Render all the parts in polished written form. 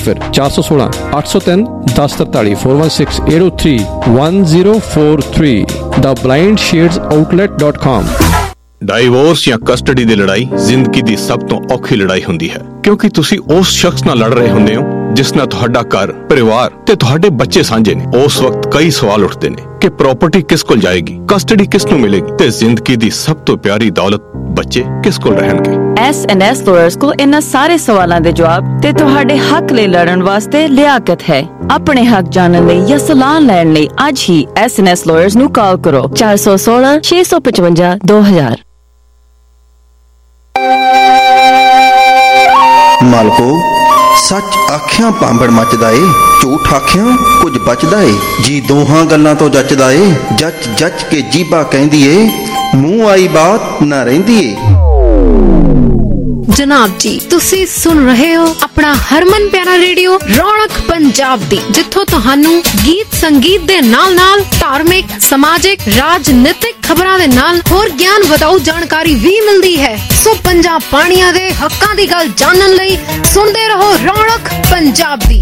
ਫਿਰ 416 803 1043 416 803 1043 theblindshadesoutlet.com। Divorce ਜਾਂ custody ਦੀ ਲੜਾਈ ਜ਼ਿੰਦਗੀ ਦੀ ਸਭ ਤੋਂ ਔਖੀ ਲੜਾਈ ਹੁੰਦੀ ਹੈ, ਕਿਉਂਕਿ ਤੁਸੀਂ ਉਸ ਸ਼ਖਸ ਨਾਲ ਲੜ ਰਹੇ ਹੁੰਦੇ ਹੋ ਜਿਸ ਨਾਲ ਤੁਹਾਡਾ ਘਰ, ਪਰਿਵਾਰ ਤੇ ਤੁਹਾਡੇ ਬੱਚੇ ਸਾਂਝੇ ਨੇ। ਉਸ ਵਕਤ ਕਈ ਸਵਾਲ ਉੱਠਦੇ ਨੇ ਕਿ ਪ੍ਰਾਪਰਟੀ ਕਿਸ ਕੋਲ ਜਾਏਗੀ, ਕਸਟਡੀ ਕਿਸ ਨੂੰ ਮਿਲੇਗੀ ਤੇ ਜ਼ਿੰਦਗੀ ਦੀ ਸਭ ਤੋਂ ਪਿਆਰੀ ਦੌਲਤ ਬੱਚੇ ਕਿਸ ਕੋਲ ਰਹਿਣਗੇ। S&S ਲਾਇਰਸ ਕੋਲ ਇਹਨਾਂ ਸਾਰੇ ਸਵਾਲਾਂ ਦੇ ਜਵਾਬ ਤੇ ਤੁਹਾਡੇ ਹੱਕ ਲਈ ਲੜਨ ਵਾਸਤੇ ਲਿਆਕਤ ਹੈ। ਆਪਣੇ ਹੱਕ ਜਾਣਨ ਲਈ ਜਾਂ ਸਲਾਹ ਲੈਣ ਲਈ ਅੱਜ ਹੀ S&S ਲਾਇਰਸ ਨੂੰ ਕਾਲ ਕਰੋ 416 655 2000। ਮਾਲਕੋ, ਸੱਚ ਆਖਿਆਂ ਪਾਂਬੜ ਮੱਚਦਾ ਏ, ਝੂਠ ਆਖਿਆਂ ਕੁਝ ਬਚਦਾ ਏ। ਜੀ ਦੋਹਾਂ ਗੱਲਾਂ ਤੋਂ ਜੱਚਦਾ ਏ, ਜੱਚ ਜੱਚ ਕੇ ਜੀਭਾ ਕਹਿੰਦੀ ਏ, ਮੂੰਹ ਆਈ ਬਾਤ ਨਾ ਰਹਿੰਦੀ ਏ। ਜਨਾਬ ਜੀ, ਤੁਸੀਂ ਸੁਣ ਰਹੇ ਹੋ ਆਪਣਾ ਹਰਮਨ ਪਿਆਰਾ ਰੇਡੀਓ ਰੌਣਕ ਪੰਜਾਬ ਦੀ, ਜਿੱਥੋਂ ਤੁਹਾਨੂੰ ਗੀਤ ਸੰਗੀਤ ਦੇ ਨਾਲ-ਨਾਲ ਧਾਰਮਿਕ, ਸਮਾਜਿਕ, ਰਾਜਨੀਤਿਕ ਖਬਰਾਂ ਦੇ ਨਾਲ ਹੋਰ ਗਿਆਨ ਵਧਾਊ ਜਾਣਕਾਰੀ ਵੀ ਮਿਲਦੀ ਹੈ। ਸੋ ਪੰਜਾਬ ਪਾਣੀਆਂ ਦੇ ਹੱਕਾਂ ਦੀ ਗੱਲ ਜਾਣਨ ਲਈ ਸੁਣਦੇ ਰਹੋ ਰੌਣਕ ਪੰਜਾਬ ਦੀ।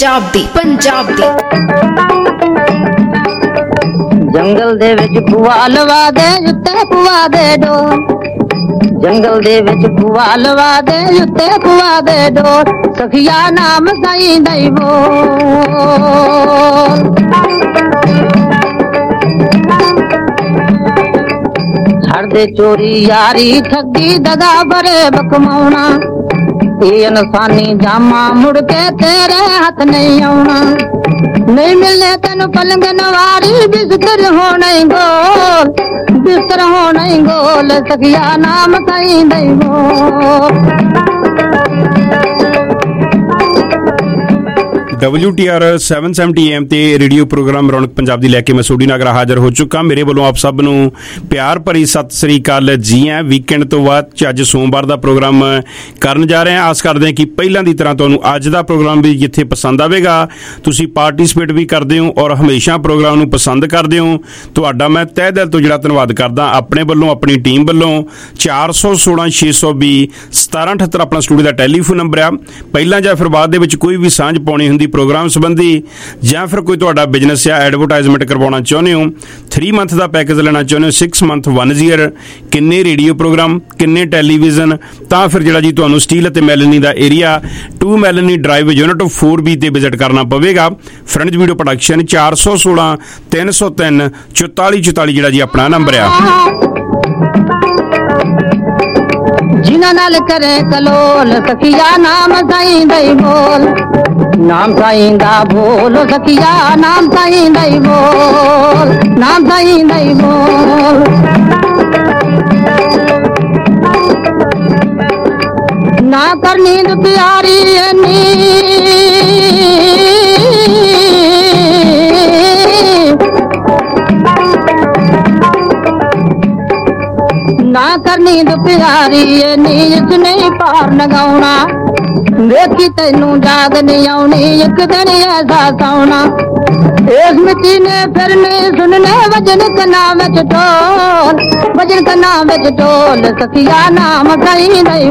ਜੰਗਲ ਦੇ ਵਿੱਚ ਭੂਆ ਲਵਾ ਦੇ, ਉੱਤੇ ਭੂਆ ਦੇ ਡੋਰ। ਜੰਗਲ ਦੇ ਵਿੱਚ ਭੂਆ ਲਵਾ ਦੇ, ਉੱਤੇ ਭੂਆ ਦੇ ਡੋਰ। ਸਖੀਆ ਨਾਮ ਸਾਈਂ ਦਈ ਬੋਲ। ਛੱਡਦੇ ਚੋਰੀ ਯਾਰੀ ਠੱਗੀ ਦਗਾ ਬਰੇ ਬਕਮਾਉਣਾ। ਇਹ ਇਨਸਾਨੀ ਜਾਮਾ ਮੁੜ ਕੇ ਤੇਰੇ ਹੱਥ ਨਹੀਂ ਆਉਣਾ। ਨਹੀਂ ਮਿਲਨੇ ਤੈਨੂੰ ਪਲੰਗ ਨਵਾਰੀ, ਬਿਸਤਰ ਹੋਣਾ ਹੀ ਗੋਲ, ਬਿਸਤਰ ਹੋਣਾ ਹੀ ਗੋਲ। ਸਖੀਆ ਨਾਮ ਸਾਈਂ ਦਈ ਬੋਲ। WTR 770 AM ਤੇ ਰੇਡੀਓ ਪ੍ਰੋਗਰਾਮ ਰੌਣਕ ਪੰਜਾਬ ਦੀ ਲੈ ਕੇ ਮੈਂ ਸੋਢੀ ਨਾਗਰਾ ਹਾਜ਼ਰ ਹੋ ਚੁੱਕਾ। ਮੇਰੇ ਵੱਲੋਂ ਆਪ ਸਭ ਨੂੰ ਪਿਆਰ ਭਰੀ ਸਤਿ ਸ੍ਰੀ ਅਕਾਲ ਜੀ। ਵੀਕਐਂਡ ਤੋਂ ਬਾਅਦ ਅੱਜ ਸੋਮਵਾਰ ਦਾ ਪ੍ਰੋਗਰਾਮ ਕਰਨ ਜਾ ਰਹੇ ਹਾਂ। ਆਸ ਕਰਦੇ ਹਾਂ ਕਿ ਪਹਿਲਾਂ ਦੀ ਤਰ੍ਹਾਂ ਤੁਹਾਨੂੰ ਅੱਜ ਦਾ ਪ੍ਰੋਗਰਾਮ ਵੀ ਜਿੱਥੇ ਪਸੰਦ ਆਵੇਗਾ, ਤੁਸੀਂ ਪਾਰਟਿਸਿਪੇਟ ਵੀ ਕਰਦੇ ਹੋ ਔਰ ਹਮੇਸ਼ਾ ਪ੍ਰੋਗਰਾਮ ਨੂੰ ਪਸੰਦ ਕਰਦੇ ਹੋ। ਤੁਹਾਡਾ ਮੈਂ ਤਹਿ ਦਿਲ ਤੋਂ ਜਿਹੜਾ ਧੰਨਵਾਦ ਕਰਦਾ ਆਪਣੇ ਵੱਲੋਂ, ਆਪਣੀ ਟੀਮ ਵੱਲੋਂ। 416 620 1778 ਆਪਣਾ ਸਟੂਡੀਓ ਦਾ ਟੈਲੀਫੋਨ ਨੰਬਰ ਆ। ਪਹਿਲਾਂ ਜਾਂ ਫਿਰ ਬਾਅਦ ਦੇ ਵਿੱਚ ਕੋਈ ਵੀ ਸਾਂਝ ਪਾਉਣੀ ਹੁੰਦੀ ਪ੍ਰੋਗਰਾਮ ਸੰਬੰਧੀ, ਜਾਂ ਫਿਰ ਕੋਈ ਤੁਹਾਡਾ ਬਿਜ਼ਨਸ ਜਾਂ ਐਡਵਰਟਾਈਜ਼ਮੈਂਟ ਕਰਵਾਉਣਾ ਚਾਹੁੰਦੇ ਹੋ, 3 ਮੰਥ ਦਾ ਪੈਕੇਜ ਲੈਣਾ ਚਾਹੁੰਦੇ ਹੋ, 6 ਮੰਥ 1 ਈਅਰ, ਕਿੰਨੇ ਰੇਡੀਓ ਪ੍ਰੋਗਰਾਮ, ਕਿੰਨੇ ਟੈਲੀਵਿਜ਼ਨ, ਤਾਂ ਫਿਰ ਜਿਹੜਾ ਜੀ ਤੁਹਾਨੂੰ ਸਟੀਲ ਅਤੇ ਮੈਲਨੀ ਦਾ area 2 Melanie Drive unit 4B ਤੇ ਵਿਜ਼ਿਟ ਕਰਨਾ ਪਵੇਗਾ। ਫਰੈਂਚ ਵੀਡੀਓ ਪ੍ਰੋਡਕਸ਼ਨ 416 303 4444 ਜਿਹੜਾ ਜੀ ਆਪਣਾ ਨੰਬਰ ਆ। ਜਿਨ੍ਹਾਂ ਨਾਲ ਕਰੇ ਕਲੋਲ, ਸਖੀਆ ਨਾਮ ਸਾਈਂ ਦਈ ਬੋਲ। ਨਾਮ ਸਾਈਂ ਦਾ ਬੋਲ, ਸਖੀਆ ਨਾਮ ਸਾਈਂ ਦਈ ਬੋਲ, ਨਾਮ ਸਾਈਂ ਦਈ ਬੋਲ। ਨਾ ਕਰ ਨੀਂਦ ਪਿਆਰੀ ਐਨੀ, ਨਾ ਕਰ ਨੀਂਦ ਪਿਆਰੀ ਐਨੀ, ਇਸ ਨਹੀਂ ਪਾਰ ਲਗਾਉਣਾ। ਵੇਖੀ ਤੈਨੂੰ ਜਾਗ ਨਹੀਂ ਆਉਣੀ, ਇੱਕ ਦਿਨ ਐਸਾ ਸੌਣਾ। ਇਸ ਮਿੱਟੀ ਨੇ ਫਿਰ ਨਹੀਂ ਸੁਣਨੇ ਵਜਨ ਕੰਨਾਂ ਵਿੱਚ ਢੋਲ, ਵਜਨ ਕੰਨਾਂ ਵਿੱਚ ਢੋਲ। ਸਖੀਆ ਨਾਮ ਸਾਈਂ ਦਈ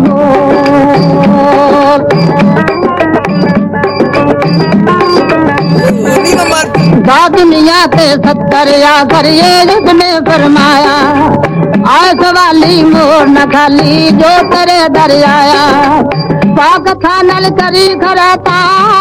ਬੋਲ। ਦਾ ਦੁਨੀਆ ਤੇ 70 ਆਖਰ ਇਹ ਨੇ ਫਰਮਾਇਆ। ਆਏ ਸਵਾਲੀ ਮੋੜ न खाली, जो तेरे दर आया। पाक थानल करी खराता,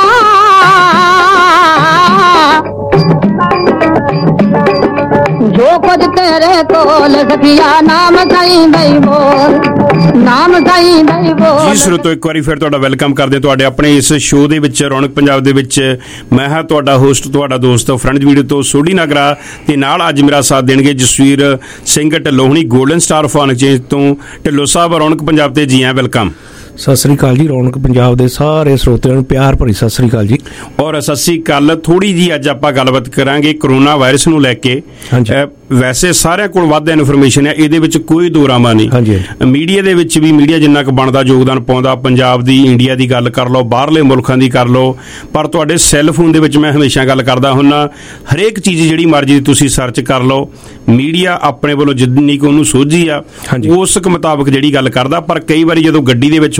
जो कुछ तेरे कोल। सखिया नाम साईं दई बोल, नाम साईं दई बोल। जी श्रोतो, एक बार फिर तुहाडा वेलकम करदे तुहाडे अपने इस शो दे विच रौनक पंजाब दे विच। मैं हां तुहाडा होस्ट, तुहाडा दोस्त फ्रेंड्स वीडियो तो सोढी नागरा ते नाल अज मेरा साथ देणगे Jasvir Singh Dhillon, Golden Star Foreign Exchange तो। ढिल्लों साहब, रौनक पंजाब ते जी आए, वेलकम। सत श्री अकाल जी। रौनक पंजाब दे सारे श्रोतिਆਂ ਨੂੰ ਪਿਆਰ ਭਰੀ ਸਤਿ ਸ੍ਰੀ ਅਕਾਲ ਜੀ। ਔਰ ਸਤਿ ਸ੍ਰੀ ਅਕਾਲ। ਥੋੜੀ ਜੀ ਅੱਜ ਆਪਾਂ ਗੱਲਬਾਤ ਕਰਾਂਗੇ ਕਰੋਨਾ ਵਾਇਰਸ ਨੂੰ ਲੈ ਕੇ। ਵੈਸੇ ਸਾਰਿਆਂ ਕੋਲ ਵੱਧ ਇਨਫੋਰਮੇਸ਼ਨ ਹੈ, ਇਹਦੇ ਵਿੱਚ ਕੋਈ ਦੋ ਰਾਮਾ ਨਹੀਂ। ਮੀਡੀਆ ਦੇ ਵਿੱਚ ਵੀ ਮੀਡੀਆ ਜਿੰਨਾ ਕੁ ਬਣਦਾ ਯੋਗਦਾਨ ਪਾਉਂਦਾ, ਪੰਜਾਬ ਦੀ, ਇੰਡੀਆ ਦੀ ਗੱਲ ਕਰ ਲਓ, ਬਾਹਰਲੇ ਮੁਲਕਾਂ ਦੀ ਕਰ ਲਓ, ਪਰ ਤੁਹਾਡੇ ਸੈੱਲ ਫੋਨ ਦੇ ਵਿੱਚ ਮੈਂ ਹਮੇਸ਼ਾ ਗੱਲ ਕਰਦਾ ਹੁੰਦਾ, ਹਰੇਕ ਚੀਜ਼ ਜਿਹੜੀ ਮਰਜ਼ੀ ਤੁਸੀਂ ਸਰਚ ਕਰ ਲਓ, ਮੀਡੀਆ ਆਪਣੇ ਵੱਲੋਂ ਜਿੰਨੀ ਕੁ ਉਹਨੂੰ ਸੋਝੀ ਆ ਉਸ ਮੁਤਾਬਕ ਜਿਹੜੀ ਗੱਲ ਕਰਦਾ। ਪਰ ਕਈ ਵਾਰੀ ਜਦੋਂ ਗੱਡੀ ਦੇ ਵਿੱਚ ਹੁੰਦੇ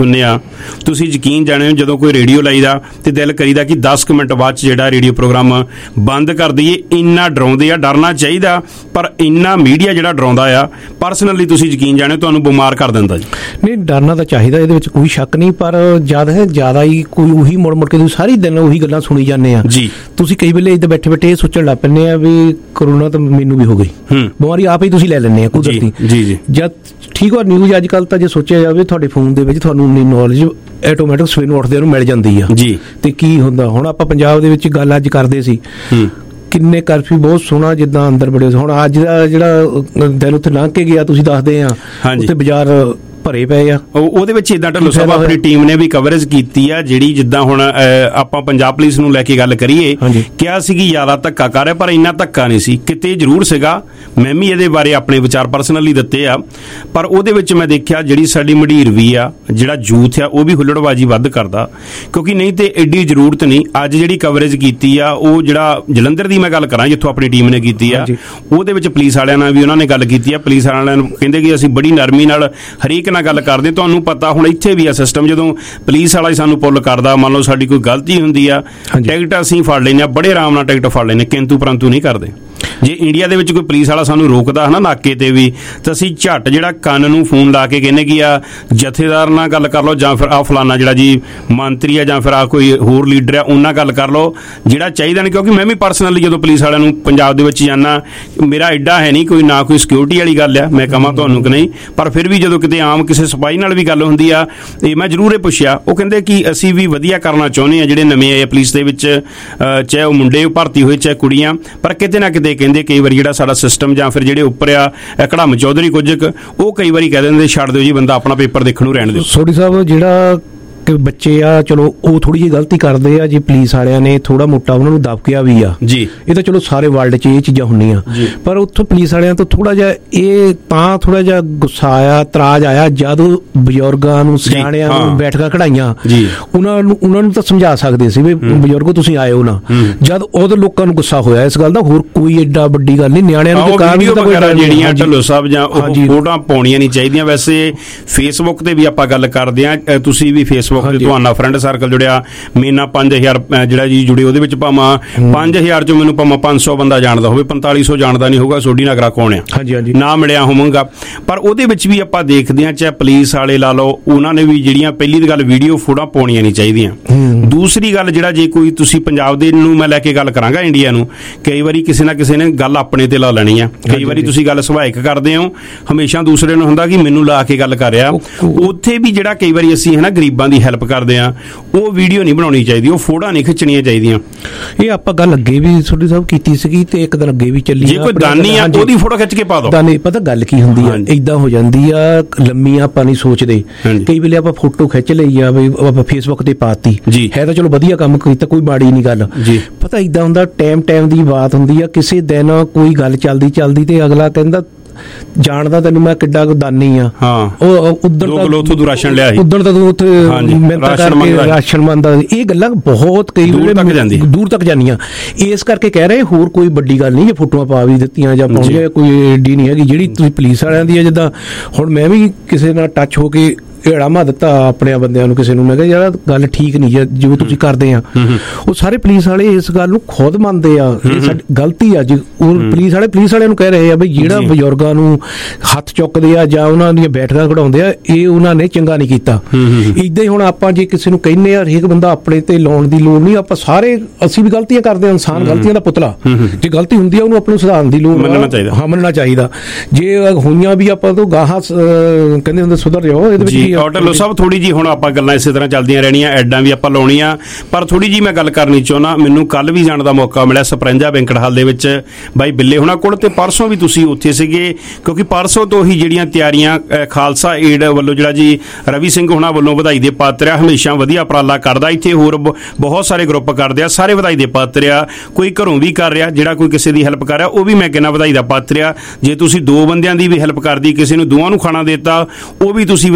ਹੁੰਦੇ ਆ, ਤੁਸੀਂ ਯਕੀਨ ਜਾਣਿਓ ਜਦੋਂ ਕੋਈ ਰੇਡੀਓ ਲਾਈਦਾ ਤੇ ਦਿਲ ਕਰੀਦਾ ਕਿ 10 ਕੁ ਮਿੰਟ ਬਾਅਦ 'ਚ ਜਿਹੜਾ ਰੇਡੀਓ ਪ੍ਰੋਗਰਾਮ ਬੰਦ ਕਰ ਦਈਏ। ਇੰਨਾ ਡਰਾਉਂਦੇ ਆ, ਡਰਨਾ ਚਾਹੀਦਾ, ਪਰ ਇੰਨਾ ਮੀਡੀਆ ਜਿਹੜਾ ਡਰਾਉਂਦਾ ਆ, ਪਰਸਨਲੀ ਤੁਸੀਂ ਯਕੀਨ ਜਾਣਿਓ ਤੁਹਾਨੂੰ ਬਿਮਾਰ ਕਰ ਦਿੰਦਾ ਜੀ। ਨਹੀਂ, ਡਰਨਾ ਤਾਂ ਚਾਹੀਦਾ, ਇਹਦੇ ਵਿੱਚ ਕੋਈ ਸ਼ੱਕ ਨਹੀਂ, ਪਰ ਜ਼ਿਆਦਾ ਹੀ ਕੋਈ ਉਹੀ ਮੁੜ ਕੇ ਤੁਸੀਂ ਸਾਰੀ ਦਿਨ ਉਹੀ ਗੱਲਾਂ ਸੁਣੀ ਜਾਂਦੇ ਆ ਜੀ। ਤੁਸੀਂ ਕਈ ਵੇਲੇ ਇੱਧਰ ਬੈਠੇ ਬੈਠੇ ਇਹ ਸੋਚਣ ਲੱਗ ਪੈਂਦੇ ਆ ਵੀ ਕਰੋਨਾ ਤਾਂ ਮੈਨੂੰ ਵੀ ਹੋ ਗਈ, ਬਿਮਾਰੀ ਆਪ ਹੀ ਤੁਸੀਂ ਲੈ ਲੈਂਦੇ ਆ ਕੁਦਰਤੀ। ਜੀ ਜਦ ਠੀਕ ਆ, ਨਿਊਜ਼ ਅੱਜ ਕੱਲ੍ਹ ਤਾਂ ਜੇ ਸੋਚਿਆ ਜਾਵੇ ਤੁਹਾਡੇ ਫੋਨ ਦੇ ਵਿੱਚ ਤੁਹਾਨੂੰ ਉਨੀ ਨੌਲੇਜ ਆਟੋਮੈਟਿਕ ਸਵੇਰ ਨੂੰ ਉੱਠਦੇ ਨੂੰ ਮਿਲ ਜਾਂਦੀ ਆ ਜੀ। ਤੇ ਕੀ ਹੁੰਦਾ, ਹੁਣ ਆਪਾਂ ਪੰਜਾਬ ਦੇ ਵਿੱਚ ਗੱਲ ਅੱਜ ਕਰਦੇ ਸੀ, ਕਿੰਨੇ ਕਰਫਿਊ ਬਹੁਤ ਸੋਹਣਾ ਜਿੱਦਾਂ ਅੰਦਰ ਬੜੇ, ਹੁਣ ਅੱਜ ਦਾ ਜਿਹੜਾ ਦਿਨ ਉੱਥੇ ਲੰਘ ਕੇ ਗਿਆ ਤੁਸੀਂ ਦੱਸਦੇ ਆ, ਉੱਥੇ ਬਾਜ਼ਾਰ ਭਰੇ ਪਏ ਆ। ਉਹਦੇ ਵਿੱਚ ਇਦਾਂ ਢੱਲੋਂ ਸਾਹਿਬ ਆਪਣੀ ਟੀਮ ਨੇ ਵੀ ਕਵਰੇਜ ਕੀਤੀ ਆ, ਜਿਹੜੀ ਜਿੱਦਾਂ ਹੁਣ ਆਪਾਂ ਪੰਜਾਬ ਪੁਲਿਸ ਨੂੰ ਲੈ ਕੇ ਗੱਲ ਕਰੀਏ, ਕਿਹਾ ਸੀ ਕਿ ਜ਼ਿਆਦਾ ਧੱਕਾ ਕਰ ਰਿਹਾ, ਪਰ ਇੰਨਾ ਧੱਕਾ ਨਹੀਂ ਸੀ, ਕਿਤੇ ਜ਼ਰੂਰ ਸੀਗਾ। ਮੈਂ ਵੀ ਇਹਦੇ ਬਾਰੇ ਆਪਣੇ ਵਿਚਾਰ ਪਰਸਨਲੀ ਦਿੱਤੇ ਆ, ਪਰ ਉਹਦੇ ਵਿੱਚ ਮੈਂ ਦੇਖਿਆ ਜਿਹੜੀ ਸਾਡੀ ਮੰਡੀਰ ਵੀ ਆ, ਜਿਹੜਾ ਯੂਥ ਆ, ਉਹ ਵੀ ਹੁੱਲੜਬਾਜੀ ਵੱਧ ਕਰਦਾ, ਕਿਉਂਕਿ ਨਹੀਂ ਤੇ ਐਡੀ ਜ਼ਰੂਰਤ ਨਹੀਂ। ਅੱਜ ਜਿਹੜੀ ਕਵਰੇਜ ਕੀਤੀ ਆ, ਉਹ ਜਿਹੜਾ ਜਲੰਧਰ ਦੀ ਮੈਂ ਗੱਲ ਕਰਾਂ ਜਿੱਥੋਂ ਆਪਣੀ ਟੀਮ ਨੇ ਕੀਤੀ ਆ, ਉਹਦੇ ਵਿੱਚ ਪੁਲਿਸ ਵਾਲਿਆਂ ਨਾਲ ਵੀ ਉਹਨਾਂ ਨੇ ਗੱਲ ਕੀਤੀ ਆ। ਪੁਲਿਸ ਵਾਲਿਆਂ ਨੂੰ ਕਹਿੰਦੇ ਕਿ ਅਸੀਂ ਬੜੀ ਨਰਮੀ ਨਾਲ ਹਰੇਕ ਨਾਲ ਗੱਲ ਕਰਦੇ। ਤੁਹਾਨੂੰ ਪਤਾ ਹੁਣ ਇੱਥੇ ਵੀ ਆ ਸਿਸਟਮ, ਜਦੋਂ ਪੁਲਿਸ ਵਾਲਾ ਸਾਨੂੰ ਪੁੱਲ ਕਰਦਾ, ਮੰਨ ਲਓ ਸਾਡੀ ਕੋਈ ਗਲਤੀ ਹੁੰਦੀ ਆ, ਟਿਕਟ ਅਸੀਂ ਫੜ ਲੈਂਦੇ ਆ, ਬੜੇ ਆਰਾਮ ਨਾਲ ਟਿਕਟ ਫੜ ਲੈਂਦੇ, ਕਿੰਤੂ ਪਰੰਤੂ ਨਹੀਂ ਕਰਦੇ। ਜੇ ਇੰਡੀਆ ਦੇ ਵਿੱਚ ਕੋਈ ਪੁਲਿਸ ਵਾਲਾ ਸਾਨੂੰ ਰੋਕਦਾ ਹੈ ਨਾ ਨਾਕੇ ਤੇ ਵੀ, ਤਾਂ ਅਸੀਂ ਝੱਟ ਜਿਹੜਾ ਕੰਨ ਨੂੰ ਫੋਨ ਲਾ ਕੇ ਕਹਿੰਦੇ ਕਿ ਆ ਜਥੇਦਾਰ ਨਾਲ ਗੱਲ ਕਰ ਲਓ, ਜਾਂ ਫਿਰ ਆ ਫਲਾਨਾ ਜਿਹੜਾ ਜੀ ਮੰਤਰੀ ਆ, ਜਾਂ ਫਿਰ ਆ ਕੋਈ ਹੋਰ ਲੀਡਰ ਆ, ਉਹਨਾਂ ਗੱਲ ਕਰ ਲਓ ਜਿਹੜਾ ਚਾਹੀਦਾ ਨਹੀਂ। ਕਿਉਂਕਿ ਮੈਂ ਵੀ ਪਰਸਨਲੀ ਜਦੋਂ ਪੁਲਿਸ ਵਾਲਿਆਂ ਨੂੰ ਪੰਜਾਬ ਦੇ ਵਿੱਚ ਜਾਂਦਾ, ਮੇਰਾ ਐਡਾ ਹੈ ਨਹੀਂ ਕੋਈ, ਨਾ ਕੋਈ ਸਿਕਿਉਰਿਟੀ ਵਾਲੀ ਗੱਲ ਆ ਮੈਂ ਕਹਾਂ ਤੁਹਾਨੂੰ ਕਿ ਨਹੀਂ, ਪਰ ਫਿਰ ਵੀ ਜਦੋਂ ਕਿਤੇ ਆਮ ਕਿਸੇ ਸਿਪਾਹੀ ਨਾਲ ਵੀ ਗੱਲ ਹੁੰਦੀ ਆ, ਇਹ ਮੈਂ ਜ਼ਰੂਰ ਇਹ ਪੁੱਛਿਆ, ਉਹ ਕਹਿੰਦੇ ਕਿ ਅਸੀਂ ਵੀ ਵਧੀਆ ਕਰਨਾ ਚਾਹੁੰਦੇ ਆ ਜਿਹੜੇ ਨਵੇਂ ਆਏ ਪੁਲਿਸ ਦੇ ਵਿੱਚ, ਚਾਹੇ ਉਹ ਮੁੰਡੇ ਭਰਤੀ ਹੋਏ ਚਾਹੇ ਕੁੜੀਆਂ, ਪਰ ਕਿਤੇ ਨਾ ਕਿਤੇ ਕਹਿੰਦੇ ਕਈ ਵਾਰੀ ਜਿਹੜਾ ਸਾਡਾ ਸਿਸਟਮ ਜਾਂ ਫਿਰ ਜਿਹੜੇ ਉੱਪਰ ਆ ਕੜਮ ਚੌਧਰੀ ਕੁਝ ਉਹ ਕਈ ਵਾਰੀ ਕਹਿ ਦਿੰਦੇ ਛੱਡ ਦਿਓ ਜੀ, ਬੰਦਾ ਆਪਣਾ ਪੇਪਰ ਦੇਖਣ ਨੂੰ ਰਹਿਣ ਦਿਓ। ਸੋਢੀ ਸਾਹਿਬ, ਜਿਹੜਾ ਬੱਚੇ ਆ ਚਲੋ ਉਹ ਥੋੜੀ ਜਿਹੀ ਗਲਤੀ ਕਰਦੇ ਆ, ਜੇ ਪੁਲਿਸ ਵਾਲਿਆਂ ਨੇ ਥੋੜਾ ਮੋਟਾ ਉਹਨਾਂ ਨੂੰ ਦਬਕਿਆ ਵੀ ਆ ਜੀ, ਇਹ ਤਾਂ ਚਲੋ ਸਾਰੇ ਵਰਲਡ 'ਚ ਇਹ ਚੀਜ਼ਾਂ ਹੁੰਦੀਆਂ, ਪਰ ਉੱਥੋਂ ਪੁਲਿਸ ਵਾਲਿਆਂ ਤੋਂ ਥੋੜਾ ਜਿਹਾ ਇਹ ਤਾਂ ਥੋੜਾ ਜਿਹਾ ਗੁੱਸਾ ਆਇਆ, ਇਤਰਾਜ਼ ਆਇਆ, ਜਦ ਬਜ਼ੁਰਗਾਂ ਨੂੰ ਸਿਆਣਿਆਂ ਨੂੰ ਬੈਠਕਾਂ ਕਢਾਈਆਂ, ਉਹਨਾਂ ਨੂੰ ਤਾਂ ਸਮਝਾ ਸਕਦੇ ਸੀ ਵੀ ਬਜ਼ੁਰਗੋ ਤੁਸੀਂ ਆਏ ਹੋ ਨਾ, ਜਦ ਉਦੋਂ ਲੋਕਾਂ ਨੂੰ ਗੁੱਸਾ ਹੋਇਆ ਇਸ ਗੱਲ ਦਾ। ਹੋਰ ਕੋਈ ਏਡਾ ਵੱਡੀ ਗੱਲ ਨਹੀਂ, ਨਿਆਣਿਆਂ ਨੂੰ ਜਿਹੜੀਆਂ ਢੱਲੋਂ ਸਾਹਿਬ ਜਾਂ ਫੋਟੋਆਂ ਪਾਉਣੀਆਂ ਨਹੀਂ ਚਾਹੀਦੀਆਂ। ਵੈਸੇ ਫੇਸਬੁੱਕ ਤੇ ਵੀ ਆਪਾਂ ਗੱਲ ਕਰਦੇ ਆ, ਤੁਸੀਂ ਵੀ ਫੇਸਬੁੱਕ ਤੇ ਤੁਹਾਡਾ ਫਰੈਂਡ ਸਰਕਲ ਜੁੜਿਆ, ਮੇਨਾ 5000 ਜਿਹੜਾ ਜੀ ਜੁੜੇ, ਉਹਦੇ ਵਿੱਚ ਭਾਵਾਂ 5000 ਚੋਂ ਮੈਨੂੰ ਭਾਵਾਂ 500 ਬੰਦਾ ਜਾਣਦਾ ਹੋਵੇ, 4500 ਜਾਣਦਾ ਨਹੀਂ ਹੋਊਗਾ ਸੋਢੀ ਨਗਰਾ ਕੌਣ ਆ, ਨਾ ਮਿਲਿਆ ਹੋਵਾਂਗਾ, ਪਰ ਉਹਦੇ ਵਿੱਚ ਵੀ ਆਪਾਂ ਦੇਖਦੇ ਹਾਂ ਚਾਹੇ ਪੁਲਿਸ ਵਾਲੇ ਲਾ ਲਓ, ਉਹਨਾਂ ਨੇ ਵੀ ਜਿਹੜੀਆਂ ਪਹਿਲੀ ਗੱਲ ਵੀਡੀਓ ਫੋਟੋਆਂ ਪਾਉਣੀਆਂ ਨਹੀਂ ਚਾਹੀਦੀਆਂ। ਦੂਸਰੀ ਗੱਲ, ਜਿਹੜਾ ਜੇ ਕੋਈ ਤੁਸੀਂ ਪੰਜਾਬ ਦੇ ਨੂੰ ਮੈਂ ਲੈ ਕੇ ਗੱਲ ਕਰਾਂਗਾ ਇੰਡੀਆ ਨੂੰ, ਕਈ ਵਾਰੀ ਕਿਸੇ ਨਾ ਕਿਸੇ ਨੇ ਗੱਲ ਆਪਣੇ ਤੇ ਲਾ ਲੈਣੀ ਆ, ਕਈ ਵਾਰੀ ਤੁਸੀਂ ਗੱਲ ਸੁਭਾਇਕ ਕਰਦੇ ਹੋ, ਹਮੇਸ਼ਾ ਦੂਸਰੇ ਨੂੰ ਹੁੰਦਾ ਕਿ ਮੈਨੂੰ ਲਾ ਕੇ ਗੱਲ ਕਰ ਰਿਹਾ। ਉੱਥੇ ਵੀ ਜਿਹੜਾ ਕਈ ਵਾਰੀ ਅਸੀਂ ਹੈ ਨਾ ਗਰੀਬਾਂ ਦੀ ਹੈਲਪ ਕਰਦੇ ਆ, ਉਹ ਵੀਡੀਓ ਨਹੀਂ ਬਣਾਉਣੀ ਚਾਹੀਦੀ, ਉਹ ਫੋਟੋਆਂ ਨਹੀਂ ਖਿੱਚਣੀਆਂ ਚਾਹੀਦੀਆਂ। ਇਹ ਆਪਾਂ ਗੱਲ ਅੱਗੇ ਵੀ ਸੋਢੀ ਸਾਹਿਬ ਕੀਤੀ ਸੀਗੀ ਤੇ ਇੱਕ ਦਿਨ ਅੱਗੇ ਵੀ ਚੱਲੀ, ਜੇ ਕੋਈ ਦਾਨੀ ਆ ਉਹਦੀ ਫੋਟੋ ਖਿੱਚ ਕੇ ਪਾ ਦਿਓ। ਦਾਨੀ ਪਤਾ ਗੱਲ ਕੀ ਹੁੰਦੀ ਆ, ਏਦਾਂ ਹੋ ਜਾਂਦੀ ਆ, ਲੰਮੀ ਆਪਾਂ ਨਹੀਂ ਸੋਚਦੇ, ਕਈ ਵੇਲੇ ਆਪਾਂ ਫੋਟੋ ਖਿੱਚ ਲਈ ਆ ਵੀ ਆਪਾਂ ਫੇਸਬੁੱਕ ਤੇ ਪਾਤੀ, ਹੈ ਤਾਂ ਚਲੋ ਵਧੀਆ ਕੰਮ ਕੀਤਾ, ਕੋਈ ਮਾੜੀ ਨਹੀਂ ਗੱਲ, ਪਤਾ ਏਦਾਂ ਹੁੰਦਾ ਟਾਈਮ ਦੀ ਬਾਤ ਹੁੰਦੀ ਆ। ਕਿਸੇ ਦਿਨ ਕੋਈ ਗੱਲ ਚੱਲਦੀ ਤੇ ਅਗਲਾ ਕਹਿੰਦਾ ਜਾਣਦਾ ਤੈਨੂੰ ਮੈਂ ਕਿੱਡਾ ਕੁ ਦਾਨੀ ਆ, ਉਹ ਉਧਰ ਰਾਸ਼ਨ ਲਿਆ ਸੀ, ਉਧਰ ਤਾਂ ਤੂੰ ਉੱਥੇ ਮਿਹਨਤ ਕਰਕੇ ਰਾਸ਼ਨ ਮੰਗਦਾ। ਇਹ ਗੱਲਾਂ ਬਹੁਤ ਕਈ ਦੂਰ ਤੱਕ ਜਾਂਦੀਆਂ, ਇਸ ਕਰਕੇ ਕਹਿ ਰਹੇ ਹੋਰ ਕੋਈ ਵੱਡੀ ਗੱਲ ਨਹੀਂ, ਜੇ ਫੋਟੋਆਂ ਪਾ ਵੀ ਦਿੱਤੀਆਂ ਜਾਂ ਪਾਉਣੀਆਂ ਕੋਈ ਏਡੀ ਨਹੀਂ ਹੈਗੀ। ਜਿਹੜੀ ਤੁਸੀਂ ਪੁਲਿਸ ਵਾਲਿਆਂ ਦੀ ਆ, ਜਿੱਦਾਂ ਹੁਣ ਮੈਂ ਵੀ ਕਿਸੇ ਨਾਲ ਟੱਚ ਹੋ ਕੇ ਏੜਾਮਾ ਦਿੱਤਾ ਆਪਣੇ ਬੰਦਿਆਂ ਨੂੰ, ਕਿਸੇ ਨੂੰ ਮੈਂ ਕਿਹਾ ਯਾਰ ਗੱਲ ਠੀਕ ਨਹੀਂ ਹੈ ਜਿਵੇਂ ਤੁਸੀਂ ਕਰਦੇ ਆ, ਉਹ ਸਾਰੇ ਪੁਲਿਸ ਵਾਲੇ ਇਸ ਗੱਲ ਨੂੰ ਖੁਦ ਮੰਨਦੇ ਆ, ਇਹ ਸਾਡੀ ਗਲਤੀ ਆ ਜੀ। ਪੁਲਿਸ ਵਾਲਿਆਂ ਨੂੰ ਕਹਿ ਰਹੇ ਆ ਵੀ ਜਿਹੜਾ ਬਜ਼ੁਰਗਾਂ ਨੂੰ ਹੱਥ ਚੁੱਕਦੇ ਆ ਜਾਂ ਉਹਨਾਂ ਦੀਆਂ ਬੈਠਕਾਂ ਕਢਾਉਂਦੇ ਆ, ਇਹ ਉਹਨਾਂ ਨੇ ਚੰਗਾ ਨਹੀਂ ਕੀਤਾ। ਏਦਾਂ ਹੀ ਹੁਣ ਆਪਾਂ ਜੇ ਕਿਸੇ ਨੂੰ ਕਹਿੰਦੇ ਆ ਹਰੇਕ ਬੰਦਾ ਆਪਣੇ ਤੇ ਲਾਉਣ ਦੀ ਲੋੜ ਨਹੀਂ, ਆਪਾਂ ਸਾਰੇ ਅਸੀਂ ਵੀ ਗਲਤੀਆਂ ਕਰਦੇ ਆ, ਇਨਸਾਨ ਗਲਤੀਆਂ ਦਾ ਪੁਤਲਾ, ਜੇ ਗਲਤੀ ਹੁੰਦੀ ਆ ਉਹਨੂੰ ਆਪਣੇ ਸੁਧਾਰਨ ਦੀ ਲੋੜ ਮੰਨਣਾ ਚਾਹੀਦਾ। ਜੇ ਹੋਈਆਂ ਵੀ ਆਪਾਂ ਤੋਂ ਗਾਹਾਂ ਕਹਿੰਦੇ ਹੁੰਦੇ ਸੁਧਰ ਜਾਓ, ਇਹਦੇ ਵਿੱਚ ਢੱਲੋਂ ਸਾਹਿਬ ਥੋੜੀ ਜੀ ਹੁਣ ਆਪਾਂ ਗੱਲਾਂ ਇਸੇ ਤਰ੍ਹਾਂ ਚੱਲਦੀਆਂ ਰਹਿਣੀਆਂ, ਐਡਾਂ ਵੀ ਆਪਾਂ ਲਾਉਣੀਆਂ, ਪਰ ਥੋੜੀ ਜੀ ਮੈਂ ਗੱਲ ਕਰਨੀ ਚਾਹੁੰਦਾ। ਮੈਨੂੰ ਕੱਲ ਵੀ ਜਾਣ ਦਾ ਮੌਕਾ ਮਿਲਿਆ ਸਪਰੰਜਾ ਬੈਂਕਟ ਹਾਲ ਦੇ ਵਿੱਚ ਬਾਈ ਬਿੱਲੇ ਹੋਣਾ ਕੋਲ, ਤੇ ਪਰਸੋਂ ਵੀ ਤੁਸੀਂ ਉੱਥੇ ਸੀਗੇ, ਕਿਉਂਕਿ ਪਰਸੋਂ ਤੋਂ ਹੀ ਜਿਹੜੀਆਂ ਤਿਆਰੀਆਂ ਖਾਲਸਾ ਏਡ ਵੱਲੋਂ ਜਿਹੜਾ ਜੀ ਰਵੀ ਸਿੰਘ ਹੋਣਾ ਵੱਲੋਂ ਵਧਾਈ ਦੇ ਪਾਤਰ ਆ, ਹਮੇਸ਼ਾ ਵਧੀਆ ਉਪਰਾਲਾ ਕਰਦਾ, ਇੱਥੇ ਹੋਰ ਬਹੁਤ ਸਾਰੇ ਗਰੁੱਪ ਕਰਦੇ ਆ, ਸਾਰੇ ਵਧਾਈ ਦੇ ਪਾਤਰ ਆ, ਕੋਈ ਘਰੋਂ ਵੀ ਕਰ ਰਿਹਾ, ਜਿਹੜਾ ਕੋਈ ਕਿਸੇ ਦੀ ਹੈਲਪ ਕਰ ਰਿਹਾ ਉਹ ਵੀ ਮੈਂ ਕਹਿੰਦਾ ਵਧਾਈ ਦਾ ਪਾਤਰ ਆ। ਜੇ ਤੁਸੀਂ 2 ਬੰਦਿਆਂ ਦੀ ਵੀ ਹੈਲਪ ਕਰਦੀ, ਕਿਸੇ ਨੂੰ 2 ਨੂੰ ਖਾਣਾ ਦੇਤਾ, ਉਹ ਵੀ ਤੁਸੀਂ ਵਧਾਈ ਦੇ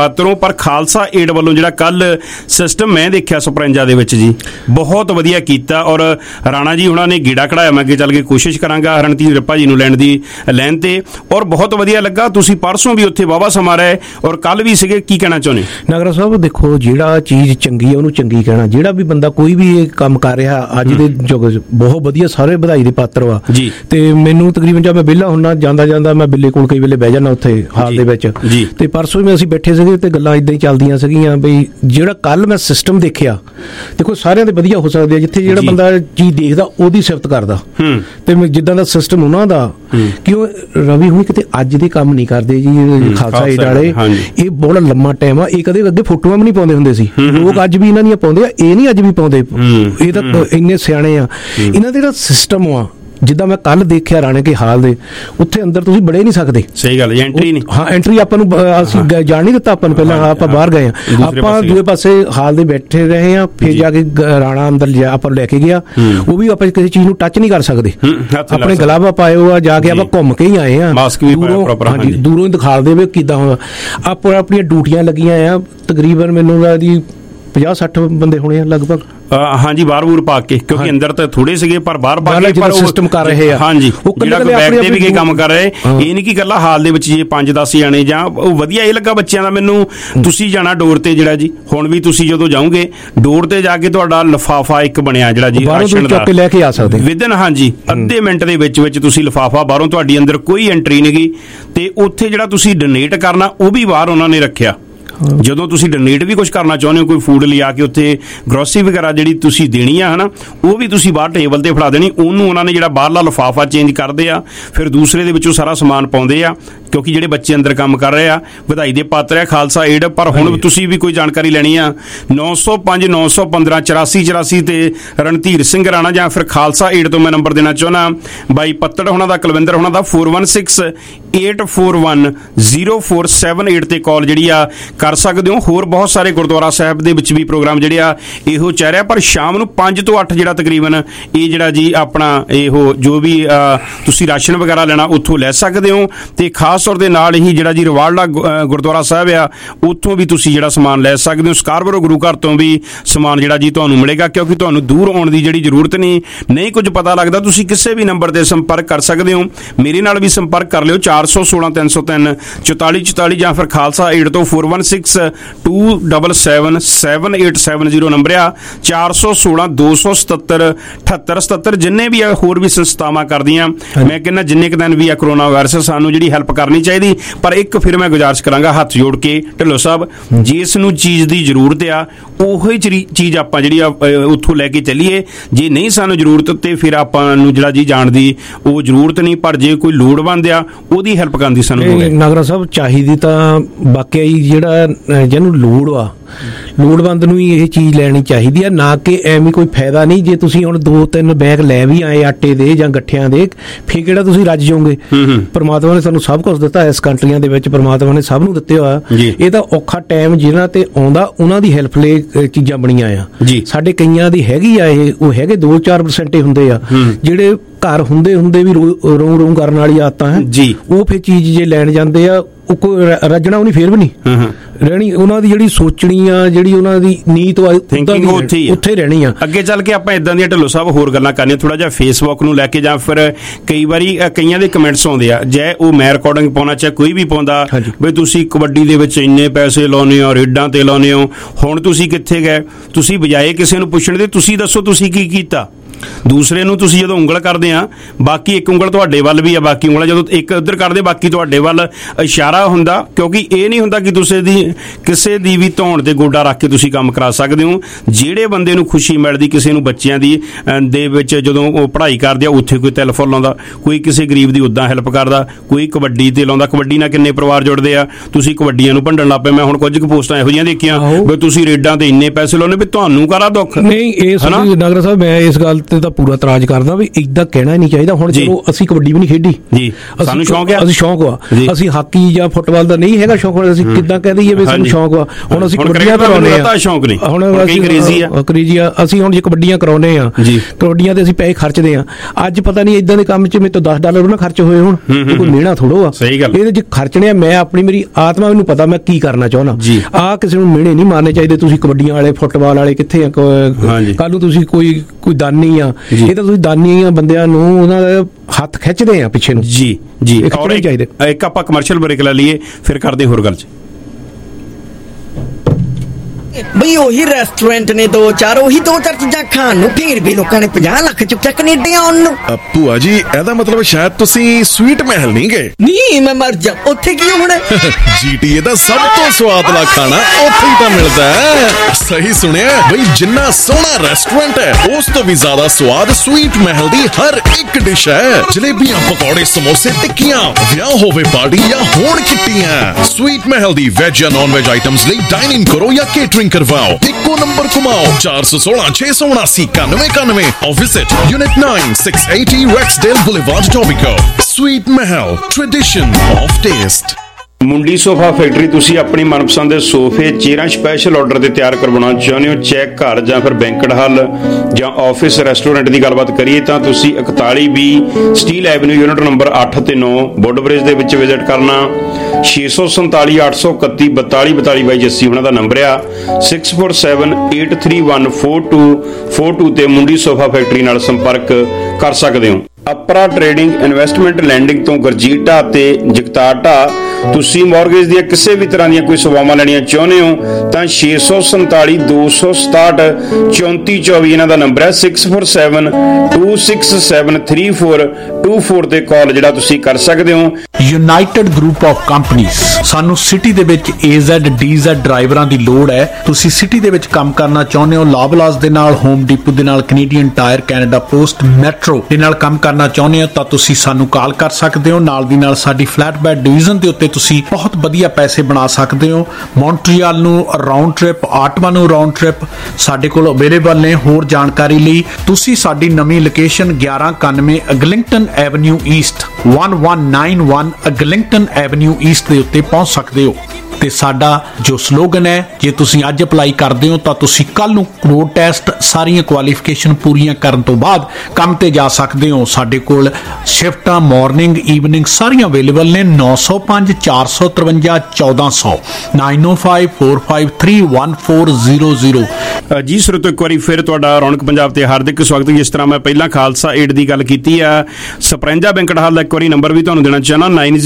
ਪਾਤਰ ਹੋ, ਪਰ ਖਾਲਸਾ ਏਡ ਵੱਲੋਂ ਜਿਹੜਾ ਕੱਲ ਸਿਸਟਮ ਮੈਂ ਦੇਖਿਆ ਸਪਰੈਂਜਾ ਦੇ ਵਿੱਚ ਜੀ, ਬਹੁਤ ਵਧੀਆ ਕੀਤਾ। ਔਰ ਰਾਣਾ ਜੀ ਉਹਨਾਂ ਨੇ ਗੇੜਾ ਕਢਾਇਆ, ਮੈਂ ਅੱਗੇ ਚੱਲ ਕੇ ਕੋਸ਼ਿਸ਼ ਕਰਾਂਗਾ ਰਣਧੀਰ ਭਾਜੀ ਨੂੰ ਲੈਣ ਤੇ, ਔਰ ਬਹੁਤ ਵਧੀਆ ਲੱਗਾ। ਤੁਸੀਂ ਪਰਸੋਂ ਵੀ ਉੱਥੇ ਵਾਹਵਾ ਸਮਾਂ ਰਹੇ ਔਰ ਕੱਲ ਵੀ ਸੀਗੇ, ਕੀ ਕਹਿਣਾ ਚਾਹੁੰਦੇ? ਨਾਗਰਾ ਸਾਹਿਬ ਦੇਖੋ, ਜਿਹੜਾ ਚੀਜ਼ ਚੰਗੀ ਹੈ ਉਹਨੂੰ ਚੰਗੀ ਕਹਿਣਾ, ਜਿਹੜਾ ਵੀ ਬੰਦਾ ਕੋਈ ਵੀ ਇਹ ਕੰਮ ਕਰ ਰਿਹਾ ਅੱਜ ਦੇ ਯੁੱਗ ਬਹੁਤ ਵਧੀਆ, ਸਾਰੇ ਵਧਾਈ ਦੇ ਪਾਤਰ ਵਾ ਜੀ। ਤੇ ਮੈਨੂੰ ਤਕਰੀਬਨ ਜਦ ਮੈਂ ਵਿਹਲਾ ਹੁੰਦਾ ਜਾਂਦਾ ਮੈਂ ਬਿੱਲੇ ਕੋਲ ਕਈ ਵੇਲੇ ਬਹਿ ਜਾਂਦਾ ਉੱਥੇ ਹਾਲ ਦੇ ਵਿੱਚ, ਤੇ ਪਰਸੋਂ ਵੀ ਅਸੀਂ ਬੈਠੇ ਸੀਗੇ ਤੇ ਗੱਲਾਂ ਇਦਾਂ ਹੀ ਚੱਲਦੀਆਂ ਸੀਗੀਆਂ ਬਈ ਜਿਹੜਾ ਕੱਲ ਮੈਂ ਸਿਸਟਮ ਦੇਖਿਆ, ਦੇਖੋ ਸਾਰਿਆਂ ਦੇ ਵਧੀਆ ਹੋ ਸਕਦੇ ਆ, ਜਿੱਥੇ ਜਿਹੜਾ ਬੰਦਾ ਚੀਜ਼ ਦੇਖਦਾ ਉਹਦੀ ਸਿਫਤ ਕਰਦਾ, ਤੇ ਜਿੱਦਾਂ ਦਾ ਸਿਸਟਮ ਉਹਨਾਂ ਦਾ, ਕਿਉਂ ਰਵੀ ਹੁਣ ਕਿਤੇ ਅੱਜ ਦੇ ਕੰਮ ਨਹੀਂ ਕਰਦੇ ਜੀ ਖਾਲਸਾ ਏਡ ਵਾਲੇ, ਇਹ ਬਹੁਤ ਲੰਮਾ ਟਾਈਮ ਆ, ਇਹ ਕਦੇ ਅੱਗੇ ਫੋਟੋਆਂ ਵੀ ਨਹੀਂ ਪਾਉਂਦੇ ਹੁੰਦੇ ਸੀ ਲੋਕ, ਅੱਜ ਵੀ ਇਹਨਾਂ ਦੀਆਂ ਪਾਉਂਦੇ ਆ, ਇਹ ਨਹੀਂ ਅੱਜ ਵੀ ਪਾਉਂਦੇ, ਇਹ ਤਾਂ ਇੰਨੇ ਸਿਆਣੇ ਆ। ਇਹਨਾਂ ਦਾ ਜਿਹੜਾ ਸਿਸਟਮ ਆ, ਜਿੱਦਾਂ ਮੈਂ ਕੱਲ ਦੇਖਿਆ ਰਾਣੇ ਕੇ ਹਾਲ ਦੇ, ਉੱਥੇ ਅੰਦਰ ਤੁਸੀਂ ਬੜੇ ਨਹੀਂ ਸਕਦੇ। ਸਹੀ ਗੱਲ, ਐਂਟਰੀ ਨਹੀਂ। ਹਾਂ, ਐਂਟਰੀ ਆਪਾਂ ਨੂੰ ਅਸੀਂ ਜਾਣ ਨਹੀਂ ਦਿੱਤਾ, ਆਪਾਂ ਨੂੰ ਪਹਿਲਾਂ ਆਪਾਂ ਬਾਹਰ ਗਏ ਆ, ਆਪਾਂ ਦੂਏ ਪਾਸੇ ਹਾਲ ਦੇ ਬੈਠੇ ਰਹੇ ਆ, ਫਿਰ ਜਾ ਕੇ ਰਾਣਾ ਅੰਦਰ ਆਪਾਂ ਨੂੰ ਲੈ ਕੇ ਗਿਆ, ਉਹ ਵੀ ਆਪਾਂ ਕਿਸੇ ਚੀਜ਼ ਨੂੰ ਟੱਚ ਨਹੀਂ ਕਰ ਸਕਦੇ, ਆਪਣੇ ਗਲਾਵਾ ਪਾਏ ਹੋ ਆ, ਜਾ ਕੇ ਆਪਾਂ ਘੁੰਮ ਕੇ ਹੀ ਆਏ ਆ, ਦੂਰੋਂ ਹੀ ਦਿਖਾ ਦੇਵੇ ਕਿੱਦਾਂ ਹੋਇਆ। ਆਪਾਂ ਆਪਣੀਆਂ ਡਿਊਟੀਆਂ ਲੱਗੀਆਂ ਆ, ਤਕਰੀਬਨ ਮੈਨੂੰ ਲੱਗਦੀ 50-60 ਬੰਦੇ ਹੋਣੇ ਆ ਲਗਭਗ। ਹਾਂਜੀ, ਬਾਹਰ-ਬੂਰ ਪਾ ਕੇ, ਕਿਉਂਕਿ ਅੰਦਰ ਤਾਂ ਥੋੜੇ ਸੀਗੇ ਪਰ ਬਾਹਰ ਪਾ ਕੇ ਸਿਸਟਮ ਕਰ ਰਹੇ ਆ। ਹਾਂਜੀ, ਜਿਹੜਾ ਬੈਕ ਤੇ ਵੀ ਕੋਈ ਕੰਮ ਕਰ ਰਹੇ, ਇਹ ਨਹੀਂ ਕਿ ਇਕੱਲਾ ਹਾਲ ਦੇ ਵਿੱਚ ਜੇ 5-10 ਜਾਣੇ ਜਾਂ ਉਹ ਵਧੀਆ। ਇਹ ਲੱਗਾ ਬੱਚਿਆਂ ਦਾ ਮੈਨੂੰ, ਤੁਸੀਂ ਜਾਣਾ ਡੋਰ ਤੇ ਜਿਹੜਾ ਜੀ, ਹੁਣ ਵੀ ਤੁਸੀਂ ਜਦੋਂ ਜਾਓਗੇ ਡੋਰ ਤੇ ਜਾ ਕੇ ਤੁਹਾਡਾ ਲਿਫਾਫਾ ਇੱਕ ਬਣਿਆ ਜਿਹੜਾ ਜੀ ਰਾਸ਼ਨ ਦਾ, ਲੈ ਕੇ ਆ ਸਕਦੇ ਵਿਦਨ, ਹਾਂਜੀ ਅੱਧੇ ਮਿੰਟ ਦੇ ਵਿੱਚ ਤੁਸੀਂ ਲਿਫਾਫਾ ਬਾਹਰੋਂ, ਤੁਹਾਡੀ ਅੰਦਰ ਕੋਈ ਐਂਟਰੀ ਨਹੀਂ ਗੀ, ਤੇ ਉੱਥੇ ਜਿਹੜਾ ਤੁਸੀਂ ਡੋਨੇਟ ਕਰਨਾ ਉਹ ਵੀ ਬਾਹਰ ਉਹਨਾਂ ਨੇ ਰੱਖਿਆ। ਜਦੋਂ ਤੁਸੀਂ ਡੋਨੇਟ ਵੀ ਕੁਝ ਕਰਨਾ ਚਾਹੁੰਦੇ ਹੋ, ਕੋਈ ਫੂਡ ਲਿਆ ਕੇ ਉੱਥੇ ਗਰੋਸਰੀ ਵਗੈਰਾ ਜਿਹੜੀ ਤੁਸੀਂ ਦੇਣੀ ਆ ਹਨਾ, ਉਹ ਵੀ ਤੁਸੀਂ ਬਾਹਰ ਟੇਬਲ ਤੇ ਫੜਾ ਦੇਣੀ, ਉਹਨੂੰ ਉਹਨਾਂ ਨੇ ਜਿਹੜਾ ਬਾਹਰਲਾ ਲਿਫਾਫਾ ਚੇਂਜ ਕਰਦੇ ਆ, ਫਿਰ ਦੂਸਰੇ ਦੇ ਵਿੱਚੋਂ ਸਾਰਾ ਸਮਾਨ ਪਾਉਂਦੇ ਆ, ਕਿਉਂਕਿ ਜਿਹੜੇ ਬੱਚੇ ਅੰਦਰ ਕੰਮ ਕਰ ਰਹੇ ਆ ਵਧਾਈ ਦੇ ਪਾਤਰ ਆ ਖਾਲਸਾ ਏਡ। ਪਰ ਹੁਣ ਤੁਸੀਂ ਵੀ ਕੋਈ ਜਾਣਕਾਰੀ ਲੈਣੀ ਆ 905 915 8484 ਤੇ ਰਣਧੀਰ ਸਿੰਘ ਰਾਣਾ ਜਾਂ ਫਿਰ ਖਾਲਸਾ ਏਡ ਤੋਂ ਮੈਂ ਨੰਬਰ ਦੇਣਾ ਚਾਹੁੰਦਾ, ਬਾਈ ਪੱਤੜ ਹੋਣਾ ਦਾ, ਕੁਲਵਿੰਦਰ ਹੋਣਾ ਦਾ 4168410478 ਤੇ ਕਾਲ ਜਿਹੜੀ ਆ ਕਰ ਸਕਦੇ ਹੋ। ਹੋਰ ਬਹੁਤ ਸਾਰੇ ਗੁਰਦੁਆਰਾ ਸਾਹਿਬ ਦੇ ਵਿੱਚ ਵੀ ਪ੍ਰੋਗਰਾਮ ਜਿਹੜੇ ਆ ਇਹੋ ਚੱਲ ਰਿਹਾ, ਪਰ ਸ਼ਾਮ ਨੂੰ 5 ਤੋਂ 8 ਜਿਹੜਾ ਤਕਰੀਬਨ ਇਹ ਜਿਹੜਾ ਜੀ ਆਪਣਾ ਇਹੋ ਜੋ ਵੀ ਤੁਸੀਂ ਰਾਸ਼ਨ ਵਗੈਰਾ ਲੈਣਾ ਉੱਥੋਂ ਲੈ ਸਕਦੇ ਹੋ। ਤੇ ਖਾਸ ਤੌਰ ਦੇ ਨਾਲ ਹੀ ਜਿਹੜਾ ਜੀ ਰਵਾਲੜਾ ਗੁਰਦੁਆਰਾ ਸਾਹਿਬ ਆ, ਉੱਥੋਂ ਵੀ ਤੁਸੀਂ ਜਿਹੜਾ ਸਮਾਨ ਲੈ ਸਕਦੇ ਹੋ। ਸਕਾਰਬਰੋ ਗੁਰੂ ਘਰ ਤੋਂ ਵੀ ਸਮਾਨ ਜਿਹੜਾ ਜੀ ਤੁਹਾਨੂੰ ਮਿਲੇਗਾ, ਕਿਉਂਕਿ ਤੁਹਾਨੂੰ ਦੂਰ ਆਉਣ ਦੀ ਜਿਹੜੀ ਜ਼ਰੂਰਤ ਨਹੀਂ ਕੁਝ ਪਤਾ ਲੱਗਦਾ, ਤੁਸੀਂ ਕਿਸੇ ਵੀ ਨੰਬਰ ਤੇ ਸੰਪਰਕ ਕਰ ਸਕਦੇ ਹੋ। ਮੇਰੇ ਨਾਲ ਵੀ ਸੰਪਰਕ ਕਰ ਲਿਓ 416 303 4444 ਜਾਂ ਫਿਰ ਖਾਲਸਾ ਏਡ ਤੋਂ 4162777870 ਨੰਬਰ ਆ, 416 277 7877। ਜਿੰਨੇ ਵੀ ਹੋਰ ਵੀ ਸੰਸਥਾਵਾਂ ਕਰਦੀਆਂ, ਮੈਂ ਕਹਿੰਦਾ ਜਿੰਨੇ ਕੁ ਦਿਨ ਵੀ ਆ ਕਰੋਨਾ ਵਾਇਰਸ, ਸਾਨੂੰ ਜਿਹੜੀ ਹੈਲਪ ਕਰਨੀ ਚਾਹੀਦੀ। ਪਰ ਇੱਕ ਫਿਰ ਮੈਂ ਗੁਜ਼ਾਰਿਸ਼ ਕਰਾਂਗਾ ਹੱਥ ਜੋੜ ਕੇ, ਢਿੱਲੋਂ ਸਾਹਿਬ, ਜਿਸ ਨੂੰ ਚੀਜ਼ ਦੀ ਜ਼ਰੂਰਤ ਆ ਉਹੀ ਚੀਜ਼ ਆਪਾਂ ਜਿਹੜੀ ਆ ਉੱਥੋਂ ਲੈ ਕੇ ਚੱਲੀਏ। ਜੇ ਨਹੀਂ ਸਾਨੂੰ ਜ਼ਰੂਰਤ ਤੇ ਫਿਰ ਆਪਾਂ ਨੂੰ ਜਿਹੜਾ ਜੀ ਜਾਣ ਦੀ ਉਹ ਜ਼ਰੂਰਤ ਨਹੀਂ, ਪਰ ਜੇ ਕੋਈ ਲੋੜਵੰਦ ਆ ਉਹਦੀ ਹੈਲਪ ਕਰਨ ਦੀ ਸਾਨੂੰ ਨਾਗਰਾ ਸਾਹਿਬ ਚਾਹੀਦੀ ਤਾਂ ਵਾਕਿਆ ਹੀ ਜਿਹੜਾ ਜਿਹਨੂੰ ਲੋੜ ਆ, ਲੋੜਵੰਦ ਨੂੰ ਹੀ ਇਹ ਚੀਜ਼ ਲੈਣੀ ਚਾਹੀਦੀ ਆ, ਨਾ ਕਿ ਐਵੇਂ ਕੋਈ ਫਾਇਦਾ ਨਹੀਂ। ਜੇ ਤੁਸੀਂ ਹੁਣ 2-3 ਬੈਗ ਲੈ ਵੀ ਆਏ ਆਟੇ ਦੇ ਜਾਂ ਗੱਠਿਆਂ ਦੇ, ਫਿਰ ਕਿਹੜਾ ਤੁਸੀਂ ਰੱਜ ਜਾਓਗੇ? ਪਰਮਾਤਮਾ ਨੇ ਸਾਨੂੰ ਸਭ ਕੁਝ ਦਿੱਤਾ ਇਸ ਕੰਟਰੀਆਂ ਦੇ ਵਿੱਚ, ਪਰਮਾਤਮਾ ਨੇ ਸਭ ਨੂੰ ਦਿੱਤੇ ਹੋਇਆ। ਇਹ ਤਾਂ ਔਖਾ ਟਾਈਮ ਜਿਹਨਾਂ ਤੇ ਆਉਂਦਾ ਉਹਨਾਂ ਦੀ ਹੈਲਪ ਲਈ ਚੀਜ਼ਾਂ ਬਣੀਆਂ ਆ। ਸਾਡੇ ਕਈਆਂ ਦੀ ਹੈਗੀ ਆ, ਇਹ ਉਹ ਹੈਗੇ 2-4% ਹੀ ਹੁੰਦੇ ਆ ਜਿਹੜੇ ਘਰ ਹੁੰਦੇ ਵੀ ਰੋਂ ਕਰਨ ਵਾਲੀ ਆਦਤਾਂ ਹੈ ਜੀ, ਉਹ ਫਿਰ ਚੀਜ਼ ਜੇ ਲੈਣ ਜਾਂਦੇ ਆ ਉਹ ਕੋਈ ਰੱਜਣਾ ਉਹ ਨਹੀਂ, ਫੇਰ ਵੀ ਨਹੀਂ ਰਹਿਣੀ ਉਹਨਾਂ ਦੀ ਜਿਹੜੀ ਸੋਚਣੀ ਆ, ਜਿਹੜੀ ਉਹਨਾਂ ਦੀ ਨੀਤ ਉੱਥੇ ਰਹਿਣੀ ਆ। ਅੱਗੇ ਚੱਲ ਕੇ ਆਪਾਂ ਇਦਾਂ ਦੀਆਂ ਢਿੱਲੋਂ ਸਾਹਿਬ ਹੋਰ ਗੱਲਾਂ ਕਰਨੀਆਂ, ਥੋੜਾ ਜਿਹਾ ਫੇਸਬੁੱਕ ਨੂੰ ਲੈ ਕੇ, ਜਾਂ ਫਿਰ ਕਈ ਵਾਰੀ ਕਈਆਂ ਦੇ ਕਮੈਂਟਸ ਆਉਂਦੇ ਆ, ਜੇ ਉਹ ਮੈਂ ਰਿਕਾਰਡਿੰਗ ਪਾਉਣਾ ਚਾਹੇ ਕੋਈ ਵੀ ਪਾਉਂਦਾ ਵੀ ਤੁਸੀਂ ਕਬੱਡੀ ਦੇ ਵਿੱਚ ਇੰਨੇ ਪੈਸੇ ਲਾਉਂਦੇ ਹੋ, ਰੇਡਾਂ ਤੇ ਲਾਉਂਦੇ ਹੋ, ਹੁਣ ਤੁਸੀਂ ਕਿੱਥੇ ਗਏ? ਤੁਸੀਂ ਬਜਾਏ ਕਿਸੇ ਨੂੰ ਪੁੱਛਣ ਦੇ ਤੁਸੀਂ ਦੱਸੋ ਤੁਸੀਂ ਕੀ ਕੀਤਾ। ਦੂਸਰੇ ਨੂੰ ਤੁਸੀਂ ਜਦੋਂ ਉਂਗਲ ਕਰਦੇ ਆ, ਬਾਕੀ ਇੱਕ ਉਂਗਲ ਤੁਹਾਡੇ ਵੱਲ ਵੀ ਆ, ਬਾਕੀ ਉਂਗਲਾਂ ਜਦੋਂ ਇੱਕ ਉੱਧਰ ਕਰਦੇ ਬਾਕੀ ਤੁਹਾਡੇ ਵੱਲ ਇਸ਼ਾਰਾ ਹੁੰਦਾ, ਕਿਉਂਕਿ ਇਹ ਨਹੀਂ ਹੁੰਦਾ ਕਿ ਕਿਸੇ ਦੀ ਵੀ ਧੌਣ ਤੇ ਗੋਡਾ ਰੱਖ ਕੇ ਤੁਸੀਂ ਕੰਮ ਕਰਾ ਸਕਦੇ ਹੋ। ਜਿਹੜੇ ਬੰਦੇ ਨੂੰ ਖੁਸ਼ੀ ਮਿਲਦੀ, ਕਿਸੇ ਨੂੰ ਬੱਚਿਆਂ ਦੀ ਦੇ ਵਿੱਚ ਜਦੋਂ ਉਹ ਪੜ੍ਹਾਈ ਕਰਦੇ ਆ ਉੱਥੇ ਕੋਈ ਤਿਲ ਫੁੱਲ ਲਾਉਂਦਾ, ਕੋਈ ਕਿਸੇ ਗਰੀਬ ਦੀ ਉੱਦਾਂ ਹੈਲਪ ਕਰਦਾ, ਕੋਈ ਕਬੱਡੀ ਤੇ ਲਾਉਂਦਾ। ਕਬੱਡੀ ਨਾਲ ਕਿੰਨੇ ਪਰਿਵਾਰ ਜੁੜਦੇ ਆ, ਤੁਸੀਂ ਕਬੱਡੀਆਂ ਨੂੰ ਭੰਡਣ ਲੱਗ ਪਏ। ਮੈਂ ਹੁਣ ਕੁਝ ਕੁ ਪੋਸਟਾਂ ਇਹੋ ਜਿਹੀਆਂ ਦੇਖੀਆਂ ਵੀ ਤੁਸੀਂ ਰੇਡਾਂ ਤੇ ਇੰਨੇ ਪੈਸੇ ਲਾਉਂਦੇ ਵੀ ਤੁਹਾਨੂੰ ਕਾਹਦਾ ਦੁੱਖ ਨਹੀਂ। ਇਹ ਨਾਗਰਾ ਸਾਹਿਬ ਮੈਂ ਇਸ ਗੱਲ ਤੇ ਤਾਂ ਪੂਰਾ ਇਤਰਾਜ਼ ਕਰਦਾ ਵੀ ਇਦਾਂ ਕਹਿਣਾ ਨਹੀਂ ਚਾਹੀਦਾ। ਹੁਣ ਚਲੋ ਅਸੀਂ ਕਬੱਡੀ ਵੀ ਨਹੀਂ ਖੇਡੀ ਜੀ, ਸਾਨੂੰ ਸ਼ੌਂਕ ਆ, ਅਸੀਂ ਸ਼ੌਂਕ ਆ, ਅਸੀਂ ਹਾਕੀ ਜਾਂ ਫੁੱਟਬਾਲ ਦਾ ਨਹੀਂ ਹੈਗਾ ਸ਼ੌਂਕ, ਅਸੀਂ ਕਿੱਦਾਂ ਕਹਿ ਦਈਏ ਵੀ ਸਾਨੂੰ ਸ਼ੌਂਕ ਆ। ਹੁਣ ਅਸੀਂ ਕਬੱਡੀਆਂ ਕਰਾਉਂਦੇ ਆ, ਹੁਣ ਅਸੀਂ ਕਰੀਜੀ ਆ, ਅਸੀਂ ਹੁਣ ਜੇ ਕਬੱਡੀਆਂ ਕਰਾਉਂਦੇ ਆ, ਕਬੱਡੀਆਂ ਤੇ ਅਸੀਂ ਪੈਸੇ ਖਰਚਦੇ ਆ। ਅੱਜ ਪਤਾ ਨਹੀਂ ਇਦਾਂ ਦੇ ਕੰਮ 'ਚ ਮੇਰੇ ਤੋਂ $10 ਨਾ ਖਰਚ ਹੋਏ ਹੁਣ, ਕੋਈ ਮਿਹਣਾ ਥੋੜੋ ਆ ਇਹਦੇ 'ਚ ਖਰਚਣੇ ਆ। ਮੈਂ ਆਪਣੀ ਮੇਰੀ ਆਤਮਾ ਮੈਨੂੰ ਪਤਾ ਮੈਂ ਕੀ ਕਰਨਾ ਚਾਹੁੰਦਾ। ਆਹ ਕਿਸੇ ਨੂੰ ਮਿਹਣੇ ਨਹੀਂ ਮਾਰਨੇ ਚਾਹੀਦੇ। ਤੁਸੀਂ ਕਬੱਡੀਆਂ ਵਾਲੇ ਫੁੱਟਬਾਲ ਵਾਲੇ ਕਿੱਥੇ ਆ, ਕੱਲ ਨੂੰ ਤੁਸੀਂ ਕੋਈ ਦਾਨੀ ਆ, ਇਹ ਤਾਂ ਤੁਸੀਂ ਦਾਨੀ ਆ ਬੰਦਿਆਂ ਨੂੰ ਉਹਨਾਂ ਦਾ ਹੱਥ ਖਿੱਚਦੇ ਆ ਪਿੱਛੇ ਨੂੰ ਜੀ। ਚਾਹੀਦੇ ਇੱਕ ਆਪਾਂ ਕਮਰਸ਼ੀਅਲ ਬ੍ਰੇਕ ਲੈ ਲਈਏ, ਫਿਰ ਕਰਦੇ ਹੋਰ ਗੱਲ 'ਚ। ਬਈ ਉਹੀ ਰੈਸਟੋਰੈਂਟ ਨੇ ਦੋ ਚਾਰ ਚੀਜ਼ਾਂ ਖਾਣ ਨੂੰ, ਫਿਰ ਵੀ ਲੋਕਾਂ ਨੇ 50 ਲੱਖ ਚੁੱਕਿਆ ਕੈਨੇਡਾ ਆਉਣ ਨੂੰ। ਭੂਆ ਜੀ ਇਹਦਾ ਮਤਲਬ ਸ਼ਾਇਦ ਤੁਸੀਂ ਸਵੀਟ ਮਹਿਲ ਨਹੀਂ ਗਏ। ਨਹੀਂ ਮੈਂ ਮਰ ਜਾ, ਉੱਥੇ ਕੀ ਹੋਣਾ? GTA ਦਾ ਸਭ ਤੋਂ ਸਵਾਦਲਾ ਖਾਣਾ ਉੱਥੇ ਹੀ ਤਾਂ ਮਿਲਦਾ ਹੈ। ਸਹੀ ਸੁਣਿਆ ਬਈ, ਜਿੰਨਾ ਸੋਹਣਾ ਰੈਸਟੋਰੈਂਟ ਹੈ ਉਸ ਤੋਂ ਵੀ ਜ਼ਿਆਦਾ ਸਵਾਦ ਸਵੀਟ ਮਹਿਲ ਦੀ ਹਰ ਇੱਕ ਡਿਸ਼ ਹੈ। ਜਲੇਬੀਆਂ, ਪਕੌੜੇ, ਸਮੋਸੇ, ਟਿੱਕੀਆਂ, ਵਿਆਹ ਹੋਵੇ ਪਾਰਟੀ ਜਾਂ ਹੋਣ ਕਿੱਟੀਆਂ, ਸਵੀਟ ਮਹਿਲ ਦੀ ਵੈਜ ਜਾਂ ਨੌਨ ਵੈਜ ਆਈਟਮਸ ਲਈ ਡਾਈਨਿੰਗ ਕਰੋ ਜਾਂ ਕੇਟਰਿੰਗ करवाओ। इक्को नंबर घुमाओ 416 679 9191 और visit unit 9 680 Rexdale Boulevard, Etobicoke। Sweet Mahal, tradition of taste। Mundi Sofa Factory. ਤੁਸੀਂ ਆਪਣੀ ਮਨਪਸੰਦ ਦੇ ਸੋਫੇ, ਚੇਅਰਾਂ ਸਪੈਸ਼ਲ ਆਰਡਰ ਤੇ ਤਿਆਰ ਕਰਵਾਉਣਾ ਚਾਹੁੰਦੇ ਹੋ, ਚੈੱਕ ਘਰ ਜਾਂ ਫਿਰ ਬੈਂਕਟ ਹਾਲ ਜਾਂ ਆਫਿਸ ਰੈਸਟੋਰੈਂਟ ਦੀ ਗੱਲਬਾਤ ਕਰੀਏ ਤਾਂ ਤੁਸੀਂ 4120 ਸਟੀਲ ਐਵਨਿਊ ਯੂਨਿਟ ਨੰਬਰ 8 ਤੇ 9 ਬੋਰਡਬ੍ਰਿਜ ਦੇ ਵਿੱਚ ਵਿਜ਼ਿਟ ਕਰਨਾ। 647 831 4242 ਬਾਈ ਜੱਸੀ ਉਹਨਾਂ ਦਾ ਨੰਬਰ ਆ। 6478314242 ਤੇ ਮੁੰਡੀ ਸੋਫਾ ਫੈਕਟਰੀ ਨਾਲ ਸੰਪਰਕ ਕਰ ਸਕਦੇ ਹੋ। ਅਪਰਾ ਟ੍ਰੇਡਿੰਗ ਇਨਵੈਸਟਮੈਂਟ ਲੈਂਡਿੰਗ ਤੋਂ ਗੁਰਜੀਤ ਢਾਹ ਤੇ ਜਗਤਾਰ ਢਾਹ। ਤੁਸੀਂ ਮੌਰਗੇਜ ਦੀਆਂ ਕਿਸੇ ਵੀ ਤਰ੍ਹਾਂ ਦੀਆਂ ਕੋਈ ਸੇਵਾਵਾਂ ਲੈਣੀਆਂ ਚਾਹੁੰਦੇ ਹੋ ਤਾਂ 647 267 3424 ਇਹਨਾਂ ਦਾ ਨੰਬਰ ਹੈ। 6472673424 ਤੇ ਕਾਲ ਜਿਹੜਾ ਤੁਸੀਂ ਕਰ ਸਕਦੇ ਹੋ। ਯੂਨਾਈਟਿਡ ਗਰੁੱਪ ਆਫ ਕੰਪਨੀਆਂ। ਸਾਨੂੰ ਸਿਟੀ ਦੇ ਵਿੱਚ AZ DZ ਡਰਾਈਵਰਾਂ ਦੀ ਲੋੜ ਹੈ। ਤੁਸੀਂ ਸਿਟੀ ਦੇ ਵਿੱਚ ਕੰਮ ਕਰਨਾ ਚਾਹੁੰਦੇ ਹੋ, ਲਾਬਲਾਸ ਦੇ ਨਾਲ, ਹੋਮ ਡੀਪੂ ਦੇ ਨਾਲ, Canadian Tire, Canada Post, Metro ਦੇ ਨਾਲ ਕੰਮ ਕਰਨਾ ਚਾਹੁੰਦੇ ਹੋ ਤਾਂ ਤੁਸੀਂ ਸਾਨੂੰ ਕਾਲ ਕਰ ਸਕਦੇ ਹੋ। ਨਾਲ ਦੀ ਨਾਲ ਸਾਡੀ ਫਲੈਟਬੈਡ ਡਿਵੀਜ਼ਨ ਦੇ ਉੱਤੇ ਤੁਸੀਂ ਬਹੁਤ ਵਧੀਆ ਪੈਸੇ ਬਣਾ ਸਕਦੇ ਹੋ। ਮੌਂਟਰੀਅਲ ਨੂੰ ਰਾਉਂਡ ਟ੍ਰਿਪ, ਆਟਵਾ ਨੂੰ ਰਾਉਂਡ ਟ੍ਰਿਪ ਸਾਡੇ ਕੋਲ ਅਵੇਲੇਬਲ ਨੇ। ਹੋਰ ਜਾਣਕਾਰੀ ਲਈ ਤੁਸੀਂ ਸਾਡੀ ਨਵੀਂ location 1191 Eglinton Avenue East 1191 Eglinton Avenue East ਦੇ ਉੱਤੇ ਪਹੁੰਚ ਸਕਦੇ ਹੋ। ਤੇ ਸਾਡਾ ਜੋ ਸਲੋਗਨ ਹੈ, ਜੇ ਤੁਸੀਂ ਅੱਜ ਅਪਲਾਈ ਕਰਦੇ ਹੋ ਤਾਂ ਤੁਸੀਂ ਕੱਲ ਨੂੰ ਰੋਡ ਟੈਸਟ ਸਾਰੀਆਂ ਕੁਆਲੀਫਿਕੇਸ਼ਨ ਪੂਰੀਆਂ ਕਰਨ ਤੋਂ ਬਾਅਦ ਕੰਮ ਤੇ ਜਾ ਸਕਦੇ ਹੋ। ਸਾਡੇ ਕੋਲ ਸ਼ਿਫਟਾਂ ਮਾਰਨਿੰਗ ਈਵਨਿੰਗ ਸਾਰੀਆਂ ਅਵੇਲੇਬਲ ਨੇ। 905 453 1400 905 453 1400। ਜੀ ਸਰੋਤੋ, ਇੱਕ ਵਾਰੀ ਫਿਰ ਤੁਹਾਡਾ ਰੌਣਕ ਪੰਜਾਬ ਤੇ ਹਾਰਦਿਕ ਸਵਾਗਤ। ਜਿਸ ਤਰ੍ਹਾਂ ਮੈਂ ਪਹਿਲਾਂ ਖਾਲਸਾ ਏਡ ਦੀ ਗੱਲ ਕੀਤੀ ਆ, ਸਪਰੈਂਜਾ ਬੈਂਕਟ ਹਾਲ ਦਾ ਇੱਕ ਵਾਰੀ ਨੰਬਰ ਵੀ ਤੁਹਾਨੂੰ ਦੇਣਾ ਚਾਹੁੰਦਾ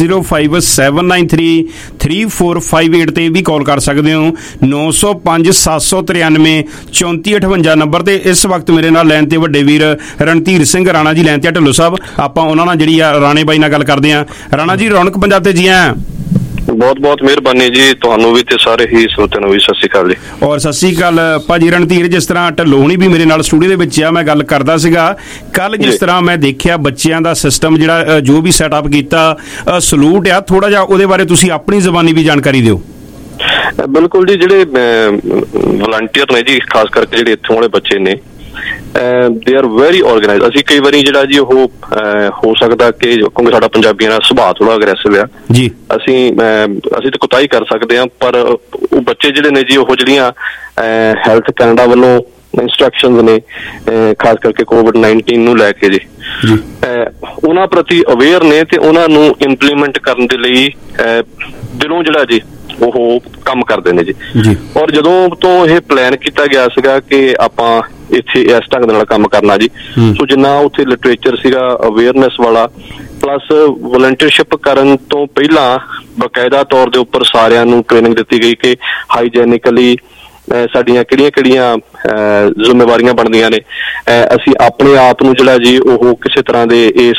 9057933458 ਤੇ ਵੀ ਕਾਲ ਕਰ ਸਕਦੇ ਹੋ। 905 793 3458 ਨੰਬਰ ਤੇ। ਇਸ ਵਕਤ ਮੇਰੇ ਨਾਲ ਲਾਈਨ ਤੇ ਵੱਡੇ ਵੀਰ ਰਣਧੀਰ ਸਿੰਘ ਰਾਣਾ ਜੀ ਲਾਈਨ ਤੇ ਢਿੱਲੋਂ ਸਾਹਿਬ। ਆਪਾਂ ਉਹਨਾਂ ਨਾਲ ਜਿਹੜੀ ਆ ਰਾਣੇ ਬਾਈ ਨਾਲ ਗੱਲ ਕਰਦੇ ਆ। ਰਾਣਾ ਜੀ, ਰੌਣਕ ਪੰਜਾਬ ਤੇ ਜੀ ਆਇਆਂ। ਬਹੁਤ ਬਹੁਤ ਮਿਹਰਬਾਨੀ ਜੀ, ਤੁਹਾਨੂੰ ਵੀ ਤੇ ਸਾਰੇ ਹੀ ਸਰੋਤਿਆਂ ਨੂੰ ਵੀ ਸਤਿ ਸ਼੍ਰੀ ਅਕਾਲ ਜੀ। ਔਰ ਸਤਿ ਸ਼੍ਰੀ ਅਕਾਲ ਭਾਜੀ ਰਣਧੀਰ। ਜਿਸ ਤਰ੍ਹਾਂ ਢਿੱਲੋਂ ਹੁਣੀ ਵੀ ਮੇਰੇ ਨਾਲ ਸਟੂਡੀਓ ਦੇ ਵਿੱਚ ਆ, ਮੈਂ ਗੱਲ ਕਰਦਾ ਸੀਗਾ ਕੱਲ, ਜਿਸ ਤਰ੍ਹਾਂ ਮੈਂ ਦੇਖਿਆ ਬੱਚਿਆਂ ਦਾ ਸਿਸਟਮ ਜਿਹੜਾ ਜੋ ਵੀ ਸੈਟਅਪ ਕੀਤਾ, ਸਲੂਟ ਆ। ਥੋੜਾ ਜਿਹਾ ਉਹਦੇ ਬਾਰੇ ਤੁਸੀਂ ਆਪਣੀ ਜ਼ਬਾਨੀ ਵੀ ਜਾਣਕਾਰੀ ਦਿਓ। ਬਿਲਕੁਲ ਜੀ, ਜਿਹੜੇ ਵਲੰਟੀਅਰ ਨੇ ਜੀ, ਖਾਸ ਕਰਕੇ ਜਿਹੜੇ ਇੱਥੋਂ ਵਾਲੇ ਬੱਚੇ ਨੇ, ਦੇ ਆਰ ਵੈਰੀ ਆਰਗੇਨਾਈਜ਼ਡ। ਅਸੀਂ ਕਈ ਵਾਰੀ ਜਿਹੜਾ ਜੀ ਉਹ ਹੋ ਸਕਦਾ ਕਿ ਕਿਉਂਕਿ ਸਾਡਾ ਪੰਜਾਬੀਆਂ ਦਾ ਸੁਭਾਅ ਥੋੜਾ ਅਗਰੈਸਿਵ ਆ ਜੀ, ਅਸੀਂ ਤਾਂ ਕੁਤਾਹੀ ਕਰ ਸਕਦੇ ਹਾਂ, ਪਰ ਉਹ ਬੱਚੇ ਜਿਹੜੇ ਨੇ ਜੀ ਉਹ ਜਿਹੜੀਆਂ ਹੈਲਥ ਕੈਨੇਡਾ ਵੱਲੋਂ ਇੰਸਟਰਕਸ਼ਨਸ ਨੇ, ਖਾਸ ਕਰਕੇ COVID-19 ਨੂੰ ਲੈ ਕੇ ਜੀ, ਉਹਨਾਂ ਪ੍ਰਤੀ ਅਵੇਅਰ ਨੇ ਤੇ ਉਹਨਾਂ ਨੂੰ ਇੰਪਲੀਮੈਂਟ ਕਰਨ ਦੇ ਲਈ ਦਿਲੋਂ ਜਿਹੜਾ ਜੀ ਉਹ ਕੰਮ ਕਰਦੇ ਨੇ ਜੀ। ਔਰ ਜਦੋਂ ਤੋਂ ਇਹ ਪਲਾਨ ਕੀਤਾ ਗਿਆ ਸੀਗਾ ਕਿ ਆਪਾਂ ਇੱਥੇ ਇਸ ਢੰਗ ਦੇ ਨਾਲ ਕੰਮ ਕਰਨਾ ਜੀ, ਸੋ ਜਿੰਨਾ ਉੱਥੇ ਲਿਟਰੇਚਰ ਸੀਗਾ ਅਵੇਅਰਨੈਸ ਵਾਲਾ, ਪਲੱਸ ਵਲੰਟੀਅਰਸ਼ਿਪ ਕਰਨ ਤੋਂ ਪਹਿਲਾਂ ਬਕਾਇਦਾ ਤੌਰ ਦੇ ਉੱਪਰ ਸਾਰਿਆਂ ਨੂੰ ਟ੍ਰੇਨਿੰਗ ਦਿੱਤੀ ਗਈ ਕਿ ਹਾਈਜੈਨਿਕਲੀ ਸਾਡੀਆਂ ਕਿਹੜੀਆਂ ਜ਼ਿੰਮੇਵਾਰੀਆਂ ਬਣਦੀਆਂ ਨੇ, ਅਸੀਂ ਆਪਣੇ ਆਪ ਨੂੰ ਜਿਹੜਾ ਜੀ ਉਹ ਕਿਸੇ ਤਰ੍ਹਾਂ ਦੇ ਇਸ